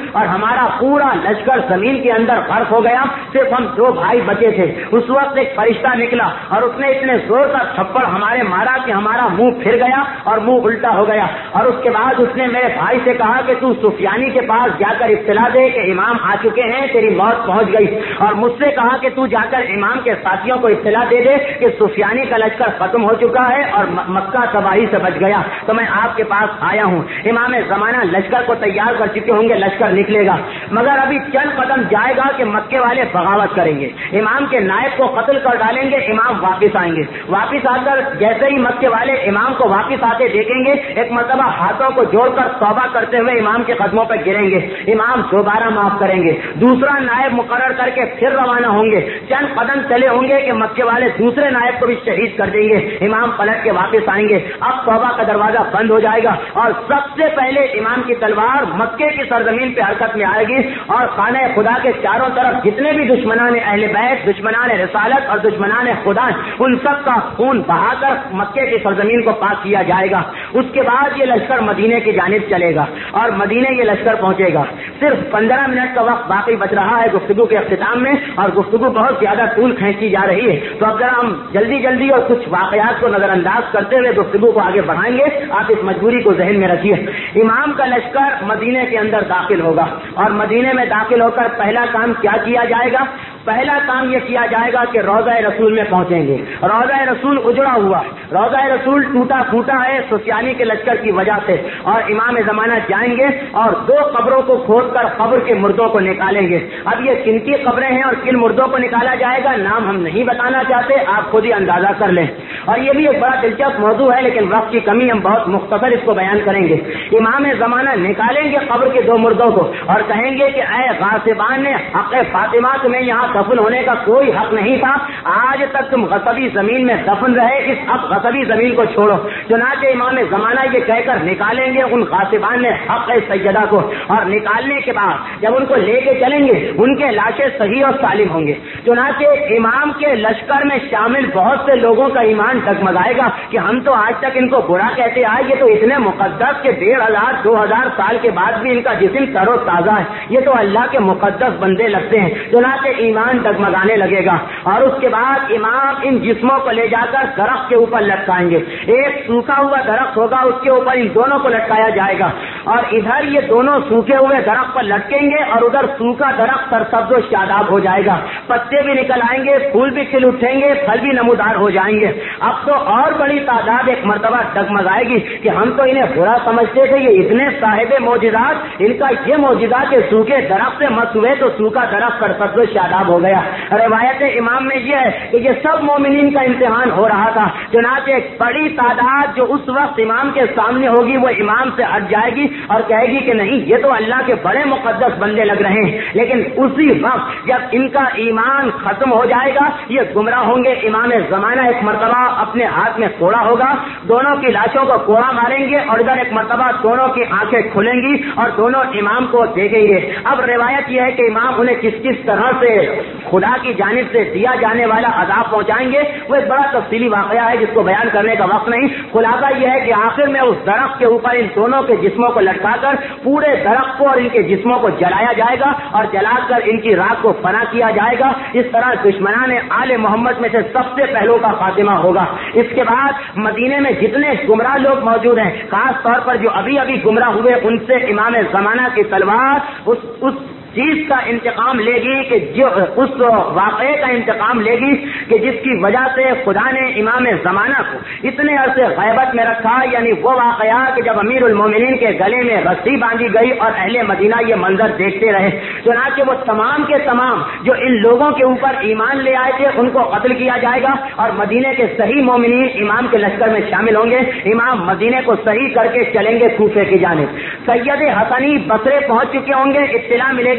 ہمارا پورا لشکر زمین کے اندر غرق ہو گیا، صرف ہم 2 بھائی بچے تھے۔ اس وقت ایک فرشتہ نکلا اور اس نے اتنے زور کا تھپڑ ہمارے مارا کہ ہمارا منہ پھر گیا اور منہ الٹا ہو گیا، اور اس کے بعد اس نے میرے بھائی سے کہا کہ تو سفیانی کے پاس جا کر اطلاع دے کہ امام آ چکے ہیں، تیری موت پہنچ گئی، اور مجھ سے کہا کہ تو جا کر امام کے ساتھیوں کو اطلاع دے دے کہ سفیانی کا لشکر ختم ہو چکا ہے اور مکہ تباہی سے بچ گیا، تو میں آپ کے پاس آیا ہوں۔ امام زمانہ لشکر کو تیار کر چکے ہوں گے، لشکر نکلے گا، مگر ابھی چند قدم جائے گا کہ مکے والے بغاوت کریں گے، امام کے نائب کو قتل کر ڈالیں گے، امام واپس آئیں گے، واپس آ کر جیسے ہی مکے والے امام کو واپس آتے دیکھیں گے، ایک مرتبہ ہاتھوں کو جوڑ کر توبہ کرتے ہوئے امام کے قدموں پر گریں گے، امام دوبارہ معاف کریں گے، دوسرا نائب مقرر کر کے پھر روانہ ہوں گے، چند قدم چلے ہوں گے کہ مکے والے دوسرے نائب کو بھی شہید کر دیں گے، امام پلٹ کے واپس آئیں گے، اب توبہ کا دروازہ بند ہو جائے گا اور سب سے پہلے امام کی تلوار مکے کی سرزمین پہ حرکت میں آئے گی، اور خانہ خدا کے چاروں طرف جتنے بھی دشمنان اہل بیت، دشمنان رسالت اور دشمنان خدا، ان سب کا خون بہا کر مکے کی سرزمین کو پاک کیا جائے گا۔ اس کے بعد یہ لشکر مدینے کی جانب چلے گا اور مدینے یہ لشکر پہنچے گا۔ صرف 15 منٹ کا وقت باقی بچ رہا ہے گفتگو کے اختتام میں، اور گفتگو بہت زیادہ طول کھینچی جا رہی ہے، تو اب ذرا ہم جلدی اور کچھ واقعات کو نظر انداز کرتے ہوئے گفتگو کو آگے بڑھائیں گے، آپ اس مجبوری کو ذہن میں رکھیے۔ امام کا لشکر مدینے کے اندر داخل ہوگا، اور مدینے میں داخل ہو کر پہلا کام کیا کیا جائے گا؟ پہلا کام یہ کیا جائے گا کہ روضہ رسول میں پہنچیں گے۔ روضہ رسول اجڑا ہوا، روضہ رسول ٹوٹا پھوٹا ہے سفیانی کے لشکر کی وجہ سے، اور امام زمانہ جائیں گے اور 2 قبروں کو کھود کر قبر کے مردوں کو نکالیں گے۔ اب یہ کن کی قبریں ہیں اور کن مردوں کو نکالا جائے گا، نام ہم نہیں بتانا چاہتے، آپ خود ہی اندازہ کر لیں، اور یہ بھی ایک بڑا دلچسپ موضوع ہے، لیکن وقت کی کمی، ہم بہت مختصر اس کو بیان کریں گے۔ امام زمانہ نکالیں گے قبر کے 2 مردوں کو اور کہیں گے کہ اے غاصبان نے حق فاطمہ، تمہیں یہاں دفن ہونے کا کوئی حق نہیں تھا، آج تک تم غصبی زمین میں دفن رہے، اس اب غصبی زمین کو چھوڑو۔ چنانچہ امام زمانہ یہ کہہ کر نکالیں گے ان غاصبان نے حق سیدہ کو، اور نکالنے کے بعد جب ان کو لے کے چلیں گے ان کے لاشیں صحیح اور سالم ہوں گے۔ چنانچہ امام کے لشکر میں شامل بہت سے لوگوں کا ایمان ڈگمگائے گا کہ ہم تو آج تک ان کو برا کہتے آئے، یہ تو اتنے مقدس کہ 1500-2000 سال کے بعد بھی ان کا جسم تر و تازہ ہے، یہ تو اللہ کے مقدس بندے لگتے ہیں۔ چنانچہ ایمان ڈگمگانے لگے گا، اور اس کے بعد امام ان جسموں کو لے جا کر درخت کے اوپر لٹکائیں گے، ایک سوکھا ہوا درخت ہوگا اس کے اوپر ان دونوں کو لٹکایا جائے گا، اور ادھر یہ دونوں سوکھے ہوئے درخت پر لٹکیں گے اور ادھر سوکھا درخت سرسبز و شاداب ہو جائے گا، پتے بھی نکل آئیں گے، پھول بھی کھل اٹھیں گے، پھل بھی نمودار ہو جائیں گے۔ اب تو اور بڑی تعداد ایک مرتبہ ڈگمگائے گی کہ ہم تو انہیں برا سمجھتے تھے، یہ اتنے صاحب معجزات، ان کا یہ معجزہ کہ سوکھے درخت سے مس ہوئے تو سوکھا درخت سرسبز و شاداب ہو گیا۔ روایت امام میں یہ ہے کہ یہ سب مومنین کا امتحان ہو رہا تھا، چنانچہ ایک بڑی تعداد جو اس وقت امام کے سامنے ہوگی وہ امام سے ہٹ جائے گی اور کہے گی کہ نہیں، یہ تو اللہ کے بڑے مقدس بندے لگ رہے ہیں، لیکن اسی وقت جب ان کا ایمان ختم ہو جائے گا یہ گمراہ ہوں گے۔ امام زمانہ ایک مرتبہ اپنے ہاتھ میں کوڑا ہوگا، دونوں کی لاشوں کو کوڑا ماریں گے اور ادھر ایک مرتبہ دونوں کی آنکھیں کھلیں گی اور دونوں امام کو دیکھیں گے۔ اب روایت یہ ہے کہ امام انہیں کس کس طرح سے خدا کی جانب سے دیا جانے والا عذاب پہنچائیں گے، وہ ایک بڑا تفصیلی واقعہ ہے جس کو بیان کرنے کا وقت نہیں۔ خلاصہ یہ ہے کہ آخر میں اس درخت کے اوپر ان دونوں کے جسموں کو لٹکا کر پورے درخت کو اور ان کے جسموں کو جلایا جائے گا اور جلا کر ان کی راکھ کو فنا کیا جائے گا۔ اس طرح دشمنان آل محمد میں سے سب سے پہلو کا خاتمہ ہوگا۔ اس کے بعد مدینے میں جتنے گمراہ لوگ موجود ہیں، خاص طور پر جو ابھی گمراہ ہوئے، ان سے امام زمانہ کی تلوار اس چیز کا انتقام لے گی کہ جو اس واقعے کا انتقام لے گی کہ جس کی وجہ سے خدا نے امام زمانہ کو اتنے عرصے غیبت میں رکھا، یعنی وہ واقعہ کہ جب امیر المومنین کے گلے میں رسی باندھی گئی اور اہل مدینہ یہ منظر دیکھتے رہے، چنانچہ وہ تمام کے تمام جو ان لوگوں کے اوپر ایمان لے آئے تھے ان کو قتل کیا جائے گا، اور مدینے کے صحیح مومنین امام کے لشکر میں شامل ہوں گے۔ امام مدینے کو صحیح کر کے چلیں گے کوفے کی جانب۔ سید حسنی بصرے پہنچ چکے ہوں گے، اطلاع ملے گی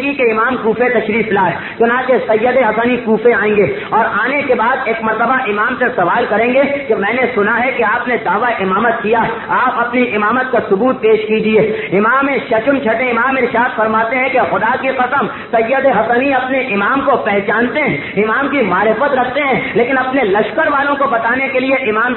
لگی کہ امام کوفے تشریف لائے، چنانچہ سید حسنی کوفے آئیں گے اور آنے کے بعد ایک مرتبہ امام سے سوال کریں گے کہ میں نے سنا ہے کہ آپ نے دعویٰ امامت کیا، آپ اپنی امامت کا ثبوت پیش کیجیے۔ امام ششم چھٹے امام ارشاد فرماتے ہیں کہ خدا کی قسم سید حسنی اپنے امام کو پہچانتے ہیں، امام کی معرفت رکھتے ہیں، لیکن اپنے لشکر والوں کو بتانے کے لیے امام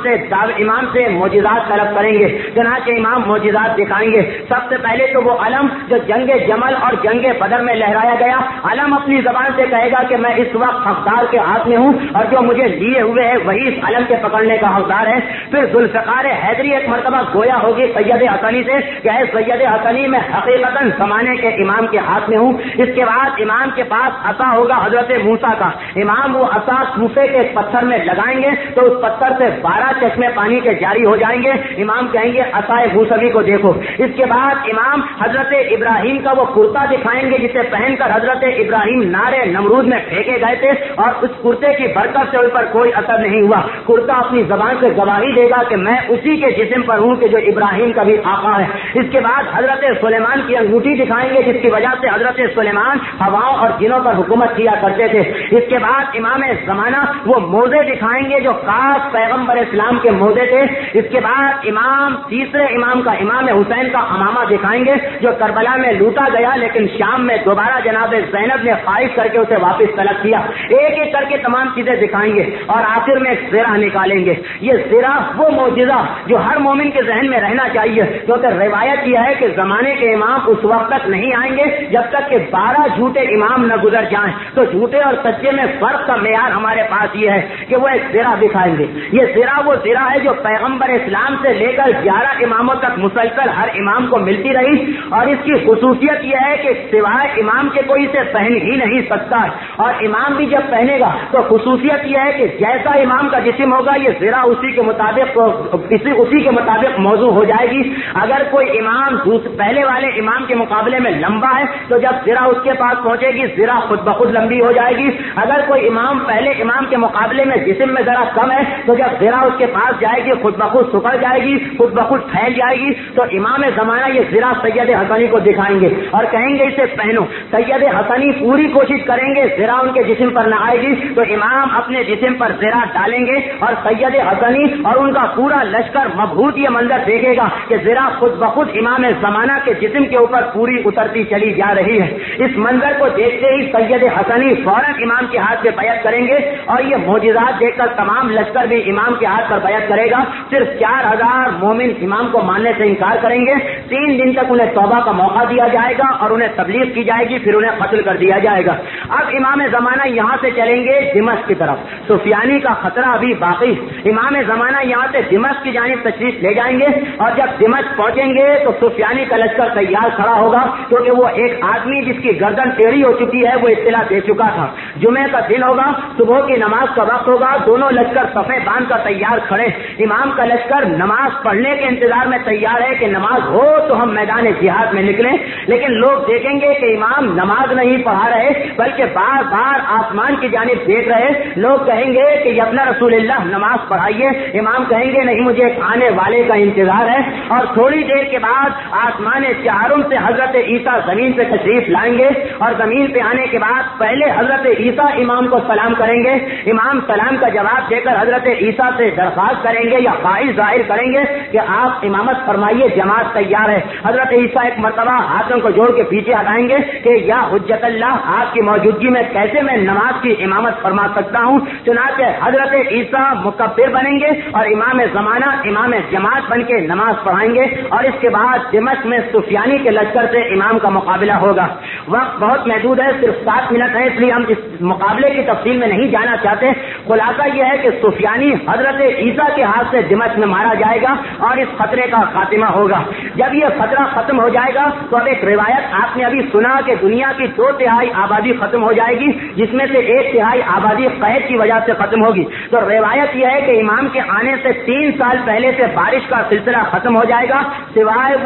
سے معجزات طلب کریں گے۔ چنانچہ امام معجزات دکھائیں گے۔ سب سے پہلے تو وہ علم جو جنگ جمل اور جنگ بدر میں لہرایا گیا، علم اپنی زبان سے کہے گا کہ میں اس وقت حقدار کے ہاتھ میں ہوں اور جو مجھے لیے ہوئے ہے وہی اس علم کے پکڑنے کا حقدار ہے۔ پھر ذوالفقار حیدری ایک مرتبہ گویا ہوگی سید حسنی سے کہ اے سید حسنی میں حقیقتاً زمانے کے امام کے ہاتھ میں ہوں۔ اس کے بعد امام کے پاس عصا ہوگا حضرت موسیٰ کا، امام وہ عصا کوفے کے پتھر میں لگائیں گے تو اس پتھر سے 12 چشمے پانی کے جاری ہو جائیں گے۔ امام کہیں گے عصائے موسوی کو دیکھو۔ اس کے بعد امام حضرت ابراہیم کا وہ کرتا دکھائیں گے جسے پہن کر حضرت ابراہیم نارے نمرود میں پھینکے گئے تھے اور اس کرتے کی برکت سے ان پر کوئی اثر نہیں ہوا۔ کرتا اپنی زبان سے گواہی دے گا کہ میں اسی کے جسم پر ہوں کہ جو ابراہیم کا بھی آقا ہے۔ اس کے بعد حضرت سلیمان کی انگوٹھی دکھائیں گے جس کی وجہ سے حضرت سلیمان ہواؤں اور جنوں پر حکومت کیا کرتے تھے۔ اس کے بعد امام زمانہ وہ موزے دکھائیں گے جو خاص پیغمبر اسلام کے موزے تھے۔ اس کے بعد امام تیسرے امام کا امام حسین کا امامہ دکھائیں گے جو کربلا میں لوٹا گیا لیکن شام میں دوبارہ جناب زینب نے خواہش کر کے اسے واپس طلب کیا۔ ایک ایک کر کے تمام چیزیں دکھائیں گے اور آخر میں ایک زرہ نکالیں گے۔ یہ زرہ وہ معجزہ جو ہر مومن کے ذہن میں رہنا چاہیے، کیونکہ روایت یہ ہے کہ زمانے کے امام اس وقت تک نہیں آئیں گے جب تک کہ 12 جھوٹے امام نہ گزر جائیں۔ تو جھوٹے اور سچے میں فرق کا معیار ہمارے پاس یہ ہے کہ وہ ایک زرہ دکھائیں گے۔ یہ زرہ وہ زرہ ہے جو پیغمبر اسلام سے لے کر 11 اماموں تک مسلسل ہر امام کو ملتی رہی اور اس کی خصوصیت یہ ہے کہ سوائے امام کے کوئی اسے پہن ہی نہیں سکتا ہے، اور امام بھی جب پہنے گا تو خصوصیت یہ ہے کہ جیسا امام کا جسم ہوگا یہ زرہ اسی کے مطابق موضوع ہو جائے گی۔ اگر کوئی امام پہلے والے امام کے مقابلے میں لمبا ہے تو جب زرہ اس کے پاس پہنچے گی زرہ خود بخود لمبی ہو جائے گی۔ اگر کوئی امام پہلے امام کے مقابلے میں جسم میں ذرا کم ہے تو جب زرہ اس کے پاس جائے گی خود بخود سکڑ جائے گی، خود بخود پھیل جائے گی۔ تو امام زمانہ یہ زرہ سید حسنی کو دکھائیں گے اور کہیں گے اسے پہنو۔ سید حسنی پوری کوشش کریں گے زرہ ان کے جسم پر نہ آئے گی تو امام اپنے جسم پر زرہ ڈالیں گے اور سید حسنی اور ان کا پورا لشکر مبہوت یہ منظر دیکھے گا کہ زرہ خود بخود امام زمانہ کے جسم کے اوپر پوری اترتی چلی جا رہی ہے۔ اس منظر کو دیکھتے ہی سید حسنی فوراً امام کے ہاتھ سے بیعت کریں گے اور یہ معجزات دیکھ کر تمام لشکر بھی امام کے ہاتھ پر بیعت کرے گا۔ صرف 4000 مومن امام کو ماننے سے انکار کریں گے۔ 3 دن تک انہیں توبہ کا موقع دیا جائے گا اور انہیں تبلیغ کی جائے گی، پھر انہیں قتل کر دیا جائے گا۔ اب امام زمانہ یہاں سے چلیں گے دمشق کی طرف، سفیانی کا خطرہ ابھی باقی۔ امام زمانہ یہاں سے دمشق کی جانب تشریف لے جائیں گے اور جب دمشق پہنچیں گے تو سفیانی کا لشکر تیار کھڑا ہوگا کیونکہ وہ ایک آدمی جس کی گردن ٹیڑھی ہو چکی ہے وہ اطلاع دے چکا تھا۔ جمعے کا دن ہوگا، صبح کی نماز کا وقت ہوگا، دونوں لشکر صفے باندھ کر تیار کھڑے۔ امام کا لشکر نماز پڑھنے کے انتظار میں تیار ہے کہ نماز ہو تو ہم میدان جہاد میں نکلیں، لیکن لوگ دیکھیں گے کہ امام نماز نہیں پڑھا رہے بلکہ بار بار آسمان کی جانب دیکھ رہے۔ لوگ کہیں گے کہ یا اپنا رسول اللہ نماز پڑھائیے، امام کہیں گے نہیں مجھے ایک آنے والے کا انتظار ہے، اور تھوڑی دیر کے بعد آسمان چہارم سے حضرت عیسیٰ زمین پہ تشریف لائیں گے اور زمین پہ آنے کے بعد پہلے حضرت عیسیٰ امام کو سلام کریں گے۔ امام سلام کا جواب دے کر حضرت عیسیٰ سے درخواست کریں گے یا خواہش ظاہر کریں گے کہ آپ امامت فرمائیے، جماعت تیار ہے۔ حضرت عیسیٰ ایک مرتبہ ہاتھوں کو جوڑ کے پیچھے ہٹائیں گے کہ یا حجت اللہ، آپ کی موجودگی میں کیسے میں نماز کی امامت فرما سکتا ہوں۔ چنانچہ حضرت عیسیٰ مکبر بنیں گے اور امام زمانہ امام جماعت بن کے نماز پڑھائیں گے، اور اس کے بعد دمشق میں سفیانی کے لشکر سے امام کا مقابلہ ہوگا۔ وقت بہت محدود ہے، صرف 7 منٹ ہے، اس لیے ہم اس مقابلے کی تفصیل میں نہیں جانا چاہتے۔ خلاصہ یہ ہے کہ سفیانی حضرت عیسیٰ کے ہاتھ سے دمشق میں مارا جائے گا اور اس خطرے کا خاتمہ ہوگا۔ جب یہ خطرہ ختم ہو جائے گا تو اب ایک روایت آپ نے ابھی سنا کہ دنیا کی 2/3 آبادی ختم ہو جائے گی، جس میں سے 1/3 آبادی قحط کی وجہ سے ختم ہوگی۔ تو روایت یہ ہے کہ امام کے آنے سے 3 سال پہلے سے بارش کا سلسلہ ختم ہو جائے گا، سوائے وہ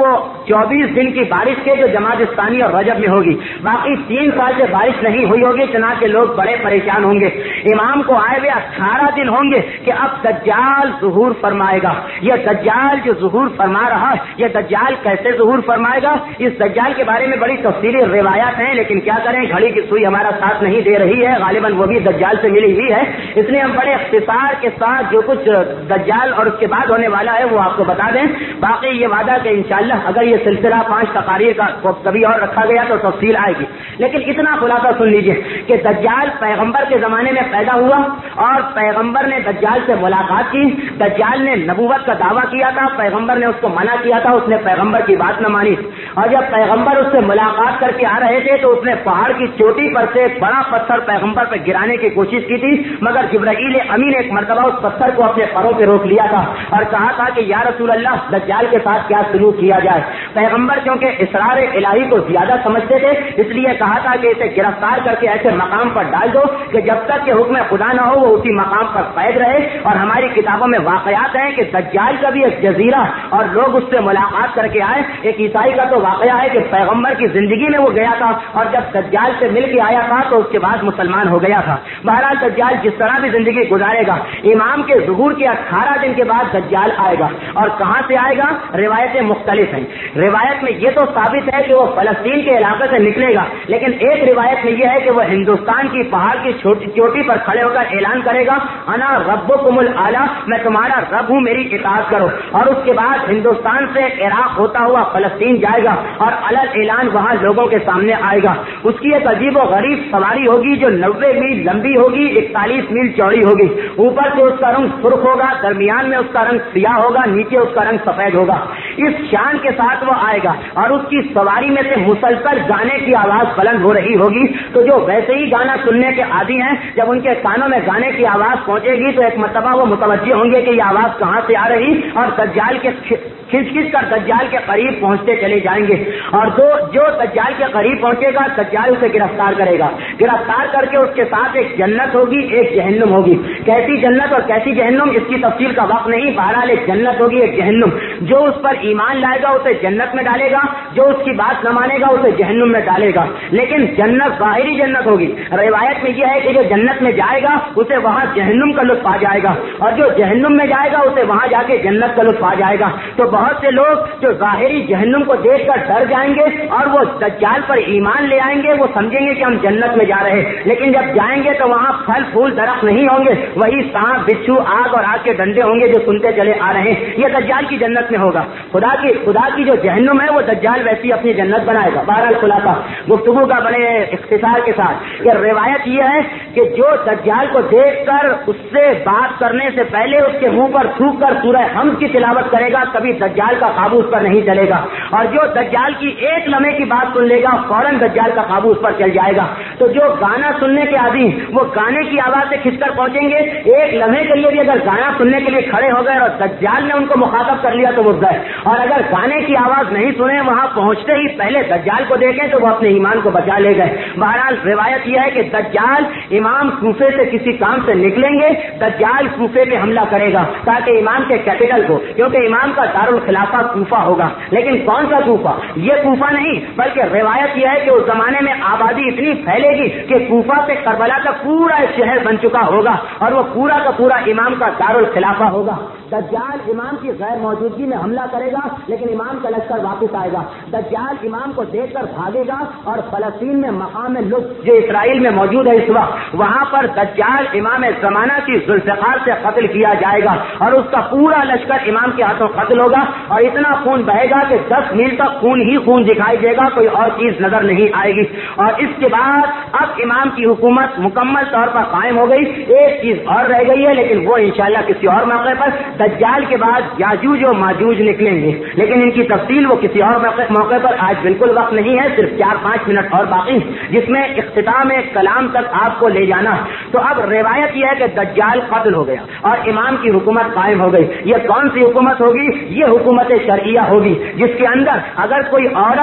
24 दिन की बारिश के जो जमात इस्तानी और रजब में होगी, बाकी 3 साल से बारिश नहीं हुई होगी, चुनांचे लोग बड़े परेशान होंगे। इमाम को आए हुए 18 दिन होंगे कि अब दज्जाल ज़ुहूर फरमाएगा। यह दज्जाल जो ज़ुहूर फरमा रहा है, यह दज्जाल कैसे ज़ुहूर फरमाएगा, इस दज्जाल के बारे में बड़ी तफसीली रिवायात हैं, लेकिन क्या करें, घड़ी की सुई हमारा साथ नहीं दे रही है, गालिबन वो भी दज्जाल से मिली हुई है, इसलिए हम बड़े इख्तिसार के साथ जो कुछ दज्जाल और उसके बाद होने वाला है वो आपको बता दें। बाकी ये वादा कि इंशाअल्लाह अगर ये सिलसिला 5 तकारीर का कभी और रखा गया तो तफसील आएगी, लेकिन इतना खुलासा सुन लीजिए कि दज्जाल पैगंबर के जमाने में पैदा हुआ और पैगंबर ने दज्जाल से मुलाकात की। दज्जाल ने नबूवत का दावा किया था, पैगंबर ने उसको मना किया था, उसने पैगंबर की बात न मानी, और जब पैगंबर उससे मुलाकात करके आ रहे थे तो उसने पहाड़ की चोटी पर से एक बड़ा पत्थर पैगंबर पर गिराने की कोशिश की थी, मगर जिब्राईल अमीन एक मर्तबा उस पत्थर को अपने पैरों पे रोक लिया था और कहा था कि या रसूल अल्लाह, दज्जाल के साथ क्या सलूक किया जाए। पैगंबर क्योंकि इसरार इलाही को ज्यादा समझते थे, इसलिए कहा था कि इसे गिरफ्तार करके ऐसे मकाम पर डाल दो कि जब तक कि हुक्म खुदा न हो वो उसी मकाम पर कैद रहे। और हमारी किताबों में वाकयात है कि दज्जाल का भी एक जजीरा और लोग उससे मुलाकात करके आए। एक ईसाई का तो वाकया है कि पैगंबर की जिंदगी में वो गया था और जब दज्जाल से मिल के आया था तो उसके बाद मुसलमान हो गया था। बहरहाल दज्जाल जिस तरह भी जिंदगी गुजारेगा, इमाम के ज़ुहूर के 18 दिन के बाद दज्जाल आएगा। और कहां से आएगा, रिवायतें मुख्तलिफ हैं। रिवायत में ये तो साबित है कि वो फलस्तीन के इलाके से निकलेगा, लेकिन एक रिवायत में यह है कि वो हिंदुस्तान की पहाड़ की चोटी पर खड़े होकर ऐलान करेगा, अना रब्बुकुमुल आला, मैं तुम्हारा रब हूं, मेरी इताअत करो। और उसके बाद हिंदुस्तान से इराक होता हुआ फलस्तीन जाएगा और अलग ऐलान वहां लोगों के सामने आएगा। उसकी एक अजीब और गरीब सवारी होगी जो 90 मील लंबी होगी, 41 मील चौड़ी होगी। ऊपर से उसका रंग सुर्ख होगा, दरमियान में उसका रंग सियाह होगा, नीचे उसका रंग सफेद होगा। इस शान के साथ वो आएगा और उसकी सवारी में से मुसलसल गाने की आवाज बुलंद हो रही होगी। तो जो वैसे ही गाना सुनने के आदी हैं, जब उनके कानों में गाने की आवाज पहुंचेगी तो एक मर्तबा वो मुतवज्जे होंगे कि ये आवाज कहां से आ रही, और दज्जाल के खिंच कर दज्जाल के करीब पहुंचते चले जाएंगे। और जो दज्जाल के करीब पहुंचेगा, दज्जाल उसे गिरफ्तार करेगा। गिरफ्तार करके उसके साथ एक जन्नत होगी, एक जहन्नुम होगी। कैसी जन्नत और कैसी जहन्नुम, इसकी तफसील का वक्त नहीं। बहरहाल एक जन्नत होगी, एक जहन्नुम। जो उस पर ईमान लाएगा उसे जन्नत में डालेगा, जो उसकी बात न मानेगा उसे जहन्नुम में डालेगा। लेकिन जन्नत बाहरी जन्नत होगी। रिवायत में यह है कि जो जन्नत में जाएगा उसे वहां जहन्नुम का लुत्फ आ जाएगा, और जो जहन्नुम में जाएगा उसे वहां जाके जन्नत का लुत्फ आ जाएगा। तो बहुत से लोग जो जाहिरी जहन्नुम को देखकर डर जाएंगे और वो दज्जाल पर ईमान ले आएंगे, वो समझेंगे कि हम जन्नत में जा रहे हैं। लेकिन जब जाएंगे तो वहां फल फूल दरख्त नहीं होंगे, वही सांप बिच्छू आग और आग के डंडे होंगे जो सुनते चले आ रहे हैं। ये दज्जाल की जन्नत में होगा। खुदा की जो जहन्नुम है वो दज्जाल वैसी अपनी जन्नत बनाएगा। बहरहाल खुलासा गुफ्तगू का बड़े इख्तिसार के साथ ये रिवायत ये है कि जो दज्जाल को देखकर उससे बात करने से पहले उसके मुंह पर थूक कर सूरह हम्द की तिलावत करेगा, कभी दज्जाल का काबू उस पर नहीं चलेगा। और जो दज्जाल की एक लम्हे की बात सुन लेगा, फौरन दज्जाल का काबू उस पर चल जाएगा। तो जो गाना सुनने के आदि, वो गाने की आवाज से खिंचकर पहुंचेंगे। एक लम्हे के लिए भी अगर गाना सुनने के लिए खड़े हो गए और दज्जाल ने उनको मुखातब कर लिया तो वो गए। और अगर गाने की आवाज नहीं सुने, वहां पहुंचते ही पहले दज्जाल को देखें तो वो अपने ईमान को बचा ले गए। बहरहाल रिवायत यह है कि दज्जाल इमाम कूफे से किसी काम से निकलेंगे, दज्जाल कूफे पे हमला करेगा ताकि इमाम के कैपिटल को, क्योंकि इमाम का दारुल खिलाफा कूफा होगा। लेकिन कौन सा कूफा, ये कूफा नहीं, बल्कि रिवायत यह है कि उस जमाने में आबादी इतनी फैलेगी कि कूफा से करबला का पूरा एक शहर बन चुका होगा और वो पूरा का पूरा इमाम का दारुल खिलाफा होगा। दज्जाल इमाम की गैर मौजूदगी में हमला करेगा, लेकिन इमाम का लश्कर वापस आएगा। दज्जाल इमाम को देखकर भागेगा और फलस्तीन में मकाम लुत्फ जो इसराइल में मौजूद है इस वक्त, वहां पर दज्जाल इमाम ज़माना की जुल्फ़िकार से कत्ल किया जाएगा और उसका पूरा लश्कर इमाम के हाथों कत्ल होगा। और इतना खून बहेगा कि 10 मील तक खून ही खून दिखाई देगा, कोई और चीज नजर नहीं आएगी। और इसके बाद अब इमाम की हुकूमत मुकम्मल तौर पर कायम हो गई। एक चीज और रह गई है, लेकिन वो इंशाअल्लाह किसी और मौके पर। दज्जाल के बाद याजूज और माजूज निकलेंगे, लेकिन इनकी तफसील वो किसी और मौके पर, आज बिल्कुल वक्त नहीं है, सिर्फ 4-5 मिनट और बाकी, जिसमें इख्तिताम कलाम तक आपको ले जाना। तो अब रिवायत यह है कि दज्जाल कत्ल हो गया और इमाम की हुकूमत कायम हो गई। ये कौन सी हुकूमत होगी? ये हुकूमत शरइया होगी, जिसके अंदर अगर कोई औरत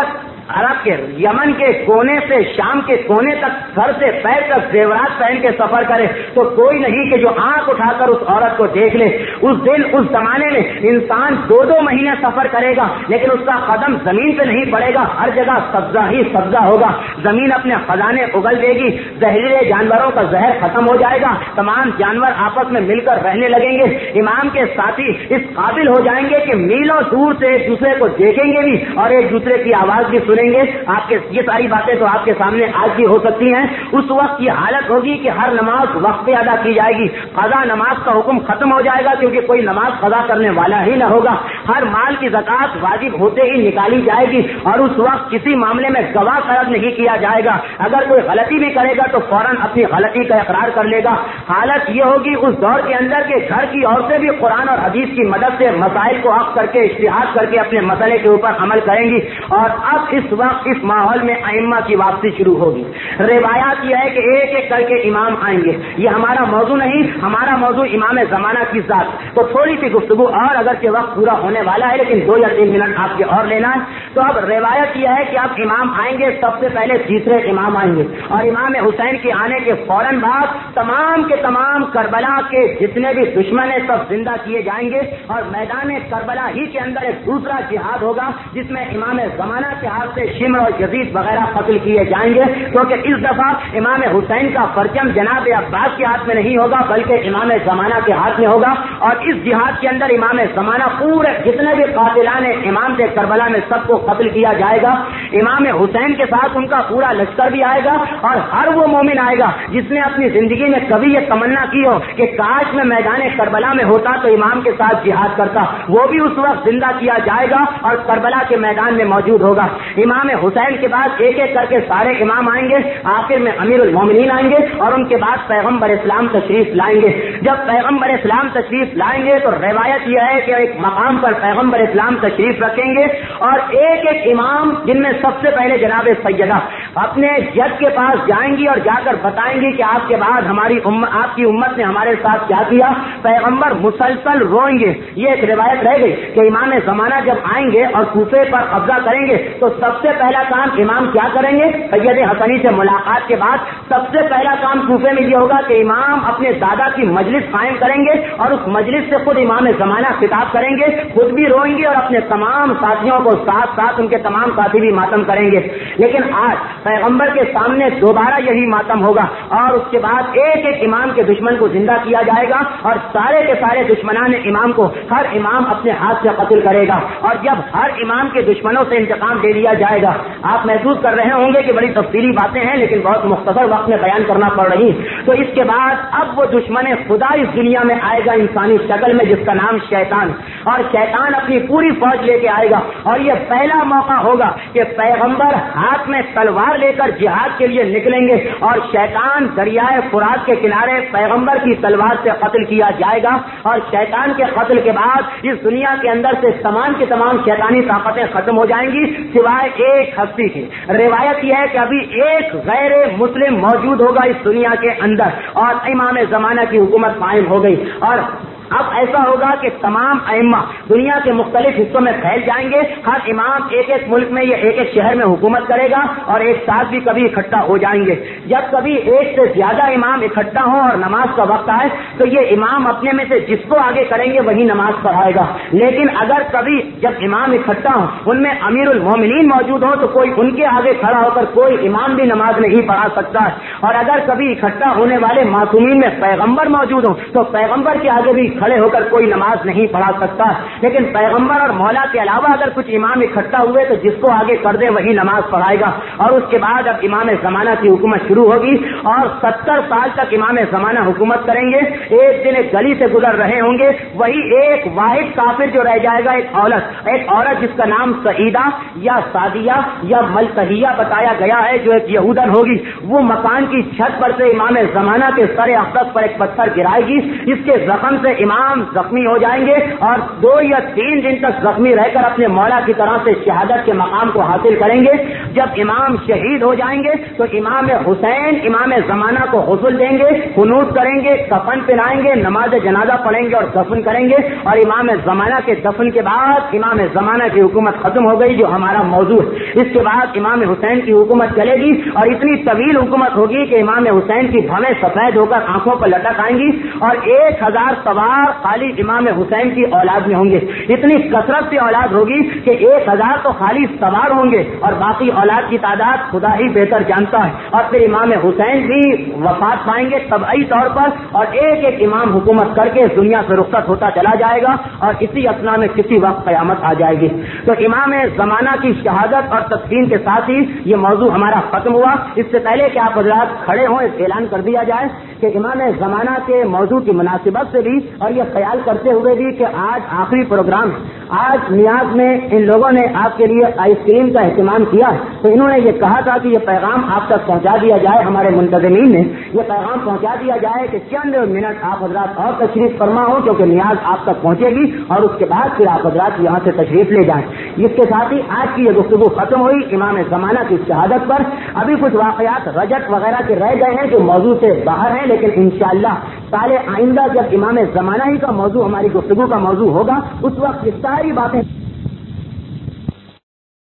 عرب کے یمن کے کونے سے شام کے کونے تک سر سے پیر تک زیورات پہن کے سفر کرے تو کوئی نہیں کہ جو آنکھ اٹھا کر اس عورت کو دیکھ لے. اس دن اس زمانے میں انسان 2 مہینے سفر کرے گا لیکن اس کا قدم زمین پہ نہیں پڑے گا, ہر جگہ سبزہ ہی سبزہ ہوگا. زمین اپنے خزانے اگل دے گی, زہریلے جانوروں کا زہر ختم ہو جائے گا, تمام جانور آپس میں مل کر رہنے لگیں گے. امام کے ساتھی اس قابل ہو جائیں گے کہ میلوں دور سے ایک دوسرے کو دیکھیں گے بھی اور ایک دوسرے کی آواز بھی سنیں گے. آپ کے یہ ساری باتیں تو آپ کے سامنے آج بھی ہو سکتی ہیں. اس وقت یہ حالت ہوگی کہ ہر نماز وقت پہ ادا کی جائے گی. قضا نماز کا حکم ختم ہو جائے گا کیونکہ کوئی نماز قضا کرنے والا ہی نہ ہوگا. ہر مال کی زکات واجب ہوتے ہی نکالی جائے گی اور اس وقت کسی معاملے میں گواہ طلب نہیں کیا جائے گا. اگر کوئی غلطی بھی کرے گا تو فوراً اپنی غلطی کا اقرار کر لے گا. حالت یہ ہوگی اس دور کے اندر کے گھر کی عورتیں بھی قرآن اور حدیث کی مدد سے مسائل کو حق کر کے اجتہاد کر کے اپنے مسئلے کے اوپر عمل کریں گی. اور اب اس وقت اس ماحول میں ائمہ کی واپسی شروع ہوگی. روایات یہ ہے کہ ایک ایک کر کے امام آئیں گے. یہ ہمارا موضوع نہیں, ہمارا موضوع امام زمانہ کی ذات. تو تھوڑی سی گفتگو اور اگرچہ وقت پورا ہونے والا ہے لیکن 2 یا 3 منٹ آپ کے اور لینا ہے. تو اب روایت یہ ہے کہ اب امام آئیں گے, سب سے پہلے تیسرے امام آئیں گے اور امام حسین کے آنے کے فوراً بعد تمام کے تمام کربلا کے جتنے بھی دشمن ہیں سب زندہ کیے جائیں گے اور میدان کربلا ہی کے اندر ایک دوسرا جہاد ہوگا جس میں امام زمانہ کے ہاتھ سے شمر اور یزید وغیرہ قتل کیے جائیں گے. کیونکہ اس دفعہ امام حسین کا پرچم جناب عباس کے ہاتھ میں نہیں ہوگا بلکہ امام زمانہ کے ہاتھ میں ہوگا. اور اس جہاد کے اندر امام زمانہ پورے جتنے بھی قاتلان امام تھے کربلا میں سب کو قتل کیا جائے گا. امام حسین کے ساتھ ان کا پورا لشکر بھی آئے گا اور ہر وہ مومن آئے گا جس نے اپنی زندگی میں کبھی یہ تمنا کی ہو کہ کاش میں میدان کربلا میں ہوتا تو امام کے ساتھ جہاد کرتا, وہ بھی اس وقت زندہ کیا جائے گا اور کربلا کے میدان میں موجود ہوگا. امام حسین کے بعد ایک ایک کر کے سارے امام آئیں گے, آخر میں امیر المومنین آئیں گے اور ان کے بعد پیغمبر اسلام تشریف لائیں گے. جب پیغمبر اسلام تشریف لائیں گے تو روایت یہ ہے کہ ایک مقام پر پیغمبر اسلام تشریف رکھیں گے اور ایک ایک امام جن میں سب سے پہلے جناب سیدہ اپنے جج کے پاس جائیں گی اور جا کر بتائیں گی کہ آپ کے بعد آپ کی امت نے ہمارے ساتھ کیا کیا. پیغمبر مسلسل روئیں گے. یہ ایک روایت رہ گئی کہ امام زمانہ جب آئیں گے اور کوفے پر قبضہ کریں گے تو سب سے پہلا کام امام کیا کریں گے؟ سید حسنی سے ملاقات کے بعد سب سے پہلا کام کوفے میں یہ ہوگا کہ امام اپنے دادا کی مجلس قائم کریں گے اور اس مجلس سے خود امام زمانہ خطاب کریں گے, خود بھی روئیں گے اور اپنے تمام ساتھیوں کو ساتھ ساتھ ان کے تمام ساتھی بھی ماتم کریں گے. لیکن آج پیغمبر کے سامنے دوبارہ یہی ماتم ہوگا اور اس کے بعد ایک ایک امام کے دشمن کو زندہ کیا جائے گا اور سارے کے سارے دشمنان امام کو ہر امام اپنے ہاتھ سے قتل کرے گا. اور جب ہر امام کے دشمنوں سے انتقام دے لیا جائے گا, آپ محسوس کر رہے ہوں گے کہ بڑی تفصیلی باتیں ہیں لیکن بہت مختصر وقت میں بیان کرنا پڑ رہی. تو اس کے بعد اب وہ دشمن خدا اس دنیا میں آئے گا انسانی شکل میں جس کا نام شیطان, اور شیطان اپنی پوری فوج لے کے آئے گا اور یہ پہلا موقع ہوگا کہ پیغمبر ہاتھ میں تلوار لے کر جہاد کے لیے نکلیں گے اور شیطان دریائے فرات کے کنارے پیغمبر کی تلوار سے قتل کیا جائے گا. اور شیطان کے قتل کے بعد اس دنیا کے اندر سے تمام کی تمام شیطانی طاقتیں ختم ہو جائیں گی سوائے ایک ہستی کی. روایت یہ ہے کہ ابھی ایک غیر مسلم موجود ہوگا اس دنیا کے اندر اور امام زمانہ کی حکومت قائم ہو گئی. اور اب ایسا ہوگا کہ تمام ائمہ دنیا کے مختلف حصوں میں پھیل جائیں گے. ہر امام ایک ایک ملک میں یا ایک ایک شہر میں حکومت کرے گا اور ایک ساتھ بھی کبھی اکٹھا ہو جائیں گے. جب کبھی ایک سے زیادہ امام اکٹھا ہوں اور نماز کا وقت آئے تو یہ امام اپنے میں سے جس کو آگے کریں گے وہی نماز پڑھائے گا. لیکن اگر کبھی جب امام اکٹھا ہوں ان میں امیر المومنین موجود ہوں تو کوئی ان کے آگے کھڑا ہو کر کوئی امام بھی نماز نہیں پڑھا سکتا. اور اگر کبھی اکٹھا ہونے والے معصومین میں پیغمبر موجود ہوں تو پیغمبر کے آگے بھی کھڑے ہو کر کوئی نماز نہیں پڑھا سکتا. لیکن پیغمبر اور مولا کے علاوہ اگر کچھ امام اکٹھا ہوئے تو جس کو آگے کر دے وہی نماز پڑھائے گا. اور اس کے بعد اب امام زمانہ کی حکومت شروع ہوگی اور 70 سال تک امام زمانہ حکومت کریں گے. ایک دن ایک گلی سے گزر رہے ہوں گے, وہی ایک واحد کافر جو رہ جائے گا, ایک عورت جس کا نام سعیدہ یا سعدیہ یا ملتحیہ بتایا گیا ہے جو ایک یہودن ہوگی, وہ مکان کی چھت پر سے امام زمانہ کے سر اقدس پر ایک پتھر گرائے گی. اس کے زخم سے امام زخمی ہو جائیں گے اور 2 یا 3 دن تک زخمی رہ کر اپنے مولا کی طرح سے شہادت کے مقام کو حاصل کریں گے. جب امام شہید ہو جائیں گے تو امام حسین امام زمانہ کو غسل دیں گے, قنوت کریں گے, کفن پہنائیں گے, نماز جنازہ پڑھیں گے اور دفن کریں گے. اور امام زمانہ کے دفن کے بعد امام زمانہ کی حکومت ختم ہو گئی, جو ہمارا موضوع ہے. اس کے بعد امام حسین کی حکومت چلے گی اور اتنی طویل حکومت ہوگی کہ امام حسین کی بھویں سفید ہو کر آنکھوں پر لٹک آئیں گی اور 1000 سوار خالی امام حسین کی اولاد میں ہوں گے. اتنی کثرت سے اولاد ہوگی کہ 1000 تو خالی سوار ہوں گے اور باقی اولاد کی تعداد خدا ہی بہتر جانتا ہے. اور پھر امام حسین بھی وفات پائیں گے طبعی طور پر اور ایک ایک امام حکومت کر کے دنیا سے رخصت ہوتا چلا جائے گا اور اسی اثنا میں کسی وقت قیامت آ جائے گی. تو امام زمانہ کی شہادت اور تدفین کے ساتھ ہی یہ موضوع ہمارا ختم ہوا. اس سے پہلے کہ آپ حضرات کھڑے ہوں اعلان کر دیا جائے کہ امام زمانہ کے موضوع کی مناسبت سے بھی اور یہ خیال کرتے ہوئے بھی کہ آج آخری پروگرام, آج نیاز میں ان لوگوں نے آپ کے لیے آئس کریم کا اہتمام کیا تو انہوں نے یہ کہا تھا کہ یہ پیغام آپ تک پہنچا دیا جائے. ہمارے منتظمین نے یہ پیغام پہنچا دیا جائے کہ چند منٹ آپ حضرات اور تشریف فرما ہو کیونکہ نیاز آپ تک پہنچے گی اور اس کے بعد پھر آپ حضرات یہاں سے تشریف لے جائیں. اس کے ساتھ ہی آج کی یہ گفتگو ختم ہوئی امام زمانہ کی شہادت پر. ابھی کچھ واقعات رجت وغیرہ کے رہ گئے ہیں جو موضوع سے باہر ہیں, لیکن انشاءاللہ سال آئندہ جب امام زمانہ ہی کا موضوع ہماری گفتگو کا موضوع ہوگا اس وقت یہ ساری باتیں